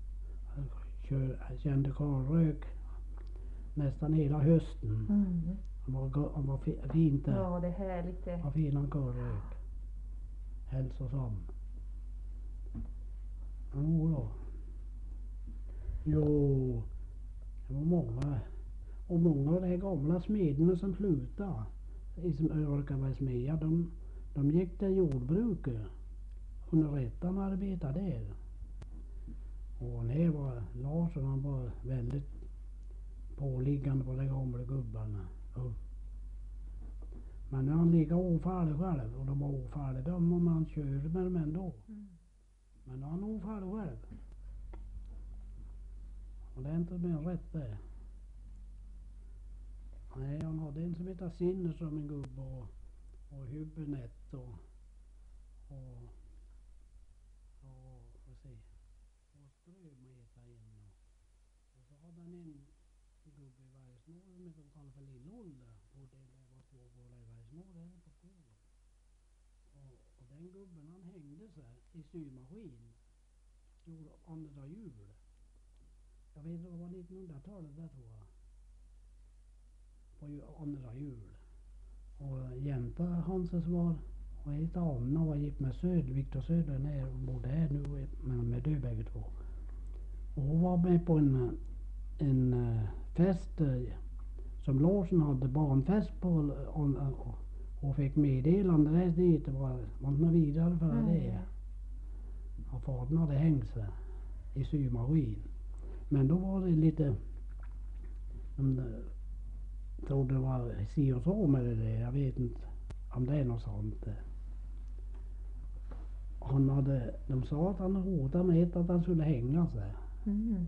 S2: Jag kände karlrök nästan hela hösten. Han var fint där.
S1: Ja, det är härligt det.
S2: Vad fin han karlrök. Hälsosam. Jo, det var många. Och många av de här gamla smederna som slutade som orkade smedja, de gick till jordbruket. Underrättan arbetade där. Och den här var Larsson, han var väldigt påliggande på de gamla gubbarna. Men nu är han lika ofärdig själv, och de var ofärdiga de om han körde med dem ändå. Men nu är han ofärdig själv. Och det är inte mer rätt det. Nej, han hade en som heter Sinner som en gubbe och Hübinett och får se. Och Ström heter en. Och så hade han en gubbe i Bergsnor som de kallar för Lillålder. Och det var 2 gårdar i Bergsnor där på skogen. Och den gubben han hängde sig i symaskin. Gjorde andra jul. Jag vet inte, det var 1900-talet där tror jag. På andra jul. Och jänta Hanses var och hette Anna och var gift med Viktor Södler och bodde här nu med död bägge två. Och hon var med på en fest som Larsson hade, barnfest på och fick meddelande där dit. Det var inte vidare för det. Och fadern hade hängt sig i symaskin. Men då var det lite trodde det var si och så med det där. Jag vet inte om det är något sånt. de sa att han hotade med att han skulle hänga sig.
S1: Mm.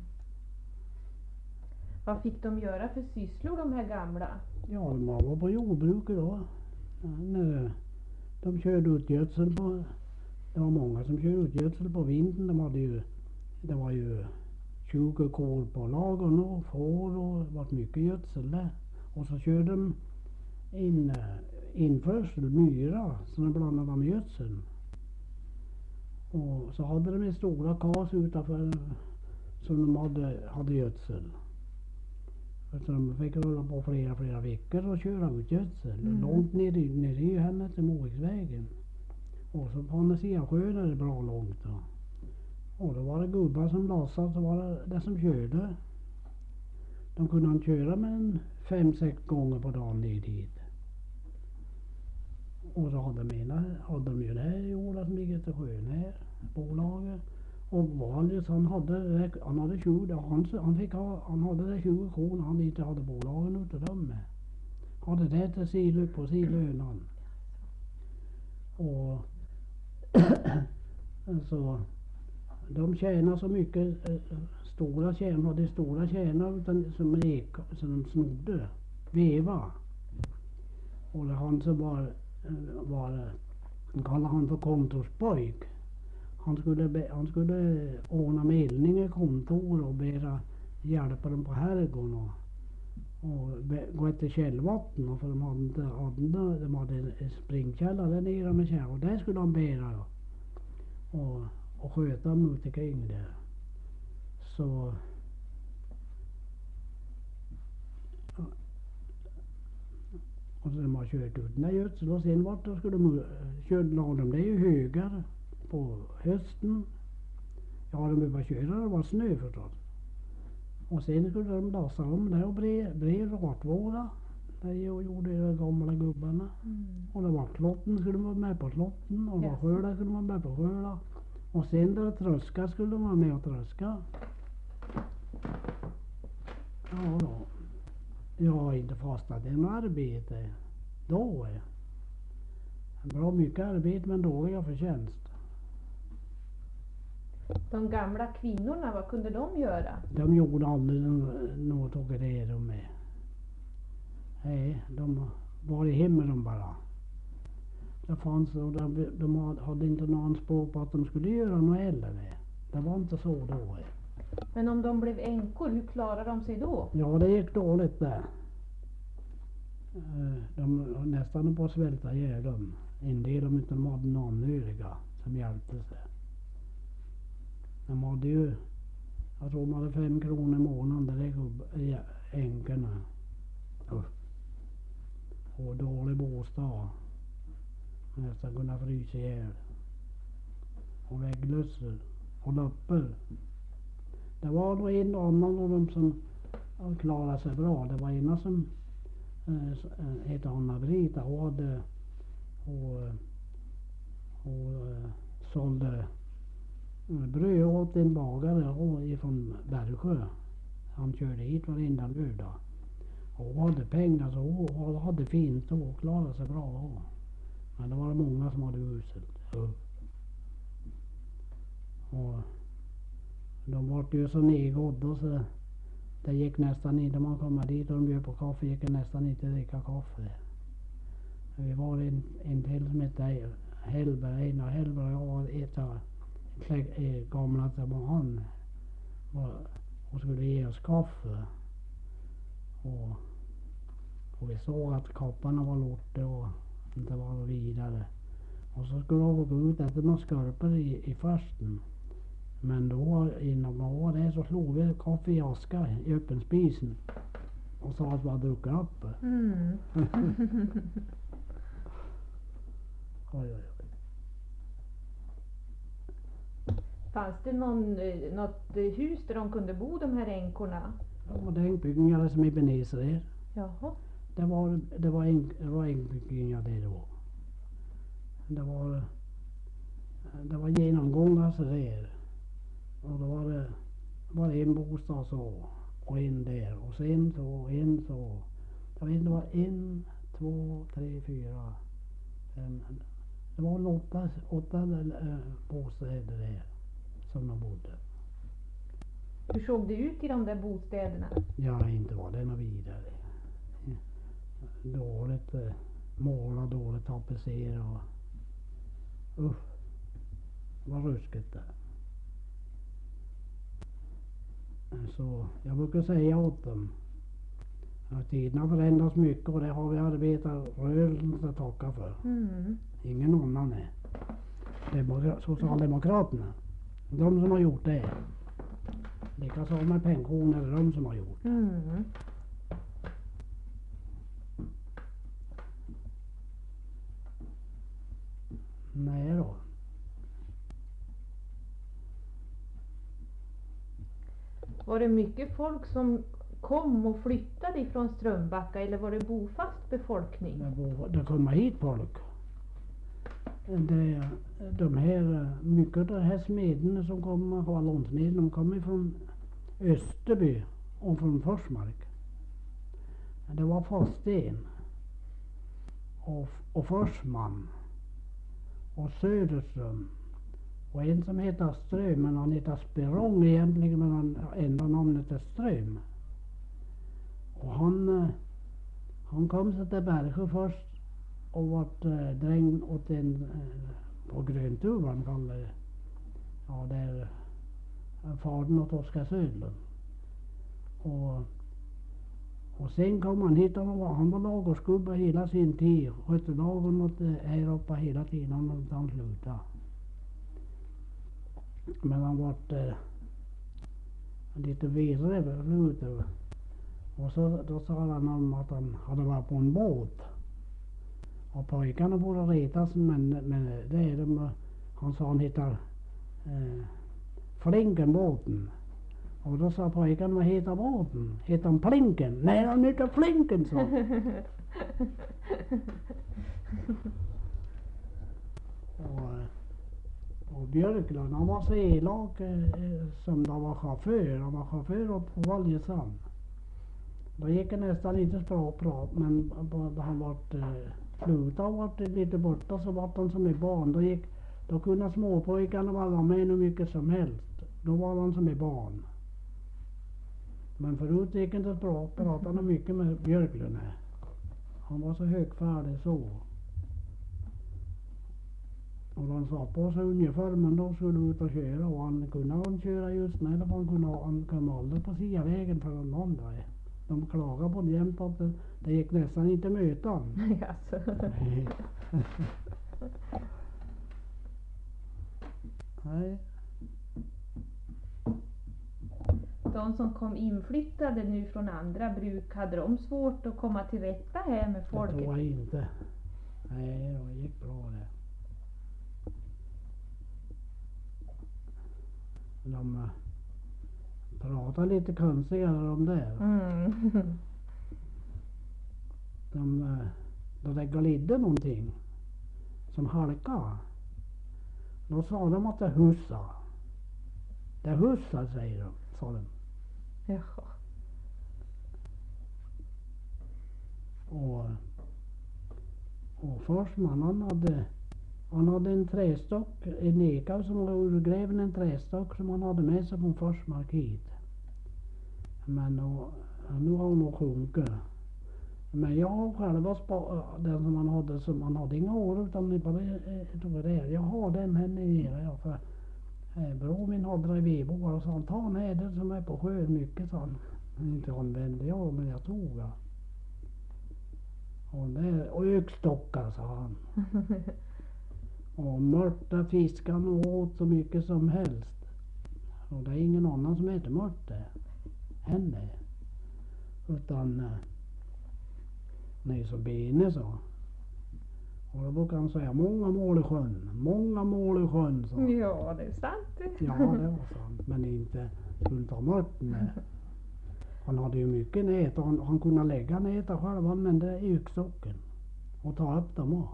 S1: Vad fick de göra för sysslor de här gamla?
S2: Ja, de var på jordbruket då. När de körde ut gödsel på, det var många som körde ut gödsel på vintern. Det var ju 20 kor på lagen och får och det var mycket gödsel där. Och så körde de införsel, myra, så de blandade med gödsel. Och så hade de stora kas utanför som de hade gödsel. Så de fick rulla på flera veckor och köra ut gödsel. Långt ner i henne till Moviksvägen. Och så på andra sidan sjön är det bra långt då. Och då var det gubbar som lastade, så var det som körde. De kunde inte köra med 5-6 gånger på dagen ner dit. Och så hade de ju det jorda som ligger till sjön här, bolaget. Och vanligt han hade 20, han hade det 20 kronor han inte hade bolagen utav dem med. Hade det till silu på silönan. Och så de tjänade så mycket, stora tjänare utan som de snodde, veva. Och det han som kallade han för kontorspojk. Han skulle ordna med eldning i kontor och hjälpa dem på herrgården och gå efter källvatten. Och för de hade en springkälla där nere med käll och där skulle de bära och sköta dem ut omkring där. Så och så de har kört ut den där gödsel och sen vart skulle la de det i högar på hösten. Ja, de behövde köra, det var snö förstås. Och sen skulle de lassa om det och bred ratvåra. Det gjorde de gamla gubbarna. Och det var klotten skulle de vara med på klotten. Och det var skörda skulle de vara med på skörda. Och sen där tröska skulle de vara med och tröska. Ja då. Jag har inte fastat en arbete då. Bra mycket arbete men dåliga förtjänst.
S1: De gamla kvinnorna, vad kunde de göra?
S2: De gjorde aldrig något och det de med. Nej, de var i hemmet de bara. Det fanns och de hade inte någon anspråk på att de skulle göra något heller. Det var inte så då.
S1: Men om de blev änkor, hur klarade de sig då?
S2: Ja, det gick dåligt där. De nästan på att svälta ihjäl dem. En del om inte de hade någon anhöriga som hjälpte sig. De hade ju, jag tror de hade 5 kronor i månaden där änkorna. Och dålig bostad. Nästan kunna frysa ihjäl. Och vägglössor och löppor. Det var nog en annan av dem som klarade sig bra. Det var ena som hette Anna-Brita. Hon sålde bröd åt en bagare från Bergsjö. Han körde hit varenda lördag. Och hon hade pengar så hon hade fint och klarade sig bra. Men det var många som hade uselt. Och de var ju så nedgådda så det gick nästan inte, man kom dit och de bjöd på kaffe, gick det nästan inte att dricka kaffe. Vi var en till som hette Hellberg, Einar Hellberg, och jag var ett av gamla som han och skulle ge oss kaffe. Och vi såg att kopparna var lortiga och inte var vidare. Och så skulle de gå ut efter några skorpor i farsten. Men då innan man var där så slog vi kaffe i aska i öppen spisen. Och sa att vi hade druckit upp. Oj.
S1: Fanns det något hus där de kunde bo, de här änkorna?
S2: Ja, det är änkbyggningar som i Beneser.
S1: Jaha.
S2: Det var änkbyggningar det då. Det var genomgångar så där. Och då var det en bostad så och en där och sen så och en så. Jag vet inte, det var 1, 2, 3, 4, 5. Det var väl åtta bostäder där som de bodde.
S1: Hur såg det ut i de där bostäderna?
S2: Ja, inte var det något vidare. Dåligt målat, dåligt tapetserat och usch, vad ruskigt det. Så jag brukar säga åt dem att tiden har förändrats mycket och det har vi arbetarrörelsen att tacka för.
S1: Mm.
S2: Ingen annan är. Socialdemokraterna, de som har gjort det. Likaså med pensioner, är de som har gjort.
S1: Mm.
S2: Nej då.
S1: Var det mycket folk som kom och flyttade ifrån Strömbacka eller var det bofast befolkning?
S2: Det kommer hit folk. Mycket av de här smederna som kommer, hallonsmeden, de kommer från Österby och från Forsmark. Det var Fossten och Forsman och Söderström och en som heter Ström, men han heter Spirong egentligen, men han ändrar namnet är Ström. Och han kom sig till Bergsjö först och vart dräng åt en på Gröntuvan kallade det. Ja, där fadern åt Oskar Södlund. Och sen kom han hit, han var lagerskubbe hela sin tid. Skötte lagen åt här uppe hela tiden han slutade. Men han vart lite vidare ute. Och så då sa han om att han hade varit på en båt. Och pojkarna borde retas, men det är de, han sa han heter Flinkenbåten. Och då sa pojkarna, vad heter båten? Heter han Plinken? Nej, han heter Flinken, sa och Björklund, han var så elak som det var chaufför. Han var chaufför upp på Valjesand. Då gick det nästan inte bra att prata, men då han vart slutade och vart lite borta så vart han som i barn. Då kunde småpojkarna vara med hur mycket som helst. Då var han som i barn. Men förut gick det inte bra att prata mycket med Björklund. Han var så högfärdig så. Och han satt på sig uniformen då skulle ut och köra och han kunde köra just när han kom aldrig på siavägen för de andra. De klagade på det jämt att det gick nästan inte möta.
S1: Jaså.
S2: Nej.
S1: De som kom inflyttade nu från andra bruk, hade de svårt att komma till rätta här med
S2: Det
S1: folket?
S2: tror jag inte. Nej, det gick bra det. De pratar lite konstigare om det.
S1: Mm.
S2: Då det glidde någonting som halka. Då sa de att det hussade. Det hussar, säger de, sa de.
S1: Jaha.
S2: Och Forsman han hade en trästock, en eka som låg urgräven, en trästock som han hade med sig från Forsmark hit. Men nu har hon nog sjunkit. Men jag har själva den som han hade inga år utan det bara det. Jag har den här nere, ja, för bror min hade det i vedbogar och sa han, ta med den som är på sjön mycket, sa han. Men inte använde jag, men jag tog det. Och ökstockar, sa han. Och mörta fiskan åt så mycket som helst. Och det är ingen annan som heter mörta. Henne. Utan nej, så bene så. Och då brukar han säga många mål i sjön. Många mål i sjön, så.
S1: Ja, det är sant.
S2: Ja, det var sant. Men inte skulle ta mört med. Han hade ju mycket nät och han kunde lägga nätet själv. Han använde yxsocken och ta upp dem också.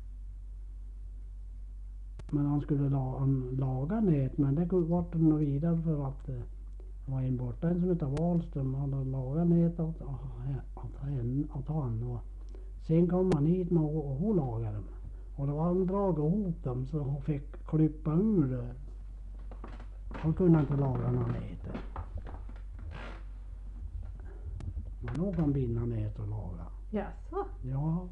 S2: Men han skulle laga nät, men det vart nog vidare för att det var en borta, en som heter Wahlström. Han hade lagat nät åt han och sen kom han hit och hon lagade dem. Och då hade de dragit ihop dem så hon fick klippa ur det. Hon kunde inte laga någon nät. Men då kan binda nät och laga.
S1: Jaså?
S2: Ja.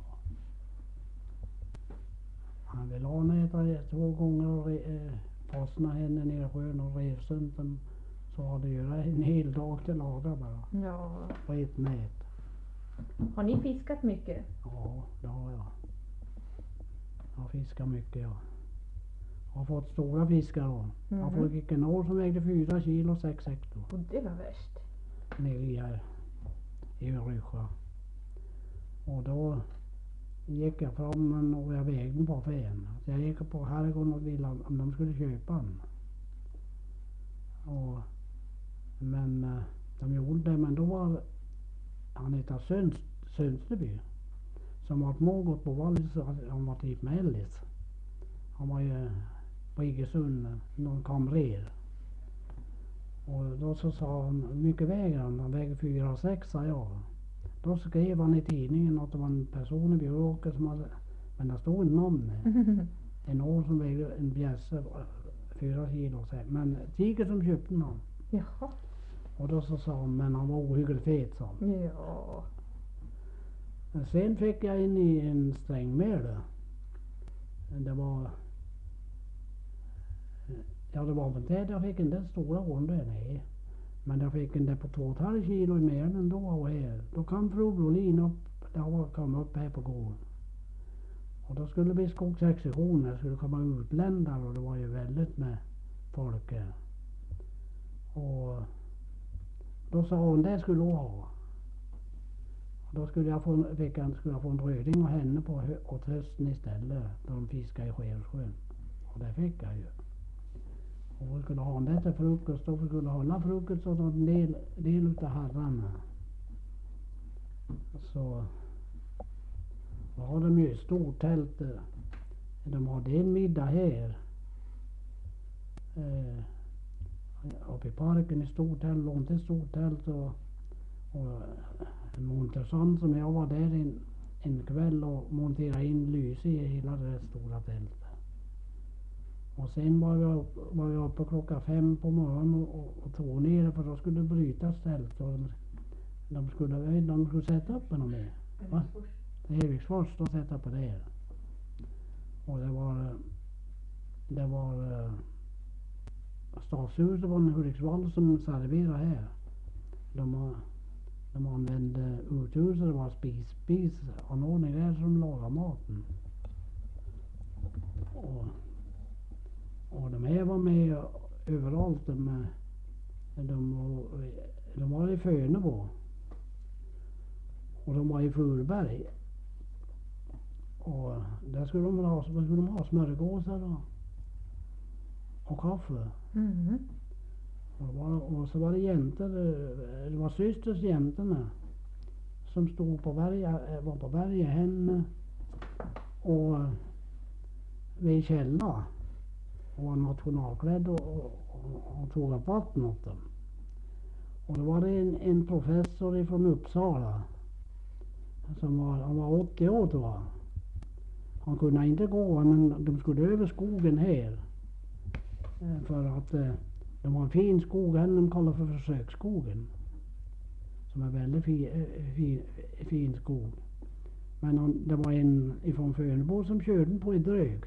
S2: Han ville ha näta 2 gånger och fastna henne ner i sjön och rev sönder dem. Så hade ju en hel dag till laga bara.
S1: Ja.
S2: På ett nät.
S1: Har ni fiskat mycket?
S2: Ja, det har jag. Jag har fiskat mycket ja. Jag har fått stora fiskar då. Jag
S1: Mhm.
S2: fick en ål som vägde 4 kilo 6 hektar.
S1: Och det var värst.
S2: Nere här i Rysjö. Och då gick jag fram och jag vägde den på affären. Så jag gick på herrgården och ville om de skulle köpa den. Och, men de gjorde det, men då var han heter Sönsteby som var något på Wallis, han var typ med Ellis. Han var ju på Iggesund, någon kamrer. Och då så sa han, mycket väger han väger 4,6 sa jag. Då skrev han i tidningen att det var en person i Bjuråker som hade, men det stod inte namnet. En ål som vägde en bjässe 4 kilo. Men tiger som köpte någon.
S1: Jaha.
S2: Och då så sa han, men han var ohyggligt fet sa han.
S1: Ja.
S2: Men sen fick jag in i en strängmjöl. Det var, ja det var väl det jag fick en den stora ån där, nej. Men jag fick en där på 2,5 kilo i mjölen då och här. Då kom fru Brolin upp, det var kom upp här på gården. Och då skulle det bli skogsexekutioner, det skulle komma utländare och det var ju väldigt med folk här. Och då sa hon, det skulle hon ha. Och då skulle jag få en röding och henne på åt hösten istället, då de fiskade i Skärsjön. Och det fick jag ju. Och vi skulle ha det till frukost och vi skulle hålla frukost åt en del utav herrarna. Så var de ju ett stort tält. De hade en middag här. Uppe i parken i stort tält, långt ett stort tält och Montesson som jag var där en kväll och monterade in lyse i hela det stora tältet. Och sen var jag uppe klockan 5 på morgonen och tog ner för då skulle det brytas tält och de skulle sätta upp med dem med. Va? Eriksfors då sätta på det. Och det var stadshuset från Hudiksvall som serverade här. De använde uthuset, det var spisanordning där som lagade maten. Och de här var med överallt. De var i Fönebo. Och de var i Furberg. Och där skulle de ha smörgåsar och kaffe.
S1: Mhm.
S2: Och så var det jäntor, det var systers jäntorna som stod på var på berget henne och vid källa och var nationalklädd och tog upp vatten åt dem. Och då var det en professor ifrån Uppsala han var 80 år tror jag. Han kunde inte gå men de skulle över skogen här för att det var en fin skog, de kallar för försöksskogen. Som är väldigt fin skog. Men det var en ifrån Fönebo som körde den på ett drög.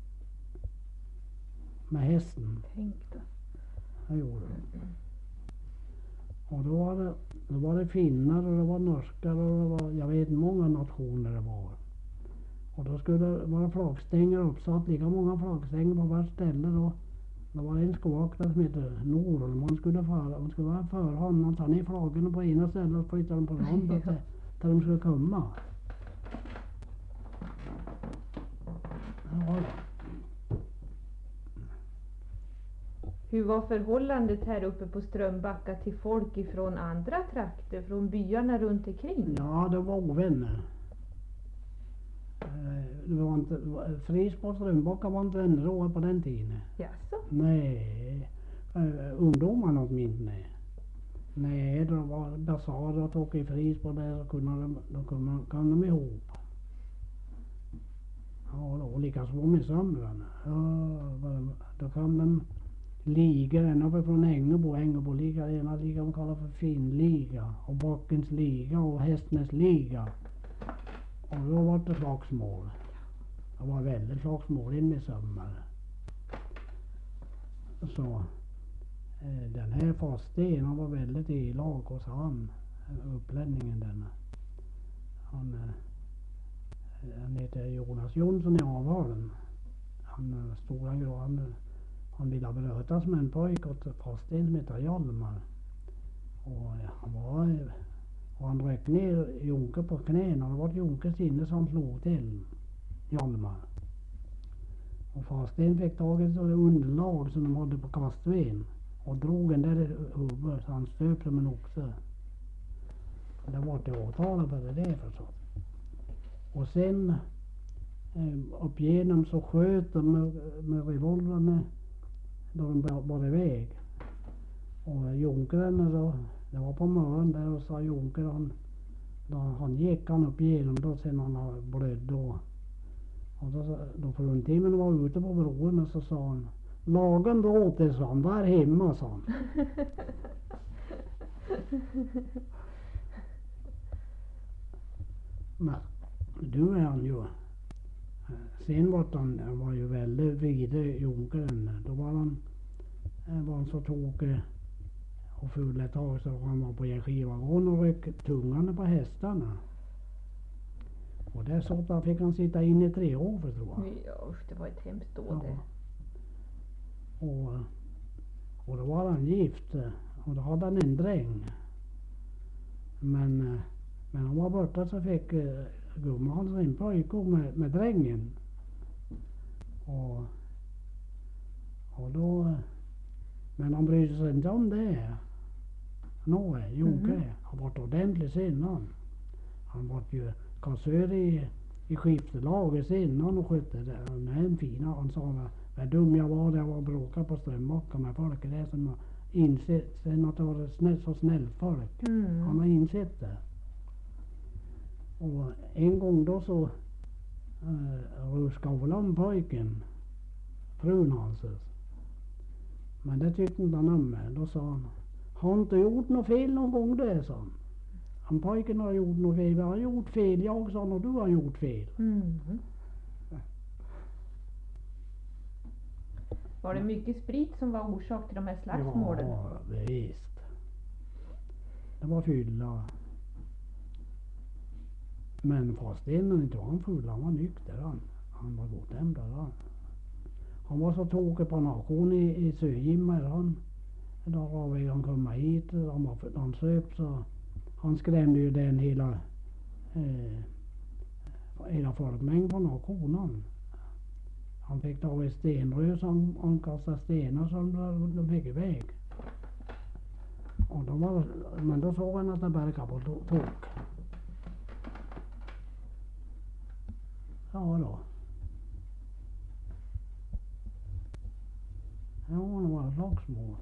S2: Med hästen.
S1: Tänk då.
S2: Jag gjorde det. Och då var det finnar och det var norskar och det var, jag vet många nationer det var. Och då skulle det vara flaggstänger uppsatt, lika många flaggstänger på varje ställe då. Det var en skovaktare som hette Norholm. Hon skulle vara för honom. Han tar ner flaggarna på ena stället och flyttar dem på det andra till de skulle komma. Ja.
S1: Hur var förhållandet här uppe på Strömbacka till folk ifrån andra trakter, från byarna runt omkring?
S2: Ja, det var ovänner. Det var inte, Frisbo och Strömbacka var inte vänner på den tiden.
S1: Jaså?
S2: Nej, ungdomarna åtminstone. Nej, det var basarer och tog i Frisbo där och kom de ihop. Ja, då lika små med sömnen. Då kom de ligor ända uppe från Ängebo. Ängebo-liga, ena ligan de kallar för Finnliga. Och Bockens liga och Hästnäs liga. Och då var det slagsmål. Det var väldigt slagsmål in med sömmar. Så den här Fasten, han var väldigt elak och sa han, upplänningen denna. Han heter Jonas Jonsson i Avalen. Han stora grå, han ville brötas med en pojk åt Fasten som heter Hjalmar. Och han rök ner Jonke på knäna. Det var Jonkes sinne som slog till Hjalmar. Och Fasten fick tag i ett underlag som de hade på kastveden och drog den där i huvudet så han stöp som en oxe. Det var till åtala för det förstås. Och sen upp igenom så sköt de med revolverna då de bar iväg. Och Jonkeren då, det var på morgonen där och sa Jonkeren, han gick han upp igenom då sen han har blödd då. Och då fruntimmen var ute på bron och så sa han, lagen då åt det, sa han, var hemma, sa han. Men du är han ju. Sen var ju väldigt vidare Jonkeren. Då var han så tokig och full ett tag så han var på skivagon och rök tungan på hästarna. Och där fick han sitta in i 3 år för, tror jag.
S1: Ja, usch, det var ett hemskt år det.
S2: Och då var han gift och då hade han en dräng. Men han var borta så fick gumman en pojke med drängen. Och då, men han brydde sig inte om det. Jonke, han var ordentligt innan. Han var ju kassör i skiftelaget innan och skötte det. Han är en fin. Han sa vad dum jag var där jag var bråka på Strömbacka med folk. Det är som har insett sen att det var så snällt folk. Han har insett det. Och en gång då så ruskade väl om pojken, frun hanses. Men det tyckte inte han om. Då sa han, har inte gjort något fel någon gång det, sa han. Han pojken har gjort något fel. Jag har gjort fel, jag sa, och du har gjort fel.
S1: Var det mycket sprit som var orsak till de här slagsmålen?
S2: Ja, visst. Det var fylla. Men fast inte var han full, han var nykter han. Han var godhämtad han. Han var så tokig på en auktion i Söjimmer han. Då var vi han komma hit, han söp så han skrämde ju den hela folkmängden på auktionen. Han fick tag i stenrör så han kastade stenar som de fick iväg. Och men då såg han att det verkade på tok. Ja då. Ja, det var slagsmål.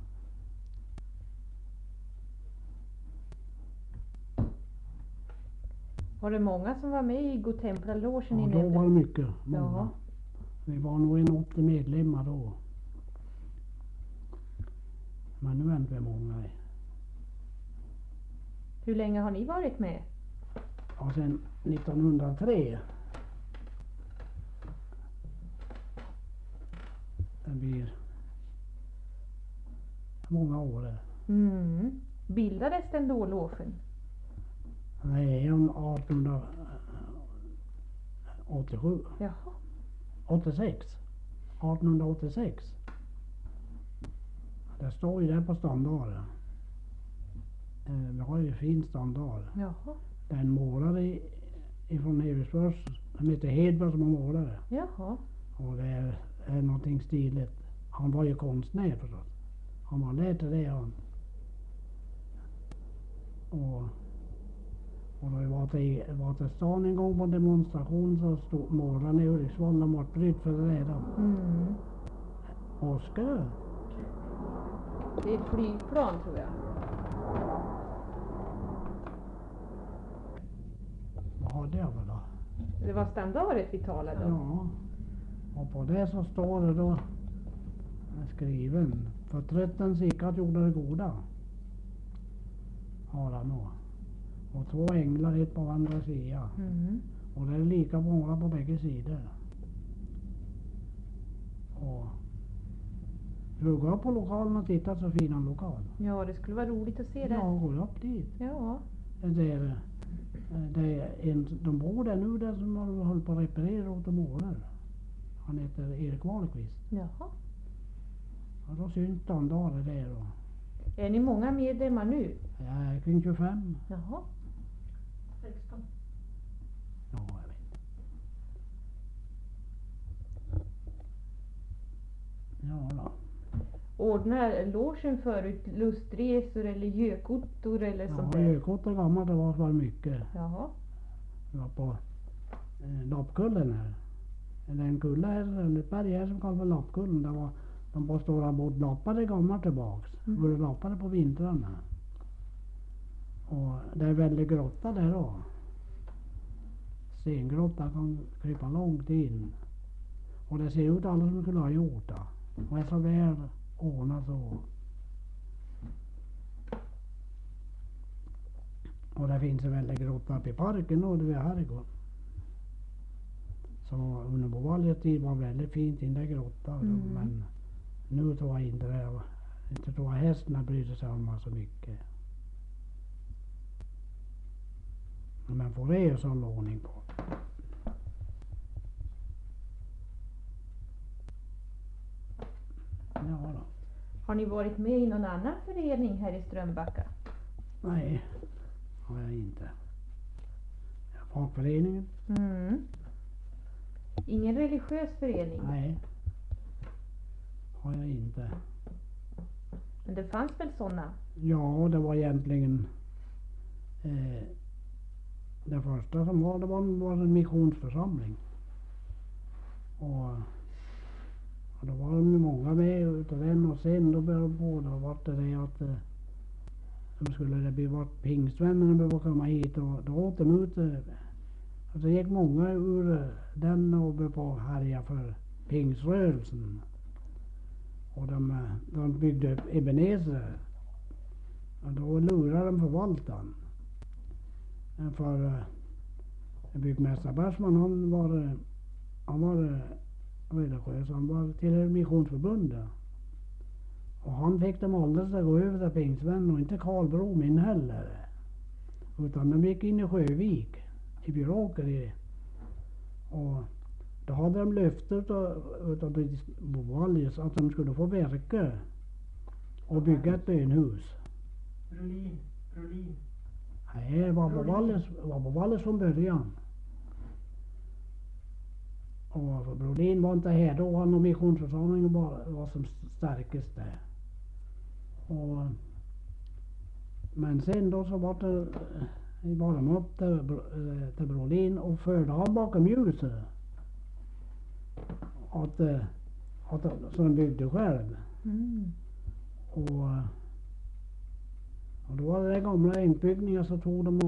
S1: Var det många som var med i Godtemplarlogen i
S2: Ja, då
S1: Nävde?
S2: var det mycket. Många.
S1: Ja.
S2: Vi var nog en 80 medlemmar då. Men nu är inte vi många.
S1: Hur länge har ni varit med?
S2: Ja, sen 1903. Det blir många år det.
S1: Bildades den då, logen?
S2: Nej, 1887.
S1: Jaha.
S2: 1886. Det står ju där på standarden. Vi har ju fin standard.
S1: Jaha.
S2: Den målare ifrån Eversfors, han heter Hedberg som har målat det.
S1: Jaha.
S2: Och det är någonting stiligt. Han var ju konstnär förstås. Han var lärt det han. Och då vi var till stan en gång på en demonstration så stod målaren i Ulriksvall och vart brytt för det redan. Oskar.
S1: Det är ett flygplan, tror jag.
S2: Vad hade jag väl då?
S1: Det var standardet vi talade om.
S2: Ja. Och på det så står det då skriven. För trötten sikat gjorde det goda. Har han då. Och 2 änglar ett på andra sidan.
S1: Mm.
S2: Och det är lika många på bägge sidor. Och du går upp på lokalen och tittar, så fin en lokal.
S1: Ja, det skulle vara roligt att se det.
S2: Ja, går upp dit.
S1: Ja.
S2: Det är de bor där nu, där som har hållit på att reparera åt och målar. Han heter Erik Wahlqvist.
S1: Jaha.
S2: Och då syns han dagar där då.
S1: Är ni många medlemmar nu?
S2: Jag är kring 25.
S1: Jaha.
S3: 16.
S2: Ja, jag vet. Ja då.
S1: Ordnar logen förut lustresor eller gökottor eller sånt
S2: Ja,
S1: där?
S2: Gökott och gammalt det var mycket.
S1: Jaha.
S2: Det var på Lappkullen här. Eller en kulle här, eller ett berg här som kallas för Lappkullen. Det var de påstår att både lappade gammalt tillbaks.
S1: Mm.
S2: Både lappade på vintrarna. Och det är väldigt grotta där då. Stengrotta kan krypa långt in. Och det ser ut alla som skulle ha gjort det. Och är så väl ordnat så. Och det finns en väldigt grotta uppe i parken och det är herrgård. Så under Bovaljes tid var väldigt fint i den där grottan.
S1: Mm.
S2: Men nu tror jag inte det. Inte tror jag hästarna bryr sig om så mycket. Men får det så ordning på. Ja då.
S1: Har ni varit med i någon annan förening här i Strömbacka?
S2: Nej, har jag inte. Folkföreningen?
S1: Mm. Ingen religiös förening?
S2: Nej. Har jag inte.
S1: Men det fanns väl sådana?
S2: Ja, det var egentligen det första som var, det var en missionsförsamling. Och då var de ju många med utav den och sen då började på då var det att de skulle det bli vart pingstvännerna behöva komma hit och då åt de ut och så gick många ur den och började på härja för pingsrörelsen. Och de byggde upp Ebenezer. Och då lurade de förvaltaren. För byggmästare Barsman han var religiös. Han var till missionsförbundet. Och han fick dem alldeles att gå över till pingstvän och inte Karlbro min heller. Utan de gick in i Sjövik i Bjuråker. Och då hade de löftet utav Bovaljes att de skulle få verka och bygga ett bönhus.
S3: Brolin.
S2: Nej, det var Bovaljes från början. Och Brolin var inte här då, han och missionsförsamlingen var som starkast där. Men sen då så var de upp till Brolin och förde han bakom ljuset. Så de byggde själv.
S1: Mm.
S2: Och då var det gamla ängbyggningar så tog de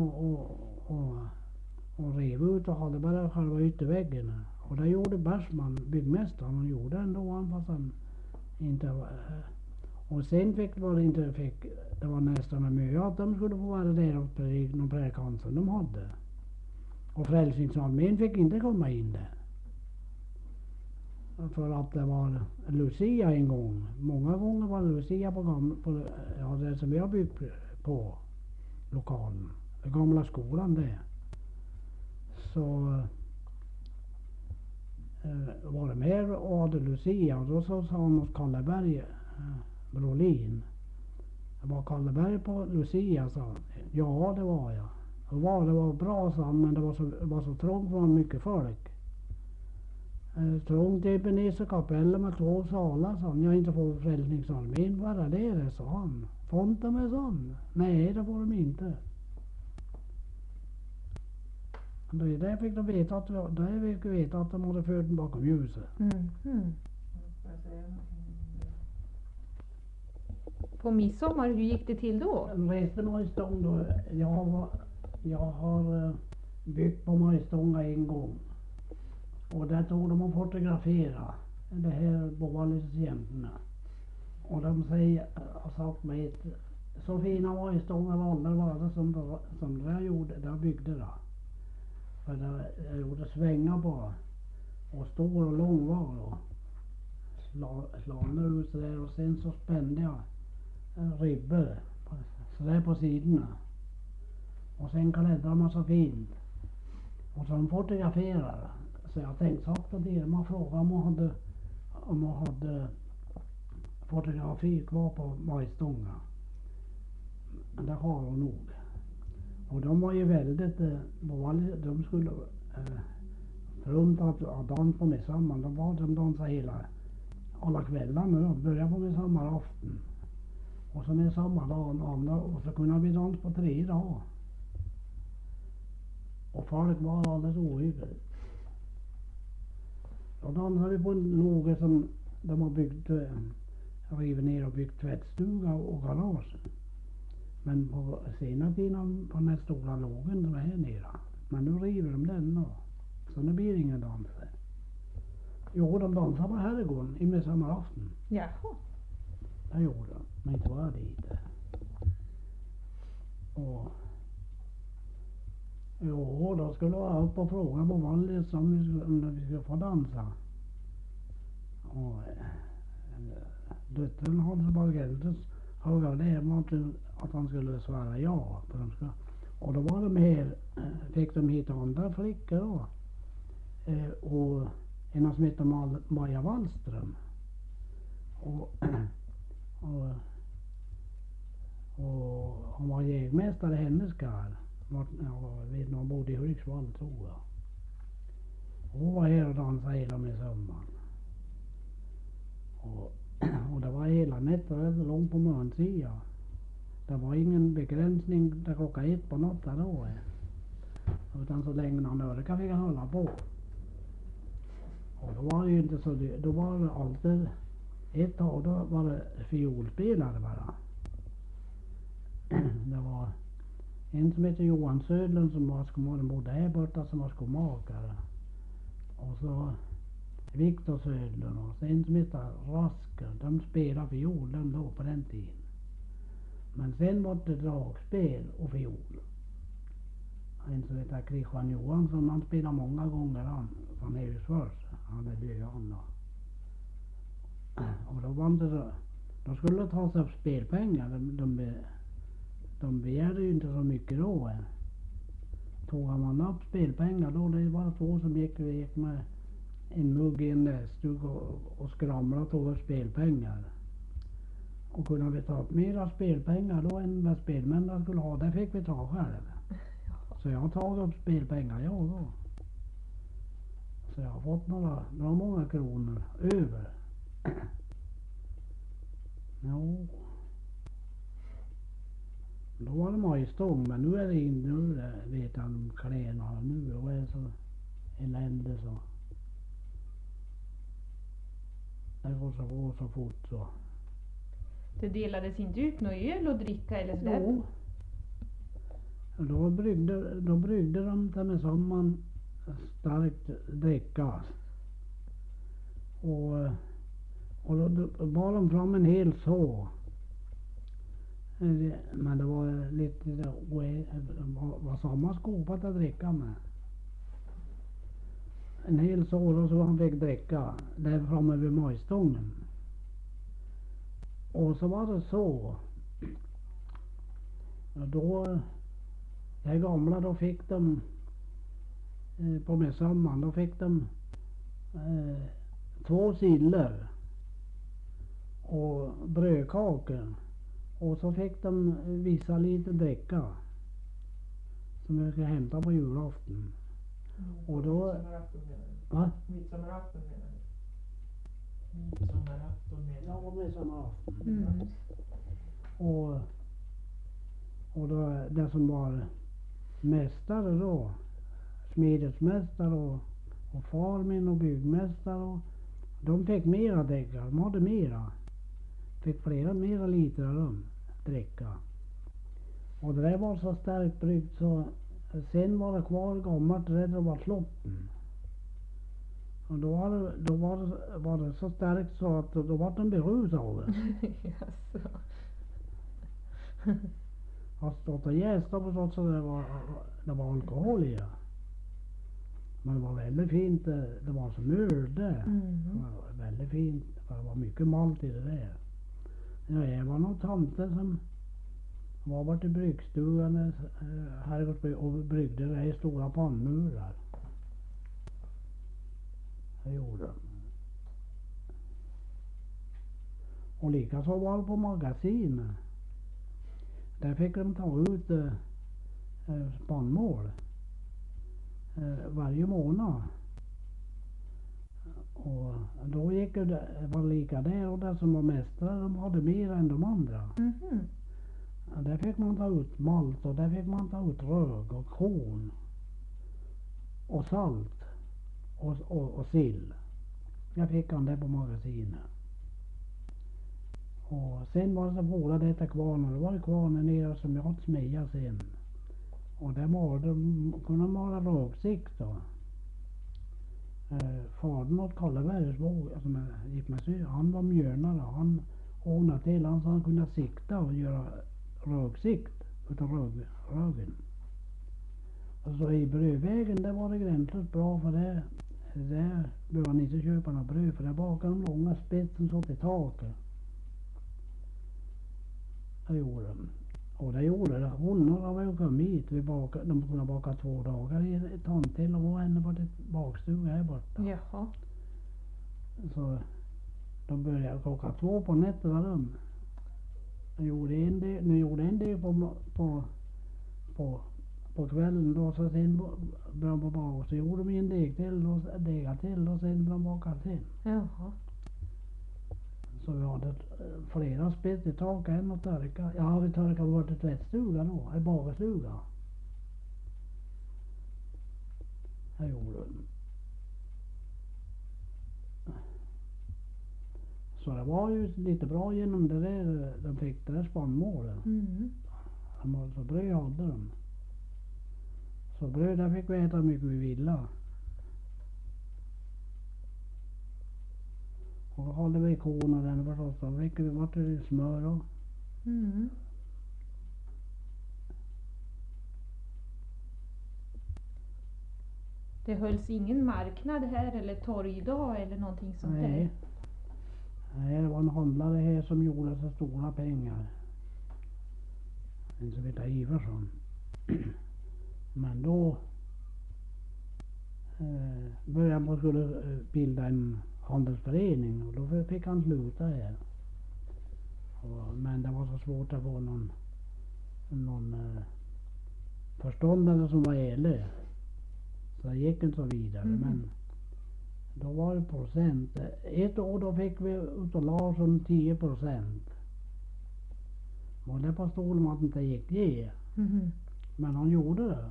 S2: och rev ut och hade bara själva ytterväggen. Och det gjorde Barsman, byggmästaren, han gjorde ändå fast han inte var. Och sen det var nästan en möja att de skulle få vara där och någon präkant som de hade. Och Frälsningsarmén fick inte komma in där. För att det var Lucia en gång. Många gånger var Lucia på det som vi har byggt på lokalen. Den gamla skolan där. Så var det med och hade Lucia och då så sa han åt Kalleberg, Brolin. Var Kalleberg på Lucia, sa han. Ja, det var jag. Det var bra, sa han, men det var så trångt, det var mycket folk. Trångt i Ebenezer kapellen med 2 salar, sa han. Jag inte får Frälsningsarmén vara där, sa han. Får inte med sån? Nej, det får de inte. Där fick de veta att de hade fört den bakom ljuset.
S1: Mm.
S3: Får jag säga någonting?
S1: På midsommar, hur gick det till då?
S2: Resten var i stånd då. Jag har byggt på Majstånga en gång. Och där tog de och fotografera det här Bovallisjämterna. Och de har sagt mig att så fina Majstångar var det som det där gjorde, där byggde det. För det gjorde svängar på och stor och lång var och slanar ut där och sen så spände jag ribbor så där på sidorna. Och sen kläddrade man så fint. Och så de fotograferade. Så jag tänkte sakta till man frågade om hon hade fotografi kvar på Majstånga. Men det har hon nog. Och de var ju väldigt, de skulle runt att dansa på midsommar. De dansade alla kvällarna. De började på midsommarafton. Och så midsommardagen och så kunde vi dansa på 3 dagar. Och folk var alldeles ohyggligt. Då dansade vi på en loge som de har rivit ner och byggt tvättstuga och garage. Men på senare tiden på den här stora lågen som är här nere. Men nu river de den då. Så nu blir det ingen dans där. Jo, de dansar på herrgården i midsommarafton.
S1: Jaha.
S2: Det gjorde de. Men inte var dit. Och jo, då skulle jag upp och fråga på Wallis om vi skulle få dansa. Och döttern hade bara gällt höga det att han skulle svara ja. Och då var de här, fick de hit andra flickor då. Och en som heter Maja Wallström. Och hon var jägmästare i hennes karl. Jag vet inte, hon bodde i Hudiksvall tror jag. Hon var här och dansade hela med sommaren. Och det var hela nätter långt på morgonsidan. Det var ingen begränsning till 1:00 på natten då. Utan så länge han orkade fick han hålla på. Och då var det ju inte så dyrt. Då var det alltid ett tag då var det fiolspelare bara. Det var en som heter Johan Södlund som var bodde här borta som var skomakare. Och så Viktor Södlund och så en som heter Rasker. De spelade fiol då på den tiden. Men sen var det dragspel och fiol. En som heter Christian Johansson, han spelade många gånger från Husfors. Han är död han då. Och då var det så, då skulle det tas upp spelpengar. De begärde ju inte så mycket då. Tog man upp spelpengar då, det var 2 som gick med en mugg i en näsduk och skramlade och tog upp spelpengar. Och kunde vi ta upp mera spelpengar då än vad spelmännen skulle ha, det fick vi ta själv. Så jag har tagit upp spelpengar jag då. Så jag har fått några många kronor över. Jo. Då var det Majstång, men nu är det inte, nu vet jag om kläderna nu och är så elände så. Det går så fort så.
S1: Det delades inte ut något öl och dricka eller sådär?
S2: Jo. Då bryggde de till midsommar starkt dricka. Och då bar de fram en hel så. Men det var lite, det var samma skopa att dricka med. En hel så då så han fick dricka där framme vid Majstången. Och så var det så. Och då, de gamla då fick de på midsommar, då fick de 2 siller och brödkakor. Och så fick de vissa lite dricka som vi ska hämta på julafton. Och då... Va?
S3: Midsommarafton menar du? Midsommarafton menar du?
S2: Ja, midsommarafton.
S1: Mm.
S2: Och då, det som var mästare då, smedesmästare och far min och byggmästare, de fick mera dricka, de hade mera. Fick mera liter av dem dricka. Och det där var så starkt bryggt så sen var det kvar gammalt där det var slotten. Och var det så starkt så att då var de berusade av det.
S1: Jaså.
S2: Har stått och jäst och förstått så det var alkohol i det. Men det var väldigt fint. Det var som öl där. Det var väldigt fint. För det var mycket malt i det där. Ja, det var någon tante som var bort i bryggstugan och bryggde det i stora pannmurar. Det gjorde de. Och likaså var det på magasinet. Där fick de ta ut spannmål varje månad. Och då gick det var lika där och det som var mästare, de hade mer än de andra. Ja, där fick man ta ut malt och där fick man ta ut rög och korn och salt och sill. Jag fick han där på magasinet. Och sen var det så vårda detta kvarnen. Det var kvarnen nere som jag hade smeja sen. Och där kunde man mala röksikt då. Fadern åt Karlebergs som gick med syr, han var mjölnare. Han ordnade till han så han kunde sikta och göra röksikt utav rögen. Och så i brödvägen där var det gränslöst bra för det. Där behöver man inte köpa några bröd för där bakade de långa spetsen så till taket. Det gjorde de. Och det gjorde det. Honorna var ju kommit hit. De kunde baka 2 dagar i ett tant till och var ännu på ett bakstuga här borta.
S1: Jaha.
S2: Så de började klockan 2 på nätterna de. De gjorde en del på kvällen då så sen började de på bak. Så gjorde de en deg till och sen de bakade till.
S1: Jaha.
S2: Så vi hade flera spett i taket än att torka. Ja, vi torkade bort i tvättstugan då, i bagarstugan. Jag gjorde det. Så det var ju lite bra genom det där, de fick det där spannmålet. Så bröd hade de. Så bröd där fick vi äta mycket vi ville. Och då hade vi korna den förstås. Då fick vi vart det smör och.
S1: Det hölls ingen marknad här eller torgdag eller någonting sånt där?
S2: Nej, det var en handlare här som gjorde så stora pengar. En som heter Ivarsson. Men då började man skulle bilda en handelsförening och då fick han sluta här. Men det var så svårt att få någon förståndare som var ärlig. Så det gick inte så vidare. Men då var det procent. Ett år då fick vi utav Larsson 10%. Och det förstod man att det inte gick ge. Men han gjorde det.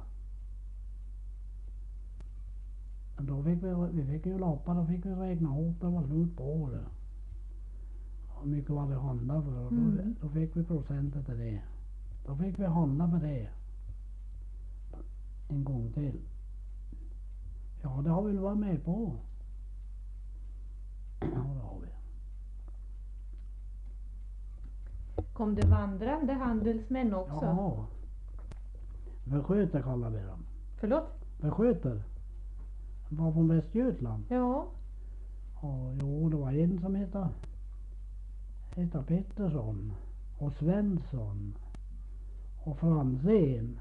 S2: Då fick vi fick ju lappa, då fick vi räkna ihop det var slut på året. Hur mycket var det handla för? Då fick vi procentet av det. Då fick vi handla för det. En gång till. Ja, det har vi varit med på. Ja, det har vi.
S1: Kom det vandrande handelsmän också?
S2: Ja. Västgötar kallar vi dem.
S1: Förlåt?
S2: Västgötar. Var från Västgötland.
S1: Ja.
S2: Och jo, det var en som hette Pettersson och Svensson och Franzén.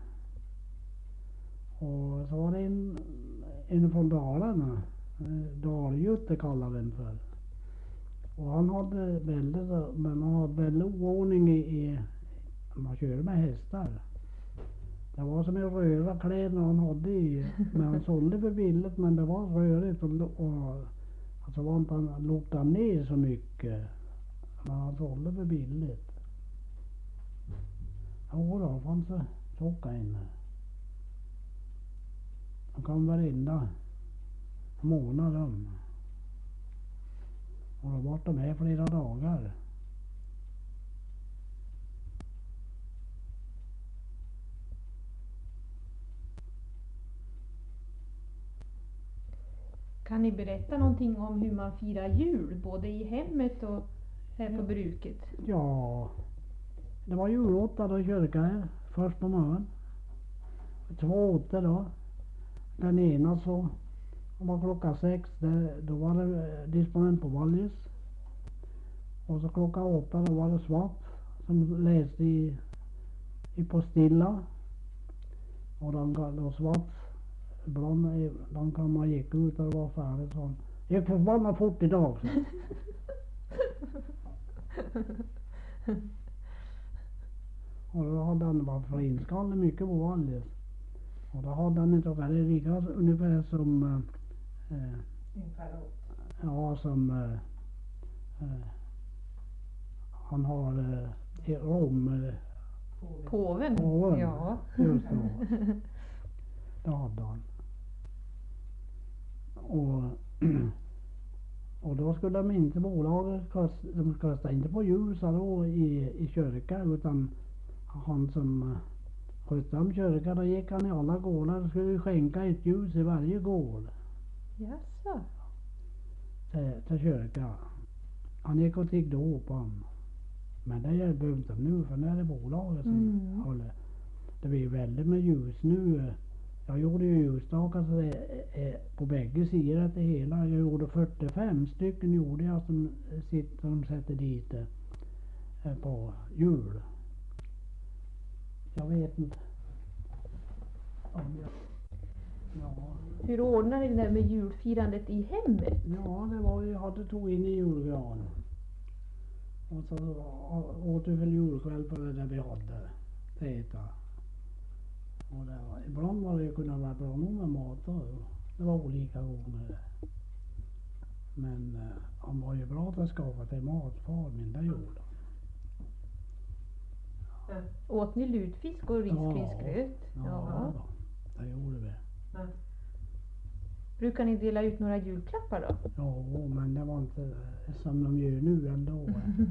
S2: Och så var det en från Dalarna. Daljutte kallade den för. Och han hade väldigt oordning i man körde med hästar. Det var som en röra kläder han hade i. Men han sålde för billigt men det var rörigt och alltså var inte han luktade ner så mycket. Men han sålde för billigt. Jo då fanns det tjocka inne. Han kom varenda månad om. Och då var de här flera dagar.
S1: Kan ni berätta någonting om hur man firar jul, både i hemmet och här på bruket?
S2: Ja, det var julotta då i kyrkan här, först på morgonen. 2 åter då. Den ena så var klockan 6, då var det disponent på Valjes. Och så klockan 8 då var det Svapp som läste i Postilla. Och då Svapp, ibland kan man gick ut och det var färdigt sånt. Det gick förbannat fort idag. Så. Och då hade han varit flintskallig mycket på Valjes. Och då hade han inte det lika ungefär som ja, som han har i Rom.
S1: Påven?
S2: Påven.
S1: Ja.
S2: Just det. Det hade han. Och då skulle de inte bolaget de kastade inte på ljusa då i kyrkan, utan han som skötte om kyrkan, då gick han i alla gårdar och skulle skänka ett ljus i varje gård
S1: Jaså?
S2: till kyrkan. Han gick och tiggde ihop han. Men det hjälper inte nu, för nu är det bolaget som håller. Det blir väldigt med ljus nu. Jag gjorde ju ljusstakar så på bägge sidor det hela. Jag gjorde 45 stycken gjorde jag som sätter dit på jul. Jag vet inte om ja.
S1: Hur ordnar ni det där med julfirandet i hemmet?
S2: Ja, det var ju, jag tog in i julgranen. Och så åt vi väl julkväll på det där vi hade att äta. Och det var, ibland var det ju kunde vara bra nog med mat då. Det var olika gånger. Men han var ju bra att skaffa till mat, far min, det gjorde han.
S1: Åt ni lutfisk och risgrynsgröt?
S2: Ja, det gjorde vi.
S1: Brukar ni dela ut några julklappar då?
S2: Ja, men det var inte som de gör nu ändå.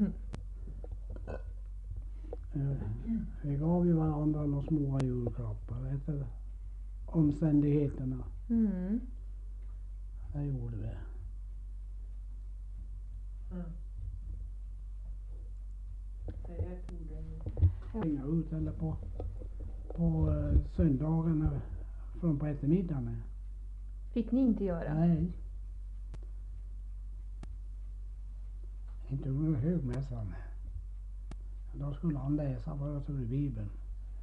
S2: Vi gav ju varandra några små julklappar efter omständigheterna. Det gjorde vi. Ringa ut eller på söndagen från på eftermiddagen.
S1: Fick ni inte göra?
S2: Nej. Inte under högmässan. Då skulle han läsa vad jag tror i Bibeln.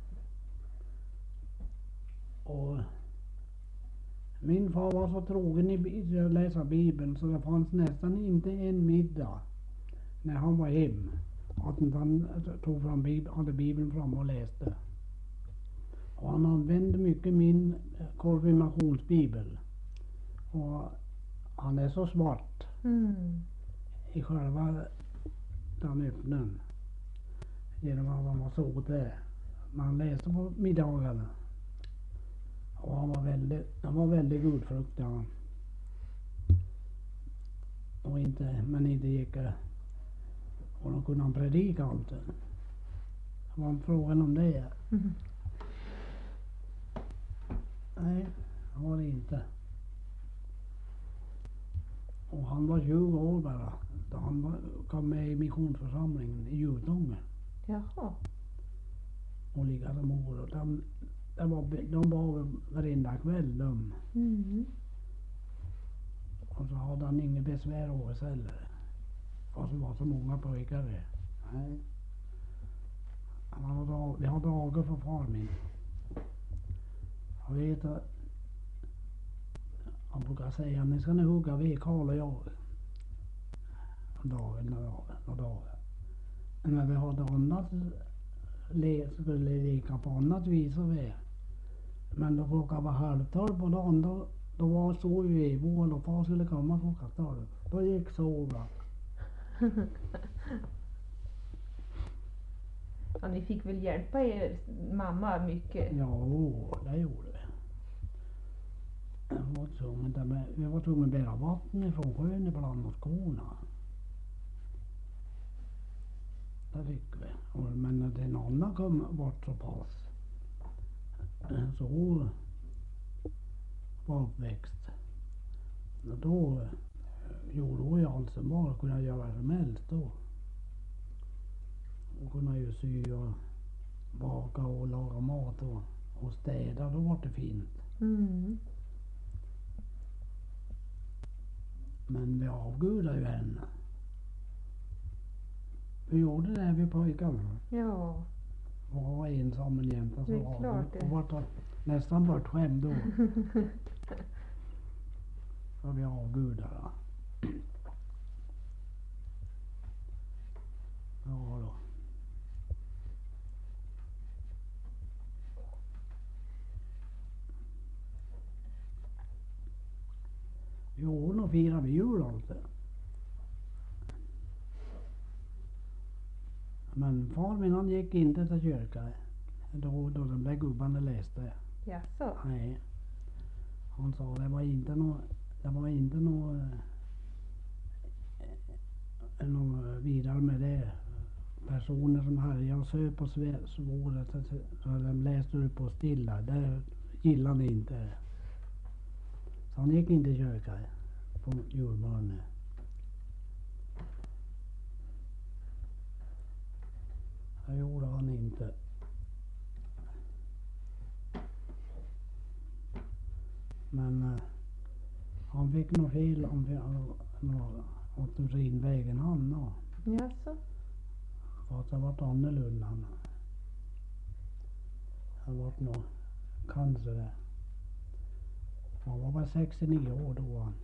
S2: Och min far var så trogen i att läsa Bibeln så det fanns nästan inte en middag när han var hem att inte han tog fram hade Bibeln fram och läste. Och han använde mycket min konfirmationsbibel. Och han är så svart i själva den öppnen. Genom att han var så där. Man läste på middagarna. Och han var väldigt gudfruktig han. Och men inte gick och då kunde han predika allt. Det var en frågan om det. Nej, det var det inte. Och han var 20 år bara då han kom med i missionsförsamlingen i Jutånger.
S1: Jaha.
S2: Och lika som mor. Och de var varenda kväll de. Och så hade han inget besvär av oss heller. Fast det var så många pojkar det. Nej. Vi hade dagar för far min. Jag vet att han brukar säga ni ska nu hugga ved Karl och jag. Några dagar. När vi hade annat skulle leka på annat vis och ved. Men då klockan var 11:30 på dagen då var så i vedboden och far skulle komma klockan 12. Då gick soven.
S1: Ja, ni fick väl hjälpa er mamma mycket?
S2: Ja, det gjorde vi. Vi var tvungna att bära vatten ifrån sjön ibland mot korna. Det fick vi. Men när den andra kom bort så pass så var uppväxt. då gjorde jag allt som var, kunde göra vad som helst då. Och kunde ju sy och baka och laga mat och städa, då var det fint.
S1: Mm.
S2: Men vi avgudade ju henne. Vi gjorde det vi pojkarna.
S1: Ja.
S2: Och var ensam jämt.
S1: Det är klart det.
S2: Och var nästan bortskämd då. Så vi avgudade. Ja då. Jo, då firade vi jul alltid. Men far min han gick inte till kyrkan då de där gubbarna läste.
S1: Jaså?
S2: Nej. Han sa det var inte något vidare med det. Personer som härjade och söp och svor så de läste upp på stilla. Det gillade han inte. Så han gick inte till kyrkan på julmorgonen. Det gjorde han inte. Men han fick nog fel åt urinvägen han då.
S1: Jaså?
S2: Fast det var annorlunda. Det var nog cancer där. Han var bara 69 år då han.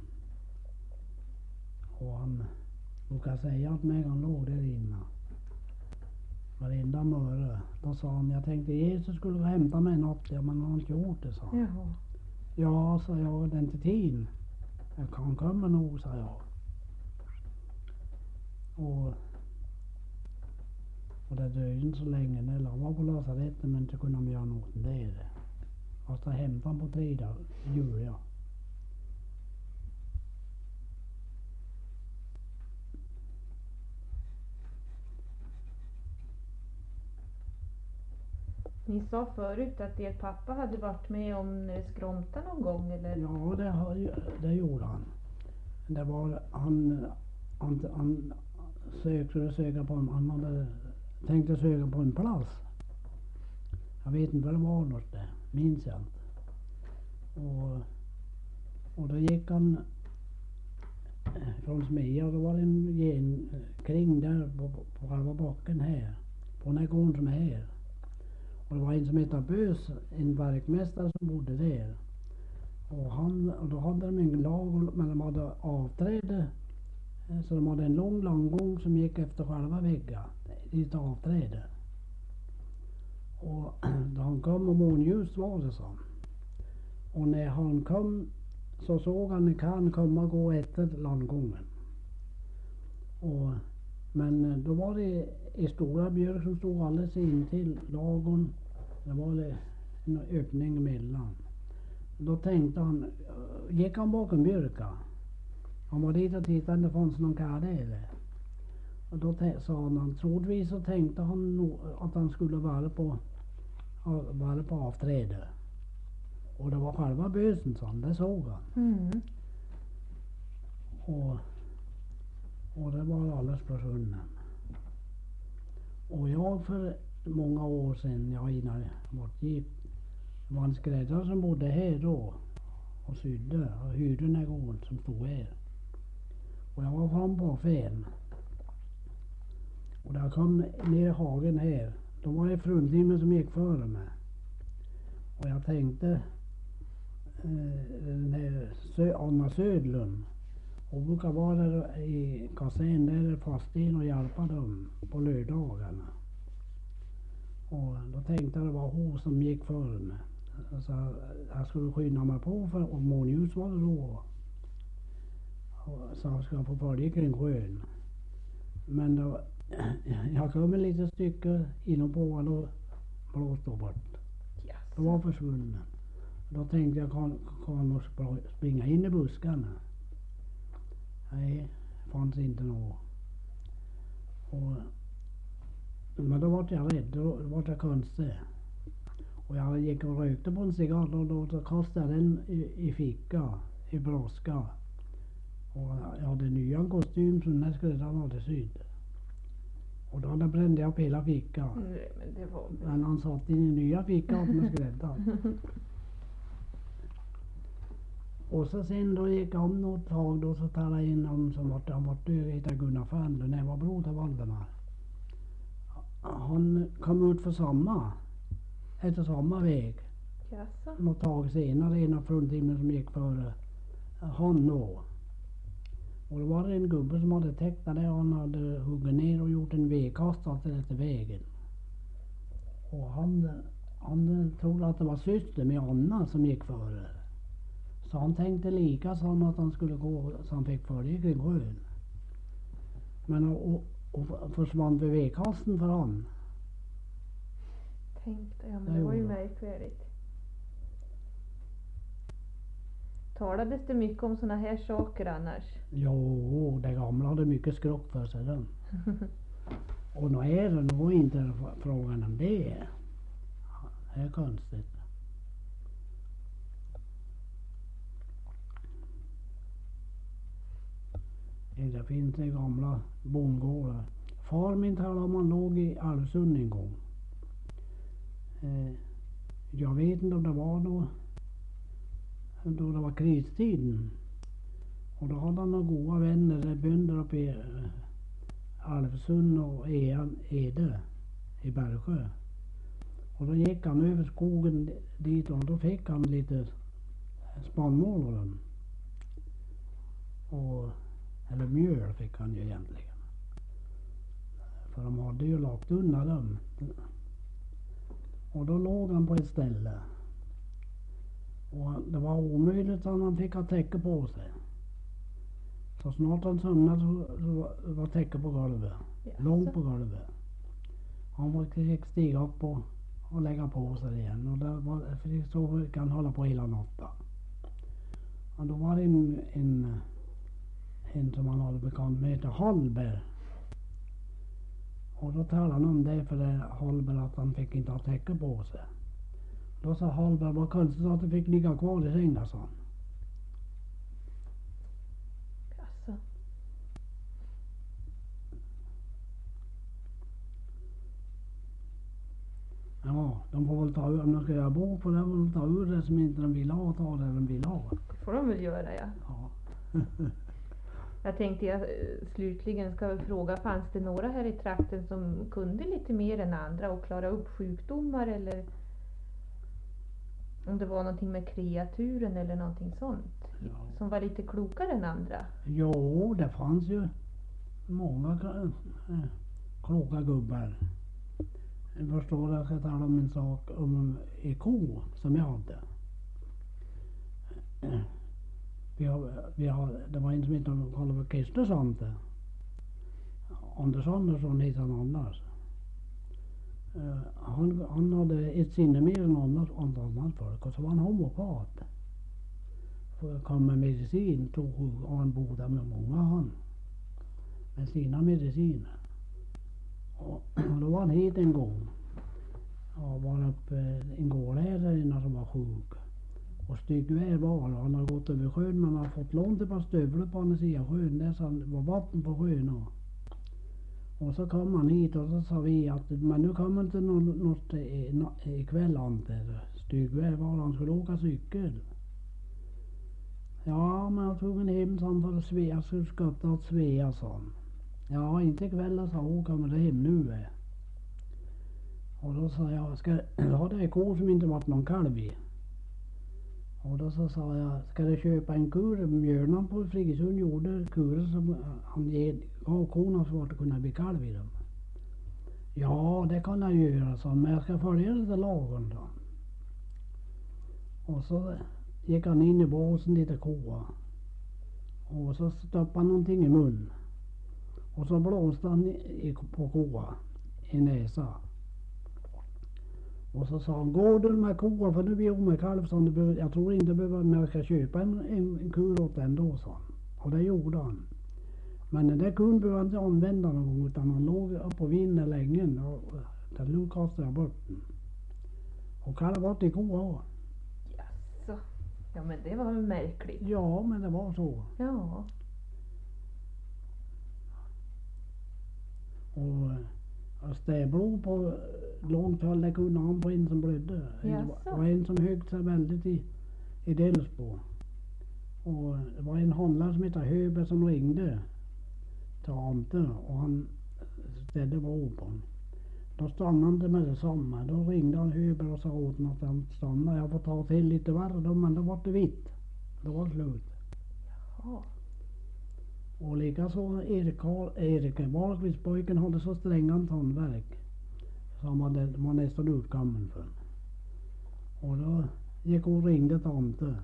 S2: Och han brukar säga att mig han låg där inne. Varenda möre. Då sa han, jag tänkte Jesus skulle gå och hämta mig något, ja, men han har inte gjort det, sa han.
S1: Jaha.
S2: Ja, sa jag, den till tiden. Jag kan komma nog, sa jag. Och det dröjde inte så länge, när han var på lasarettet, men inte kunde de göra något med det. Fast jag hämtade han på 3 dagar, jul, ja.
S1: Ni sa förut att er pappa hade varit med om när det skrompade någon gång, eller?
S2: Ja, det gjorde han. Det var han sökte på han hade tänkte söka på en plats. Jag vet inte vad det var något där, minns jag inte. Och då gick han från Smedja, och då var det en genkring där på själva backen här. På den här gården som är här. Och det var en som hette Bös, en verkmästare som bodde där. Och då hade de en lag, men de hade avträde. Så de hade en lång gång som gick efter själva väggen. Dit avträde. Och då han kom och månljus var det, så. Och när han kom så såg han en kan komma och gå efter landgången. Men då var det en stora björk som stod alldeles intill lagon. Det var en öppning emellan. Då tänkte han, gick han bakom björka. Han var dit och tittade, det fanns någon karl där. Och då sa han, troligtvis så tänkte han nog att han skulle vara på avträde. Och det var själva bösen, sa han, det såg han.
S1: Mm.
S2: Och det var alldeles försvunnen. Och jag för många år sedan, innan jag var gift, det var en skräddare som bodde här då och sydde och hyrde den här gården som stod här. Och jag var fram på affären. Och där kom ner i hagen här. Då var det fruntimmer som gick före mig. Och jag tänkte den här Anna Södlund. Hon brukar vara där i kassan där fasten och hjälpa dem på lördagarna. Och då tänkte jag det var hon som gick före mig. Så jag skulle skynda mig på, för månljus var det då. Så jag skulle få följa kring sjön. Men då, jag kom ett litet stycke inom på och då blåste bort.
S1: Yes.
S2: Det var försvunnen. Då tänkte jag kan nog springa in i buskarna. Nej, det fanns inte något. Men då var jag rädd, då var jag konstig. Och jag gick och rökte på en cigarr och då kastade jag den i ficka, i brådska. Och jag hade nya kostym som den skräddaren hade sydd. Och då brände jag upp hela fickan.
S1: Nej, men det var
S2: Men han satt i den nya fickan med skräddaren. Och så sen då gick om något tag då så talade jag in någon som han var död, heter Gunnar Fernlund, det var bror till Valdemar. Han kom ut för efter samma väg.
S1: Jaså?
S2: Något tag senare, en av fruntimmen som gick före han då. Och då var det en gubbe som hade tecknat det och han hade huggit ner och gjort en vägkastare efter vägen. Och han trodde att det var syster med Anna som gick före. Så han tänkte lika som att han skulle gå så han fick följa kring sjön. Men och försvann vid vägkasten för han.
S1: Tänkte jag, men
S2: Det
S1: det var ju
S2: gjorde.
S1: märkvärdigt. Talades det mycket om såna här saker annars?
S2: Jo, det gamla hade mycket skrock för sig den. Och nu är det nog inte frågan om det. Det är konstigt. Det finns det gamla bondgårdar. Far min talade om han låg i Alvsund en gång. Jag vet inte om det var då det var kristiden. Och då hade han några goda vänner, bönder uppe i Alvsund och Ede i Bergsjö. Och då gick han över skogen dit och då fick han lite spannmål av dem. Eller mjöl fick han ju egentligen. För de hade ju lagt undan dem. Och då låg han på ett ställe. Och det var omöjligt att han fick ha täcke på sig. Så snart han somnade så var täcke på golvet.
S1: Jaså?
S2: Långt på golvet. Han fick stiga upp och lägga på sig igen. Och så fick han hålla på hela natten. Och då var det en som han hade bekant med heter Hallberg. Och då talade han om det för det Hallberg att han fick inte ha täcke på sig. Då sa Hallberg, vad konstigt att det fick ligga kvar i sängen, sa han.
S1: Jaså?
S2: Ja, de får väl ta ur, om de ska göra bok på det, får de ta ur det som inte de vill ha och ta det de vill ha.
S1: Det får de väl göra, ja.
S2: Ja.
S1: Jag tänkte jag slutligen ska väl fråga, fanns det några här i trakten som kunde lite mer än andra och klara upp sjukdomar eller om det var någonting med kreaturen eller någonting sånt
S2: Ja.
S1: som var lite klokare än andra?
S2: Jo, det fanns ju många kloka gubbar. Jag förstår, jag ska tala om en sak om en ko som jag hade. Det var en som hette Karl Kristersson. Andersson heter han annars. Han hade ett sinne mer än annat folk och så var han homopat. Kom med medicin, och han bodde med många han. Med sina mediciner. Och då var han hit en gång. Och var uppe en gårdherre som var sjuk. Och styggvär var det. Han har gått över sjön men han har fått lånt ett par stövlar på andra sidan sjön. Där så var vatten på sjön. Och så kom han hit och så sa vi att men nu kommer inte något ikväll inte. Styggvär var han skulle åka cykel. Ja, men jag tog en hem så han för Svea skulle skutta åt Svea, sa han. Ja, inte ikväll, sa hon, kommer det hem nu. Och då sa jag, då hade jag en ko som inte varit någon kalv i. Och då så sa jag, ska du köpa en kur? Mjölnan på Friggesund gjorde kurer som han gav korna så att det kunde bli kalv i dem. Ja, det kan jag göra, sa han, men jag ska följa lite lagom, sa han. Och så gick han in i båsen lite koa. Och så stoppade han någonting i mun. Och så blåste han på koa i näsa. Och så sa han, går du med koa för nu blir hon med kalv, så jag tror inte men jag ska köpa en kur åt den då, sa han. Och det gjorde han. Men den där kun behöver han inte använda någon gång utan han låg upp på vinden länge och då kastade jag bort den. Och kalv var till koa.
S1: Jaså? Ja men det var väl märkligt.
S2: Ja, men det var så.
S1: Ja.
S2: Och städblod på långt håll, det kunde han på en som blödde. Det var en som högg sig väldigt i Delsbo. Och det var en handlare som heter Höber som ringde till Ante och han ställde blod på honom. Då stannade han inte med detsamma. Då ringde han Höber och sa åt honom att han stannade. Jag får ta till lite värre då, men då var det vitt. Då var det slut.
S1: Ja.
S2: Och likaså Erik Wahlqvist pojken hade så strängan tandvärk. Så han var nästan utgammal för. Och då gick hon och ringde tante.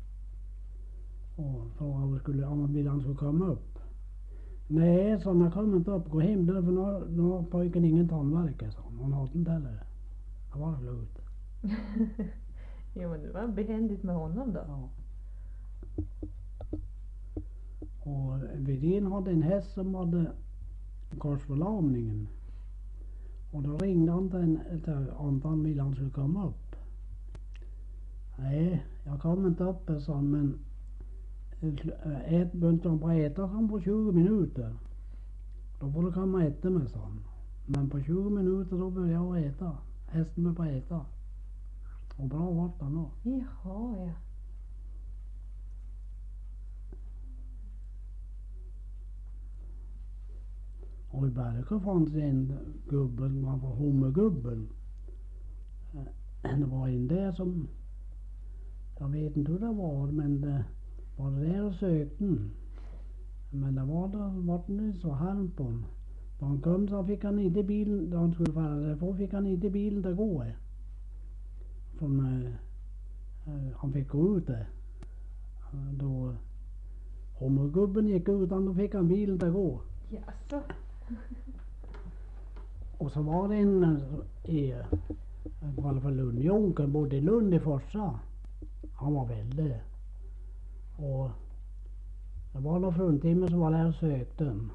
S2: Och frågade om han skulle komma upp. Nej, så han kom inte upp. Gå hem där för nu har pojken ingen tandvärk, sa han. Han hade inte heller. Det var slut.
S1: Jo, men det var behändigt med honom då.
S2: Ja. Och Vedin hade en häst som hade korsförlamningen. Och då ringde han till Anton ville han skulle komma upp. Nej, jag kommer inte upp, sa han, men började han på äta han på 20 minuter. Då får du komma och äta med, sa han. Men på 20 minuter då började jag äta. Hästen började på äta. Och bra vart han då.
S1: Jaha, ja.
S2: Och i Bergsjö fanns en gubbe, man var Hummergubben. Det var en där som, jag vet inte hur det var, men det var där och sökte den. Men det var det så halm på honom. Då han kom så fick han inte bilen, då han skulle fara därifrån fick han inte bilen att gå. Han fick gå ut där. Då Hummergubben gick utan då fick han bilen att gå.
S1: Jaså?
S2: Och så var det en i alla fall Lundjonken bodde i Lund i Forsa. Han var väldigt. Och det var några fruntimmer som var där och sökte den.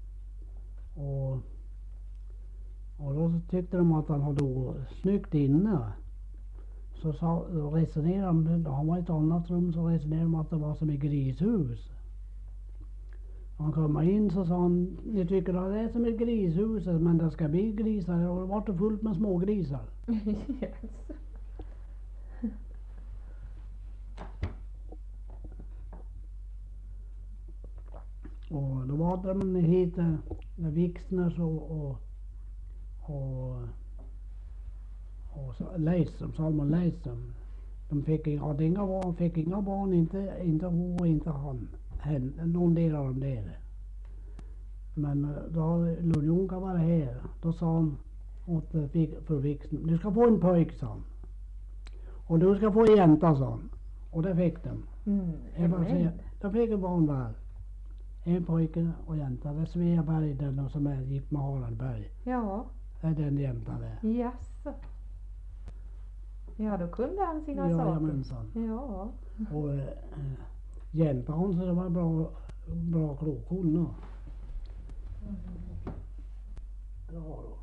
S2: Och då tyckte de att han hade snyggt inne. Så resonerade de, han var i ett annat rum, så resonerade de att det var som i grishus. Han kom in så sa han, ni tycker att det är som ett grishus, men det ska bli grisar, och det var det fullt med små grisar.
S1: Jaså?
S2: Och då var de hit Vixners och Leisum, Salmon Leisum. De fick inga barn, inte hon och inte han. Någon del av dem där. Men då Lundjonka var här, då sa han åt för Vixen, du ska få en pojk, sa han. Och du ska få en jänta, sa han. Och det fick de. De fick en barn var. En pojke och jänta. Det är Sveaberg, den som är gift med Harald Berg.
S1: Ja.
S2: Det är den jäntan där.
S1: Jaså? Ja, då kunde han sina
S2: Ja,
S1: saker.
S2: jamensan.
S1: Ja.
S2: Och jänta hon så det var bra klok hon då. Ja då.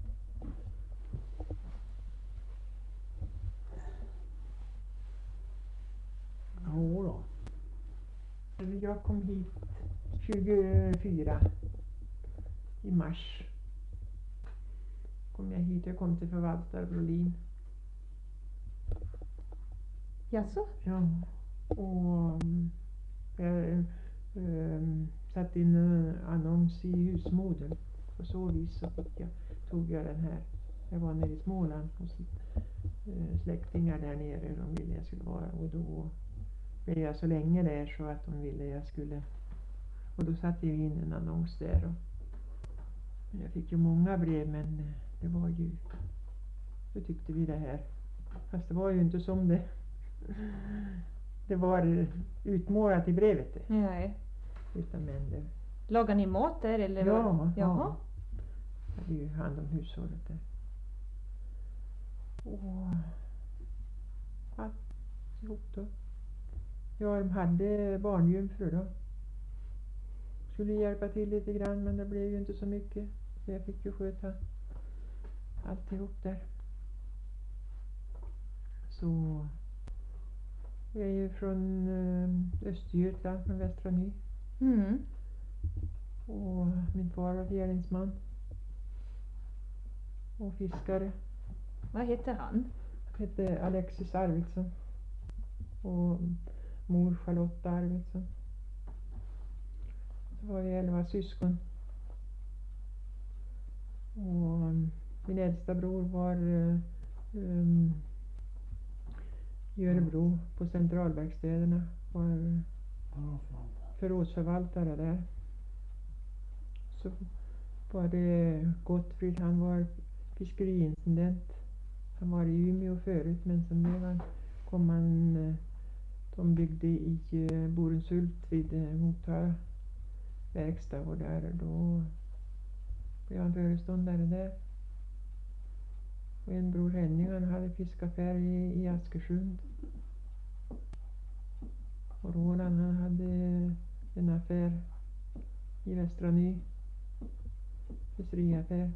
S2: Ja då.
S3: Jag kom hit 24 i mars. Jag kom till förvaltare Brolin.
S1: Jaså?
S3: Ja. Och jag satte in en annons i husmodern. På så vis så tog jag den här. Jag var nere i Småland hos släktingar där nere. De ville jag skulle vara. Och då blev jag så länge där så att de ville jag skulle. Och då satte jag in en annons där. Och jag fick ju många brev, men det var ju. Då tyckte vi det här. Fast det var ju inte som det var utmålat i brevet.
S1: Nej.
S3: Utan men det.
S1: Lagar ni mat där eller?
S3: Ja.
S1: Jaha.
S3: Jag hade ju hand om hushållet där. Och alltihop då. Ja, de hade barnjungfrur då. Skulle hjälpa till lite grann, men det blev ju inte så mycket. Så jag fick ju sköta alltihop där. Så jag är ju från Östergötland, från Västra Ny.
S1: Mm.
S3: Och min far var regeringsman. och fiskare.
S1: Vad heter han?
S3: Han hette Alexis Arvidsson och mor Charlotta Arvidsson. Så var vi 11 syskon. Och min äldsta bror var i Örebro på centralverkstäderna, var förrådsförvaltare där. Så var det Gottfrid, han var fiskeriintendent. Han var i Umeå förut, men sen de byggde i Borenshult vid Motala verkstad, och där då blev han föreståndare där. Och en bror Henning, han hade fiskaffär i Askersund. Och Roland, han hade en affär i Västra Ny, fiskeriaffär.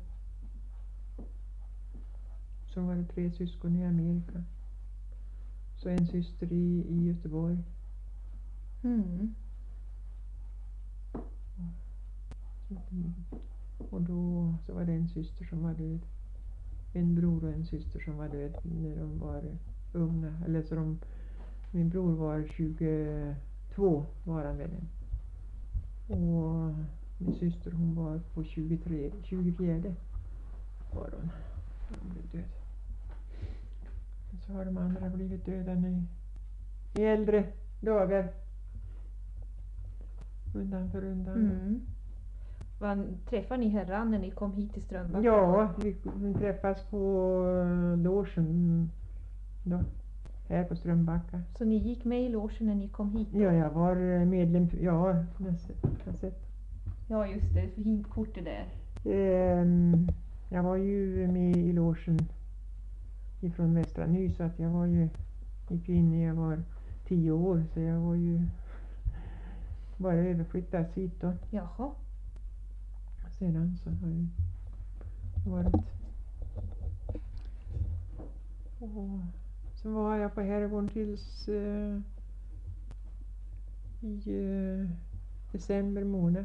S3: Så var det 3 syskon i Amerika. Så en syster i Göteborg. Och då så var det en syster som var död. En bror och en syster som var död när de var unga. Eller så min bror var 22 var han väl. Och min syster, hon var på 24 var hon. Hon blev död. Och så har de andra blivit döda nu i äldre dagar. Undan för undan.
S1: Träffade ni herran när ni kom hit till Strömbacka?
S3: Ja, vi träffas på logen då, här på Strömbacka.
S1: Så ni gick med i logen när ni kom hit?
S3: Ja, jag var medlem, ja, sett.
S1: Ja, just det, fint kort det där.
S3: Jag var ju med i logen ifrån Västra Ny, så att jag gick in när jag var 10 år, så jag var ju bara överflyttad hit då.
S1: Jaha.
S3: Sedan så har jag varit. Och så var jag på herrgården tills i december månad.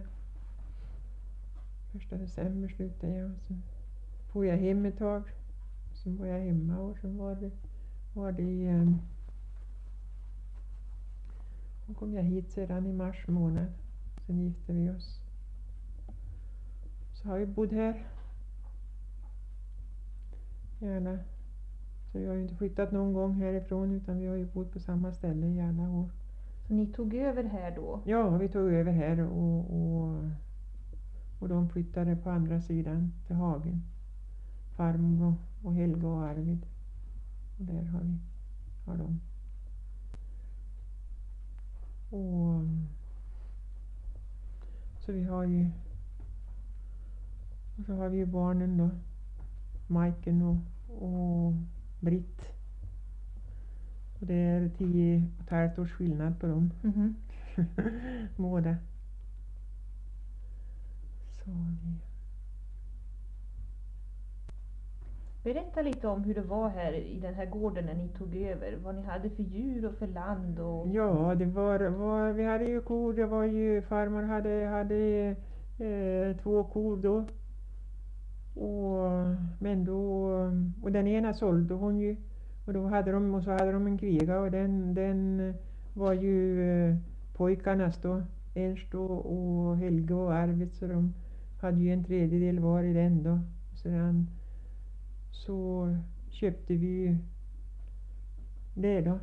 S3: 1 december slutade jag, och sen får jag hem ett tag. Sen var jag hemma, och sen var det och kom jag hit sedan i mars månad. Sen gifte vi oss. Så har vi bott här gärna. Så vi har ju inte flyttat någon gång härifrån, utan vi har ju bott på samma ställe i alla år.
S1: Så ni tog över här då?
S3: Ja, vi tog över här och de flyttade på andra sidan till Hagen. Farmor och Helga och Arvid. Och där har de. Och så vi har ju, och så har vi ju barnen då, Majken och Britt. Och det är 10,5 års skillnad på dem. Båda. Så
S1: Berätta lite om hur det var här i den här gården när ni tog över. Vad ni hade för djur och för land. Och...
S3: Ja, det var vi hade ju kor. Det var ju, farmor hade 2 kor då. Och den ena sålde hon ju. Och då hade de en kviga, och den var ju pojkarnas då. Ernst och Helge och Arvid, så de hade ju en 1/3 var i den då. Så köpte vi ju det då.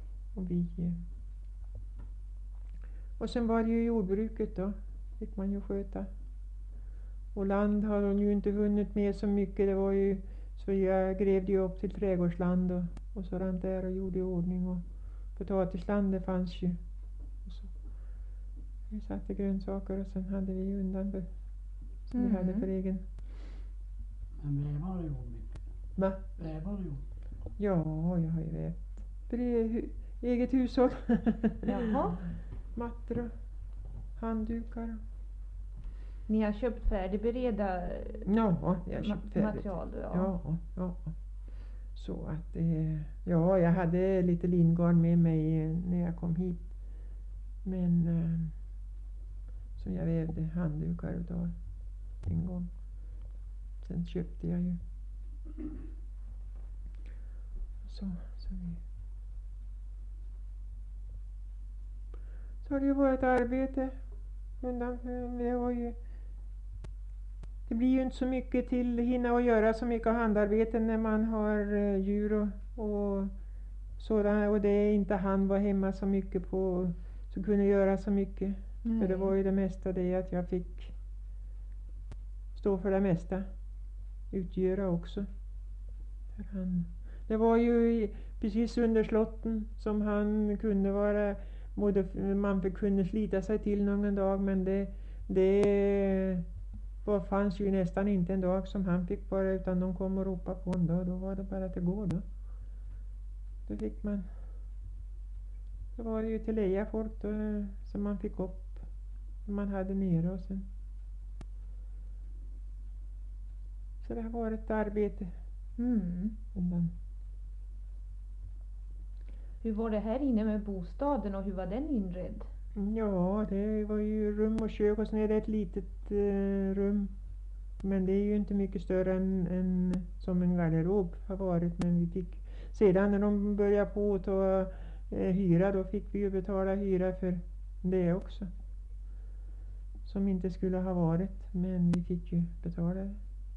S3: Och sen var det ju jordbruket då. Fick man ju sköta. Och land har hon ju inte hunnit med så mycket. Det var ju, så jag grävde ju upp till trädgårdsland och sådant där och gjorde i ordning. Och potatisland det fanns ju. Och så vi satte grönsaker, och sen hade vi undan som vi hade för egen.
S2: Men vävar du gjort mycket?
S3: Va?
S2: Vävar du gjort?
S3: Ja, jag har ju vävt. För det är eget hushåll.
S1: Jaha.
S3: Mattor och handdukar.
S1: Ni har köpt färdigberedda
S3: Ja, jag köpt färdigt.
S1: material?
S3: Ja. Så att ja, jag hade lite lingarn med mig när jag kom hit. Men så jag vävde handdukar utav en gång. Sen köpte jag ju Så har det ju varit arbete undan. Det blir ju inte så mycket till hinna att göra så mycket handarbeten när man har djur och sådana, och det är inte han var hemma så mycket på så kunde göra så mycket. För det var ju det mesta det att jag fick stå för det mesta, utgöra också. Det var ju precis under slotten som han kunde vara, man kunde slita sig till någon dag, men det fanns ju nästan inte en dag som han fick bara, utan de kom och ropade på en dag, då var det bara att det går då. Då fick man, det var ju till leja folk då, som man fick upp, man hade nere och sen. Så det har varit ett arbete.
S1: Hur var det här inne med bostaden och hur var den inredd?
S3: Ja, det var ju rum och kök och sen är det ett litet rum. Men det är ju inte mycket större än som en garderob har varit. Men vi fick, sedan när de började på att ta hyra, då fick vi ju betala hyra för det också. Som inte skulle ha varit, men vi fick ju betala det.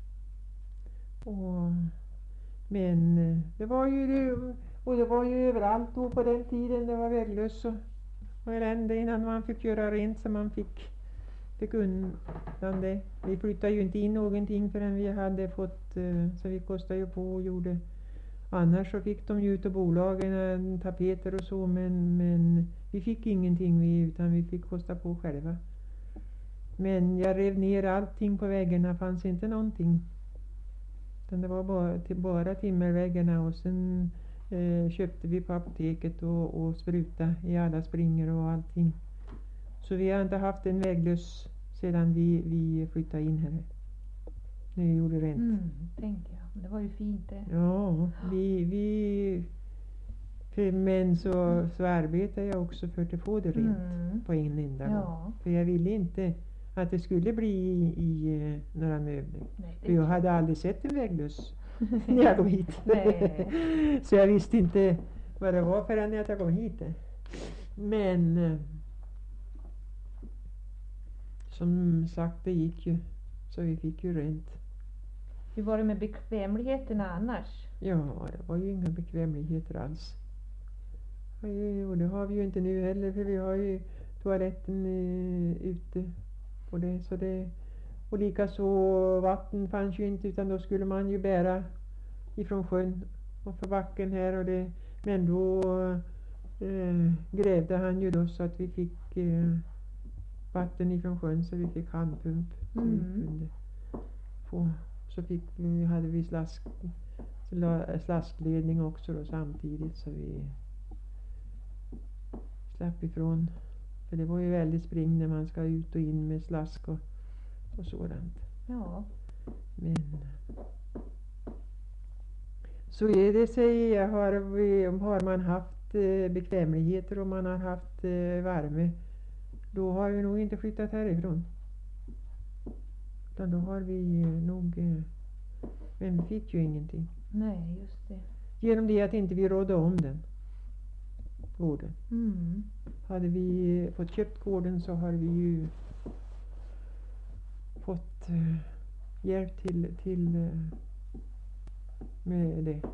S3: Men det var ju det, och det var ju överallt då på den tiden, det var väglöst och elände innan man fick göra rent, så man fick undan det. Vi flyttade ju inte in någonting förrän vi hade fått, så vi kostade ju på och gjorde. Annars så fick de ju utav bolagen tapeter och så, men vi fick ingenting utan vi fick kosta på själva. Men jag rev ner allting på väggarna, fanns inte någonting. Utan det var bara timmerväggarna, och sen köpte vi på apoteket och spruta i alla springor och allting. Så vi har inte haft en väglös sedan vi flyttade in här. När vi gjorde rent.
S1: Tänkte jag. Det var ju fint det.
S3: Ja, men så arbetade jag också för att få det rent på en enda gång. För jag ville inte att det skulle bli i några möbler. Nej, för jag hade aldrig sett en väglös när jag kom hit. Så jag visste inte vad det var förrän jag kom hit. Men som sagt, det gick ju. Så vi fick ju rent.
S1: Hur var det med bekvämligheterna annars?
S3: Ja, det var ju inga bekvämligheter alls. Och det har vi ju inte nu heller, för vi har ju toaletten ute. Och lika så vatten fanns ju inte, utan då skulle man ju bära ifrån sjön och för backen här. Men då grävde han ju då så att vi fick vatten ifrån sjön, så vi fick handpump. Så vi kunde få, hade vi slaskledning också då samtidigt, så vi slapp ifrån. För det var ju väldigt spring när man ska ut och in med slask och sådant.
S1: Ja.
S3: Men så är det, säger har man haft bekvämligheter och man har haft värme, då har vi nog inte flyttat härifrån. Utan då har vi nog, men vi fick ju ingenting.
S1: Nej, just det.
S3: Genom det att inte vi rådde om den gården. Hade vi fått köpt gården så har vi ju fått hjälp till med det.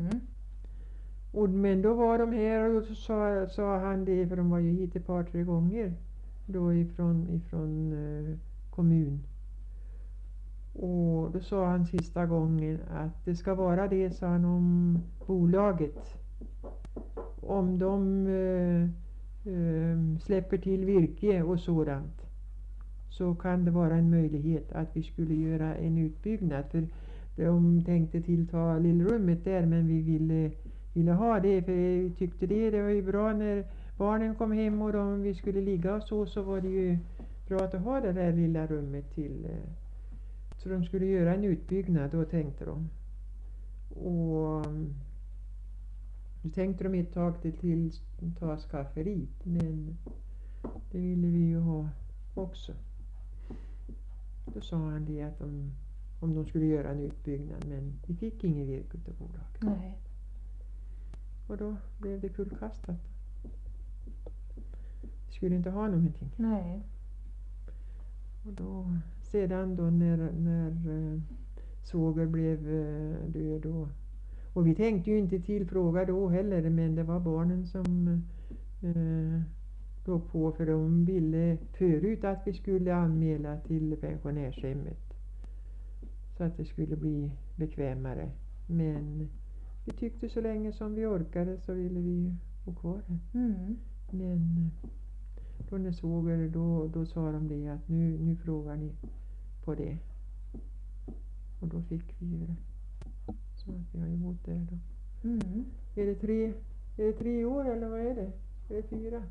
S3: Men då var de här och så sa han det, för de var ju hit ett par, 3 gånger då ifrån kommun. Och då sa han sista gången att det ska vara det, sa han, om bolaget. Om de släpper till virke och sådant, så kan det vara en möjlighet att vi skulle göra en utbyggnad. För de tänkte tillta lillrummet där, men vi ville ha det, för vi tyckte det var ju bra när barnen kom hem och vi skulle ligga och så var det ju bra att ha det där lilla rummet till. Så de skulle göra en utbyggnad, då tänkte de. Och då tänkte de ett tag till ta skafferiet, men det ville vi ju ha också. Då sa han det att om de skulle göra en utbyggnad, men vi fick ingen virke utav bolaget.
S1: Nej.
S3: Och då blev det kullkastat. Vi skulle inte ha någonting.
S1: Nej.
S3: Och då, sedan då när svåger blev död och vi tänkte ju inte tillfråga då heller, men det var barnen som låg på, för de ville förut att vi skulle anmäla till pensionärshemmet så att det skulle bli bekvämare, men vi tyckte så länge som vi orkade så ville vi bo kvar här. Men då när svåger då sa de det att nu frågar ni på det, och då fick vi ju det, så att vi har ju bott där då. Är det 3 år eller vad är det? Är det 4?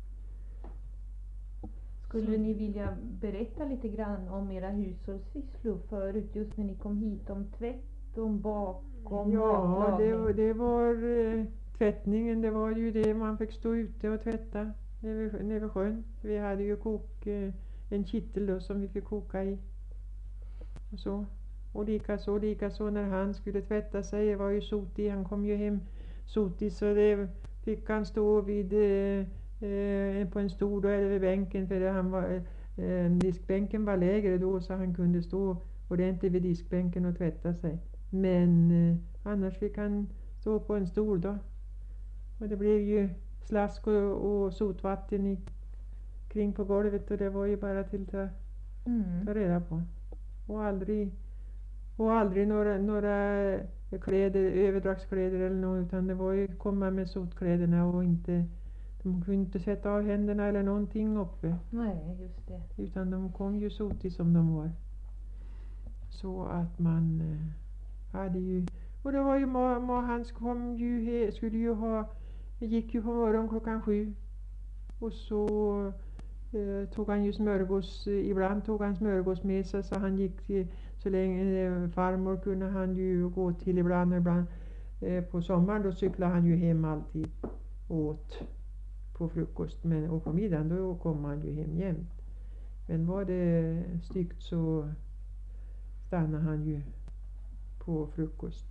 S1: Skulle ni vilja berätta lite grann om era hushållssysslor förut, just när ni kom hit, om tvätt, om bak, om
S3: Ja,
S1: matlagning?
S3: det var tvättningen, det var ju det man fick stå ute och tvätta nere vid sjön. Vi hade ju en kittel då som vi fick koka i. Och så. Och likaså när han skulle tvätta sig, det var ju sotig, han kom ju hem sotig, så det fick han stå vid på en stol då, eller vid bänken, för han var, diskbänken var lägre då, så han kunde stå ordentligt vid diskbänken och tvätta sig. Men annars fick han stå på en stol då. Och det blev ju slask och sotvatten kring på golvet, och det var ju bara till att ta reda på. Och aldrig några kläder, överdragskläder eller något, utan det var ju komma med sotkläderna, och de kunde inte sätta av händerna eller någonting uppe.
S1: Nej, just det.
S3: Utan de kom ju sotig som de var. Så att man hade ju, och det var ju han kom ju gick ju på morgon 7:00, och så tog han ju smörgås, ibland tog han smörgås med sig, så han gick så länge farmor kunde han ju gå till ibland på sommaren, då cyklade han ju hem alltid åt på frukost, och på middagen då kom han ju hem jämt. Men var det styggt så stannade han ju på frukost.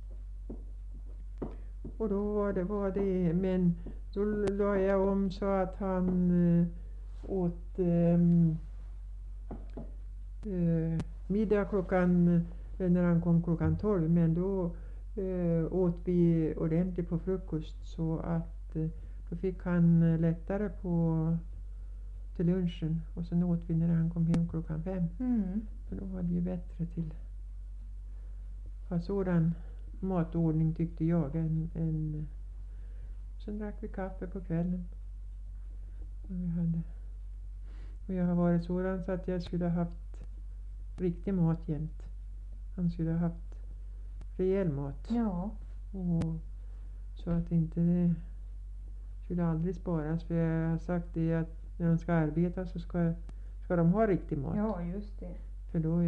S3: Och då var det, men då la jag om så att han åt middag när han kom 12:00, men då åt vi ordentligt på frukost, så att då fick han lättare till lunchen, och sen åt vi när han kom hem 5:00. För då var det ju bättre till ha sådan matordning, tyckte jag, än sen drack vi kaffe på kvällen. Och jag har varit sådan så att jag skulle ha haft riktig mat jämt. Han skulle ha haft rejäl mat.
S1: Ja.
S3: Och så att inte det skulle aldrig sparas, för jag har sagt det att när de ska arbeta så ska de ha riktig mat.
S1: Ja, just det.
S3: För då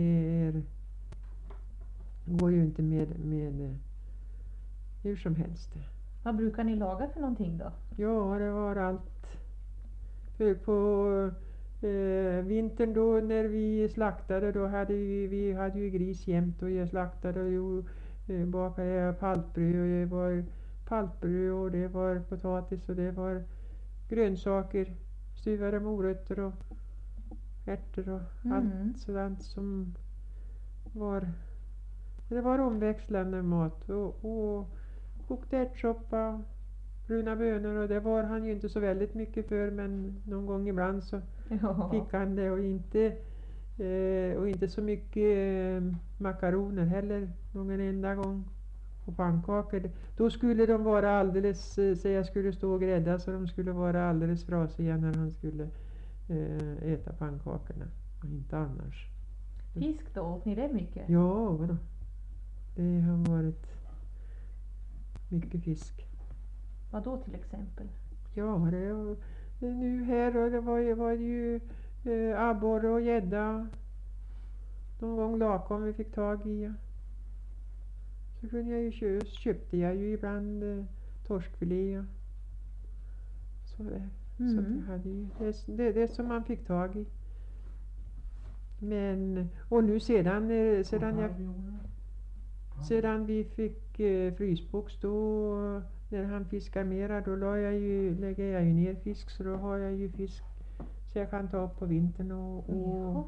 S3: går ju inte med hur som helst.
S1: Vad brukar ni laga för någonting då?
S3: Ja, det var allt. För på vintern då när vi slaktade, då hade vi hade ju gris jämt, och jag slaktade och bakade paltbröd, och det var paltbröd, och det var potatis, och det var grönsaker, stuvade morötter och ärtor och allt sådant som var. Det var omväxlande mat, och kokt ärtsoppa, bruna bönor, och det var han ju inte så väldigt mycket för, men någon gång ibland så fick han det, och inte så mycket makaroner heller någon enda gång, och pannkakor. Då skulle de vara alldeles, så jag skulle stå och grädda, så de skulle vara alldeles frasiga när han skulle äta pannkakorna, och inte annars.
S1: Fisk då, åt ni det mycket?
S3: Ja, vadå? Det har varit mycket fisk.
S1: Vad då till exempel?
S3: Ja, det nu här, och det var ju abborre och gädda. Någon gång lakom vi fick tag i. Så kunde jag ju köpte jag ju ibland torskfilé och sådär. Så att jag hade ju det som man fick tag i. Men, och nu sedan vi fick frysbox då, när han fiskar mera, då lägger jag ju ner fisk, så då har jag ju fisk så jag kan ta upp på vintern och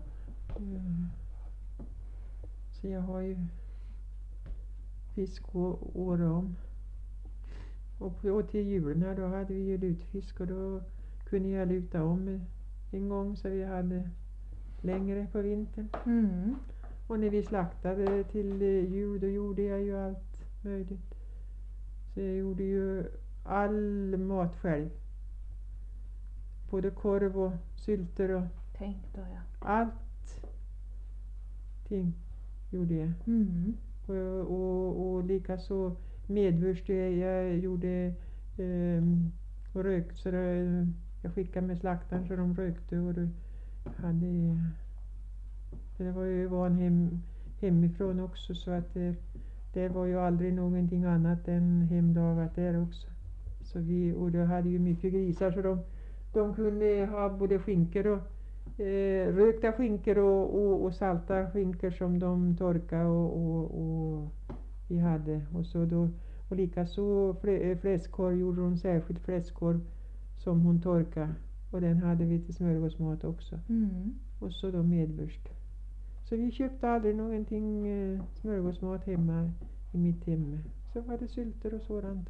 S3: så jag har ju fisk året om. Och till julen här då hade vi ju lutfisk, och då kunde jag luta om en gång så vi hade längre på vintern. Och när vi slaktade till jul, då gjorde jag ju allt möjligt. Så jag gjorde ju all mat själv. Både korv och sylter och
S1: Tänk då, ja.
S3: allting gjorde jag. Och likaså medvurst. Jag gjorde och rökt, så jag skickade med slaktaren så de rökte, och det var ju van hemifrån också, så att det var ju aldrig någonting annat än hemlagat där också. Och då hade ju mycket grisar, så de kunde ha både skinkor och rökta skinkor och salta skinkor som de torkade och vi hade. Och likaså fläskkorv gjorde hon, särskilt fläskkorv som hon torkade, och den hade vi till smörgåsmat också. Och så då medvurst. Så vi köpte aldrig någonting smörgåsmat hemma i mitt hem. Så var det sylter och sådant.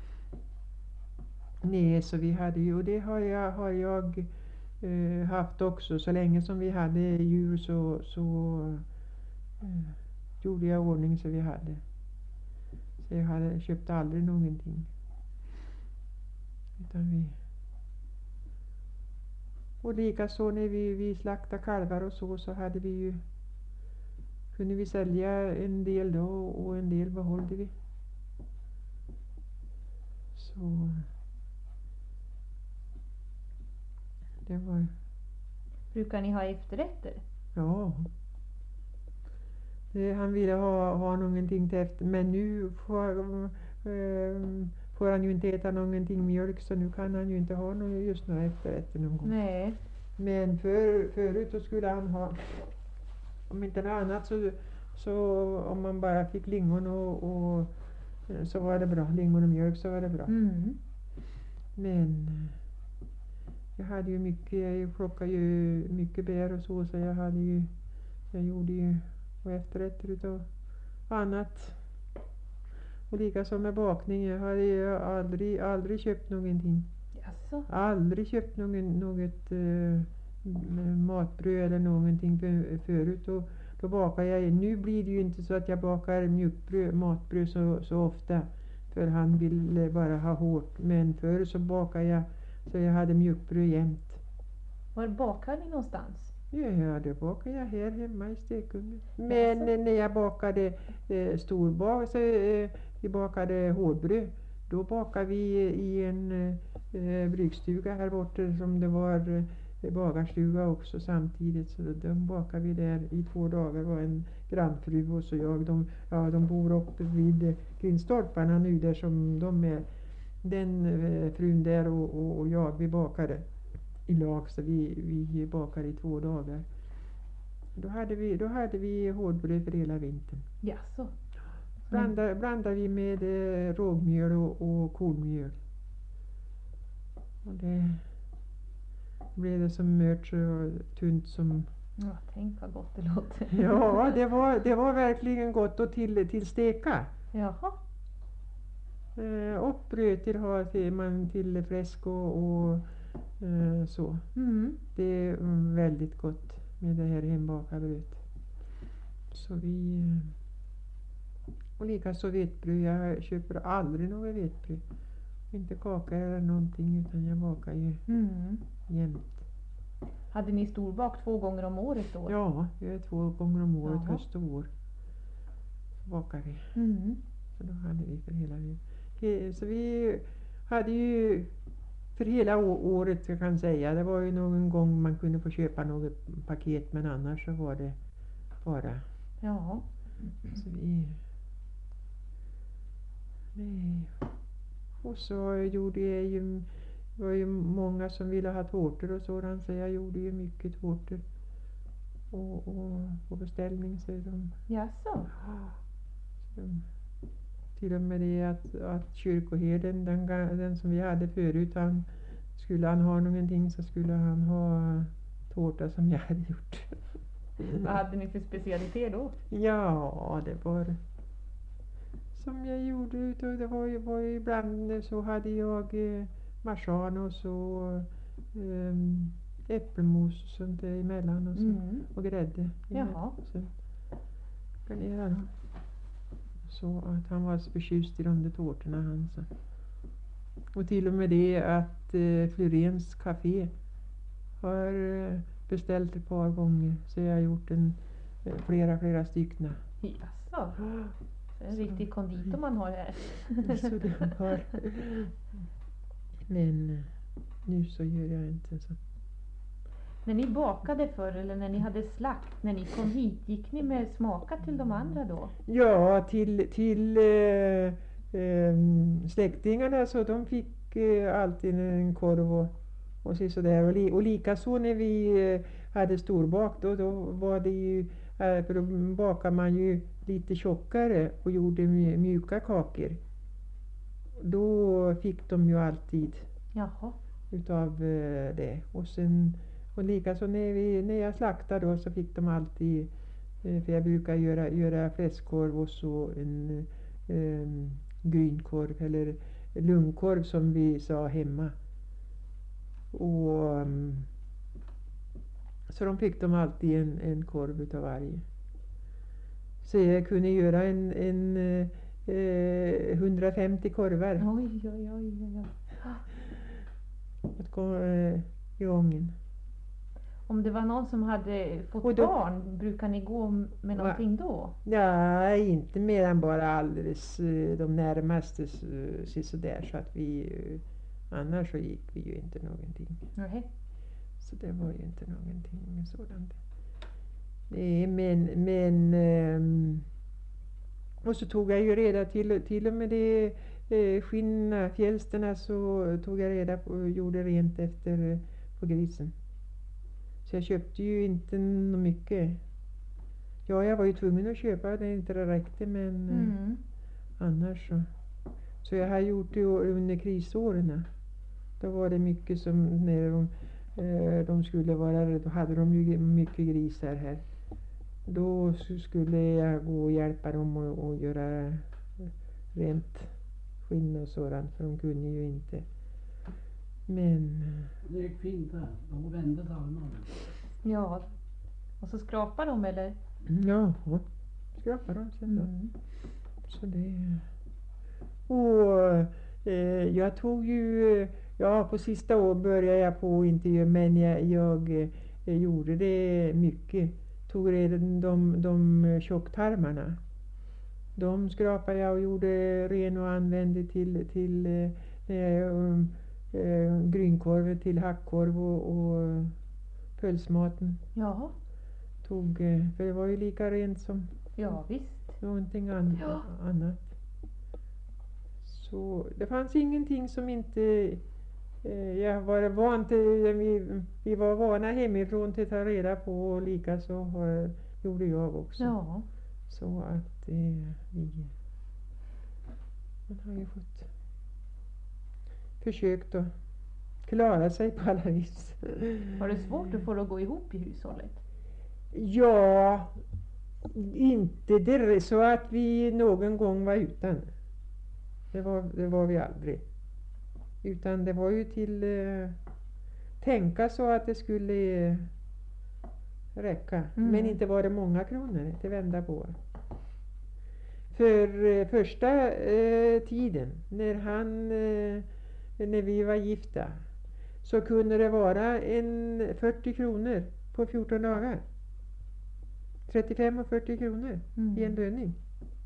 S3: Nej, så vi hade ju, och det har jag haft också. Så länge som vi hade djur så gjorde jag ordning så vi hade. Så jag köpte aldrig någonting. Och likaså när vi slaktade kalvar och så hade vi ju, kunde vi sälja en del då, och en del behållde vi. Så det var.
S1: Brukar ni ha efterrätter?
S3: Ja. Han ville ha någonting till efter, men nu får han ju inte äta någonting mjölk, så nu kan han ju inte ha några efterrätter någon gång.
S1: Nej.
S3: Men förut så skulle han ha, om inte något annat så om man bara fick lingon och så var det bra. Lingon och mjölk, så var det bra. Men jag plockade ju mycket bär och så jag gjorde ju efterrätter utav annat. Och likaså med bakning. Jag hade ju aldrig köpt någonting.
S1: Jaså?
S3: Aldrig köpt något matbröd eller någonting förut. Och då bakar jag. Nu blir det ju inte så att jag bakar matbröd så ofta. För han vill bara ha hårt. Men förr så bakade jag så jag hade mjukbröd jämt.
S1: Var bakar ni någonstans?
S3: Ja, det bakade jag här hemma i Stekungen. Men när jag bakade storbak, så vi bakade hårdbröd, då bakade vi i en brygstuga här borta, som det var bagarstuga också samtidigt. Så de bakade vi där i 2 dagar. Det var en grannfru och så jag. De bor uppe vid Grindstolparna nu, där som de är. Den frun där och jag, vi bakade i lag, så vi bakade i 2 dagar. Då hade vi hårdbröd för hela vintern.
S1: Jaså?
S3: Blandade vi med rågmjöl och kornmjöl. Och det blev det som mört så tunt som.
S1: Ja, tänk vad gott det låter.
S3: Ja, det var verkligen gott, och till steka.
S1: Jaha.
S3: Och bröd till fläsk och så. Det är väldigt gott med det här hembakade brödet. Så och likaså vetbröd. Jag köper aldrig något vetbröd. Inte kaka eller någonting, utan jag bakar ju jämt.
S1: Hade ni storbak 2 gånger om året då?
S3: Ja, det är 2 gånger om året,
S1: Jaha.
S3: höst och vår. Så bakar vi. Så då hade vi för hela livet. Så vi hade ju för hela året, jag kan säga. Det var ju någon gång man kunde få köpa något paket, men annars så var det bara.
S1: Ja.
S3: Så nej. Och så gjorde jag ju, det var ju många som ville ha tårtor och sådant, så jag gjorde ju mycket tårtor. och på beställning så
S1: Jaså?
S3: de till och med det att kyrkoherden, den som vi hade förut, skulle han ha någonting så skulle han ha tårta som jag hade gjort.
S1: Vad hade ni för specialitet då?
S3: Ja, det var som jag gjorde utav, det var ju ibland så hade jag marsanos och äppelmos och sånt där emellan och, så, och grädde.
S1: Jaha.
S3: Så garnerade han. Så att han var så förtjust i de där tårtorna han så. Och till och med det att Florens café har beställt ett par gånger så jag har gjort flera stycken.
S1: Jaså? En riktig konditor man har här.
S3: Så det har. Men nu så gör jag inte så.
S1: När ni bakade förr eller när ni hade slakt, när ni kom hit, gick ni med smaka till de andra då?
S3: Ja, till släktingarna så de fick alltid en korv och så där. Och likaså när vi hade storbak då var det ju, för då bakar man ju lite tjockare och gjorde mjuka kakor. Då fick de ju alltid
S1: Jaha.
S3: utav det. Och likaså när jag slaktade då så fick de alltid, för jag brukar göra fläskkorv och så en grynkorv eller lungkorv som vi sa hemma. Och så de fick de alltid en korv utav varje. Så jag kunde göra en 150 korvar.
S1: Oj.
S3: Att gå i ången.
S1: Om det var någon som hade fått barn, brukar ni gå med någonting då?
S3: Ja, inte mer än bara alldeles de närmaste sådär så att vi, annars så gick vi ju inte någonting.
S1: Nej.
S3: Så det var ju inte någonting sådant. Men och så tog jag ju reda till och med det skinnfjälsterna så tog jag reda på och gjorde rent efter på grisen. Så jag köpte ju inte mycket. Ja, jag var ju tvungen att köpa det inte det räckte men annars så. Så jag har gjort det under krisåren. Då var det mycket som när de skulle vara, då hade de ju mycket grisar här. Då skulle jag gå och hjälpa dem och göra rent skinn och sådant för de kunde ju inte. Men
S2: det gick fint där. De vände tarmarna.
S1: Ja. Och så skrapar de eller?
S3: Ja, skrapar de sen då. Så det. Och jag tog ju, ja på sista år började jag på intervju men jag gjorde det mycket. Tog redan de tjocktarmarna. De skrapade jag och gjorde ren och använde till grynkorv, till hackkorv och pölsmaten.
S1: Ja.
S3: För det var ju lika rent som
S1: Visst.
S3: någonting annat. Så det fanns ingenting som inte jag var van till, vi var vana hemifrån till att ta reda på och lika så gjorde jag också.
S1: Ja.
S3: Så att man har ju fått försökt att klara sig på alla vis.
S1: Var det svårt att få det att gå ihop i hushållet?
S3: Ja, inte det så att vi någon gång var utan. Det var vi aldrig. Utan det var ju till tänka så att det skulle räcka. Men inte var det många kronor till vända på. För första tiden när vi var gifta så kunde det vara 40 kronor på 14 dagar. 35 och 40 kronor i en löning.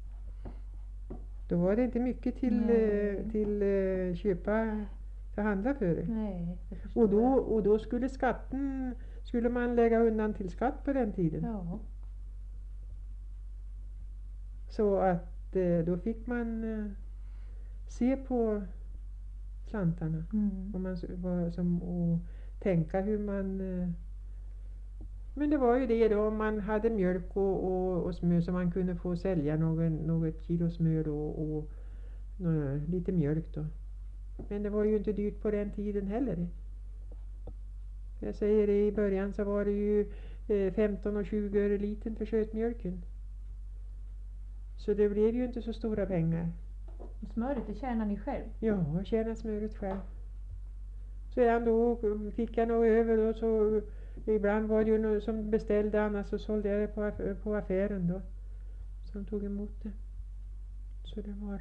S3: Då var det inte mycket till köpa till handla för det.
S1: Nej,
S3: och då skulle man lägga undan till skatt på den tiden.
S1: Ja.
S3: Så att då fick man se på slantarna och tänka hur Men det var ju det då, om man hade mjölk och smör så man kunde få sälja något kilo smör då, och lite mjölk då. Men det var ju inte dyrt på den tiden heller. Jag säger det, i början så var det ju 15 och 20 öre liten för sötmjölken. Så det blev ju inte så stora pengar.
S1: Och smöret, det tjänar ni själv?
S3: Ja, jag tjänade smöret själv. Sedan då fick jag nog över och så ibland var det ju någon som beställde, annars så sålde jag det på affären då. Som tog emot det. Så det var.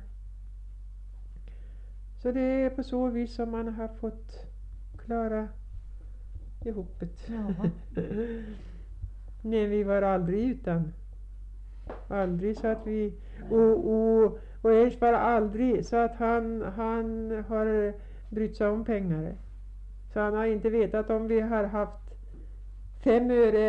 S3: Så det är på så vis som man har fått klara ihop det.
S1: Jaha.
S3: Nej, vi var aldrig utan. Aldrig så att vi, och Ers var aldrig så att han har brytt sig om pengar. Så han har inte vetat om vi har haft 5 öre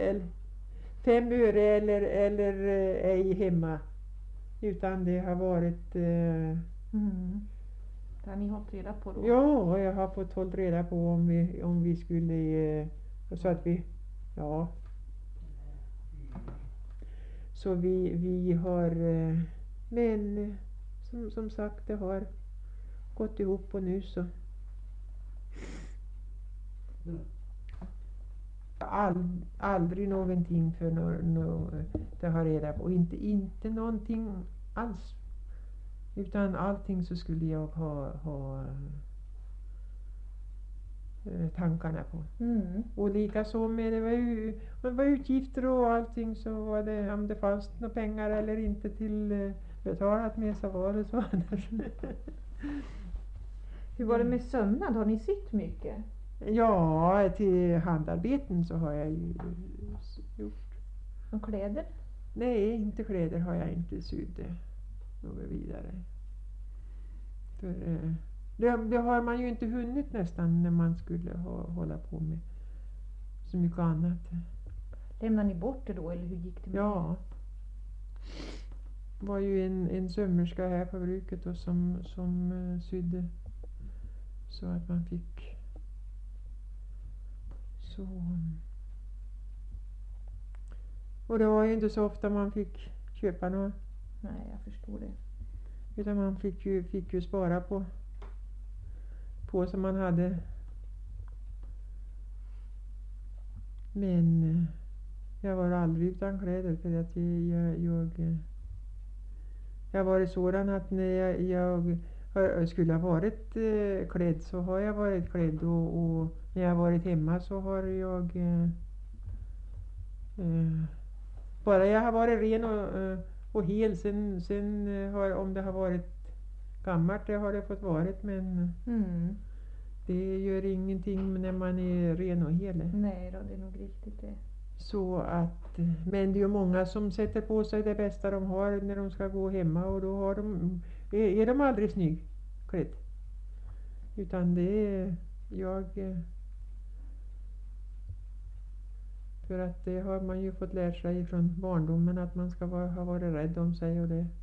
S3: eller ej hemma. Utan det har varit
S1: Det har ni hållit reda på då?
S3: ja, jag har fått hålla reda på om vi skulle så att vi, ja. Så vi har, men som sagt, det har gått ihop och nu så. Aldrig någonting för det har reda på. Inte någonting alls. Utan allting så skulle jag ha tankarna på. Och likaså med det var utgifter och allting, så var det, om det fanns några pengar eller inte till betalat med, så var det så annars.
S1: Hur var det med sömnad? Har ni sytt mycket?
S3: Ja, till handarbeten så har jag ju gjort.
S1: Och kläder?
S3: Nej, inte kläder har jag inte sytt något vidare. För det har man ju inte hunnit nästan när man skulle hålla på med så mycket annat.
S1: Lämnade ni bort det då, eller hur gick det med
S3: Ja. Det var ju en sömmerska här på bruket då, som sydde så att man fick så. Och det var ju inte så ofta man fick köpa något.
S1: Nej, jag förstår det.
S3: Utan man fick ju spara på som man hade. Men jag var aldrig utan kläder, för att jag var sådan att när jag skulle ha varit klädd så har jag varit klädd, och när jag har varit hemma så har jag bara jag har varit ren och hel, sen har, om det har varit gammalt, det har det fått varit, men det gör ingenting när man är ren och hel.
S1: Nej då, det är nog riktigt det.
S3: Så att, men det är ju många som sätter på sig det bästa de har när de ska gå hemma, och då är de aldrig snygg klädd. Utan det är för att det har man ju fått lära sig från barndomen, att man ska ha varit rädd om sig och det.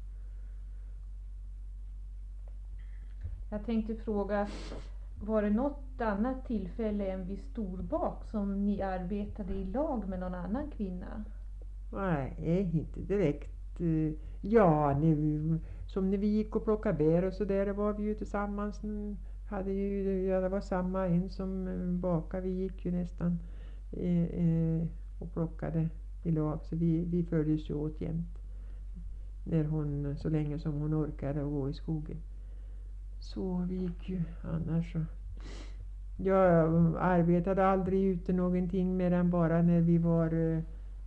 S1: Jag tänkte fråga, var det något annat tillfälle än vid storbak som ni arbetade i lag med någon annan kvinna?
S3: Nej, inte direkt. Ja, som när vi gick och plockade bär och så där, var vi ju tillsammans. Det var samma en som bakade, vi gick ju nästan och plockade i lag, så vi följdes ju åt jämt. Så länge som hon orkade gå i skogen. Så vi gick ju annars så. Jag arbetade aldrig ute någonting mer än bara när vi var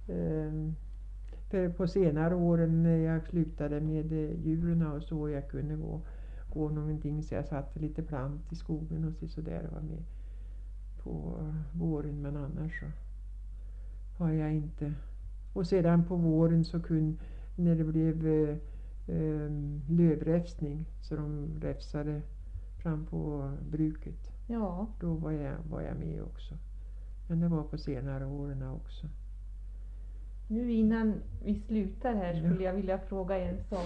S3: på senare åren, när jag slutade med djuren och så, jag kunde gå någonting, så jag satte lite plant i skogen och så där var med på våren, men annars så har jag inte. Och sedan på våren så när det blev lövräfsning, så de räfsade fram på bruket.
S1: Ja.
S3: Då var jag med också. Men det var på senare åren också.
S1: Nu innan vi slutar här skulle jag vilja fråga en sak.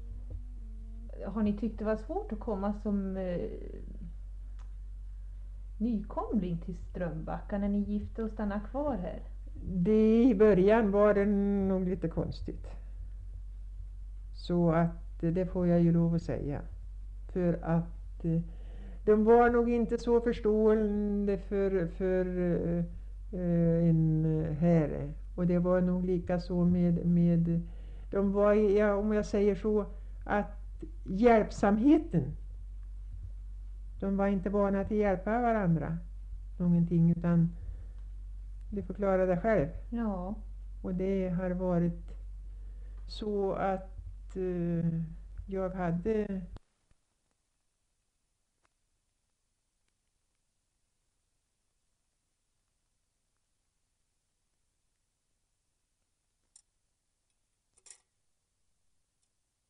S1: Har ni tyckt det var svårt att komma som nykomling till Strömbacka när ni gifte och stannade kvar här?
S3: I början var det nog lite konstigt. Så att det får jag ju lov att säga. För att de var nog inte så förstående för en herre. Och det var nog lika så med de var, ja, om jag säger så, att hjälpsamheten. De var inte vana att hjälpa varandra någonting, utan de förklarade själv.
S1: Ja.
S3: Och det har varit så att jag hade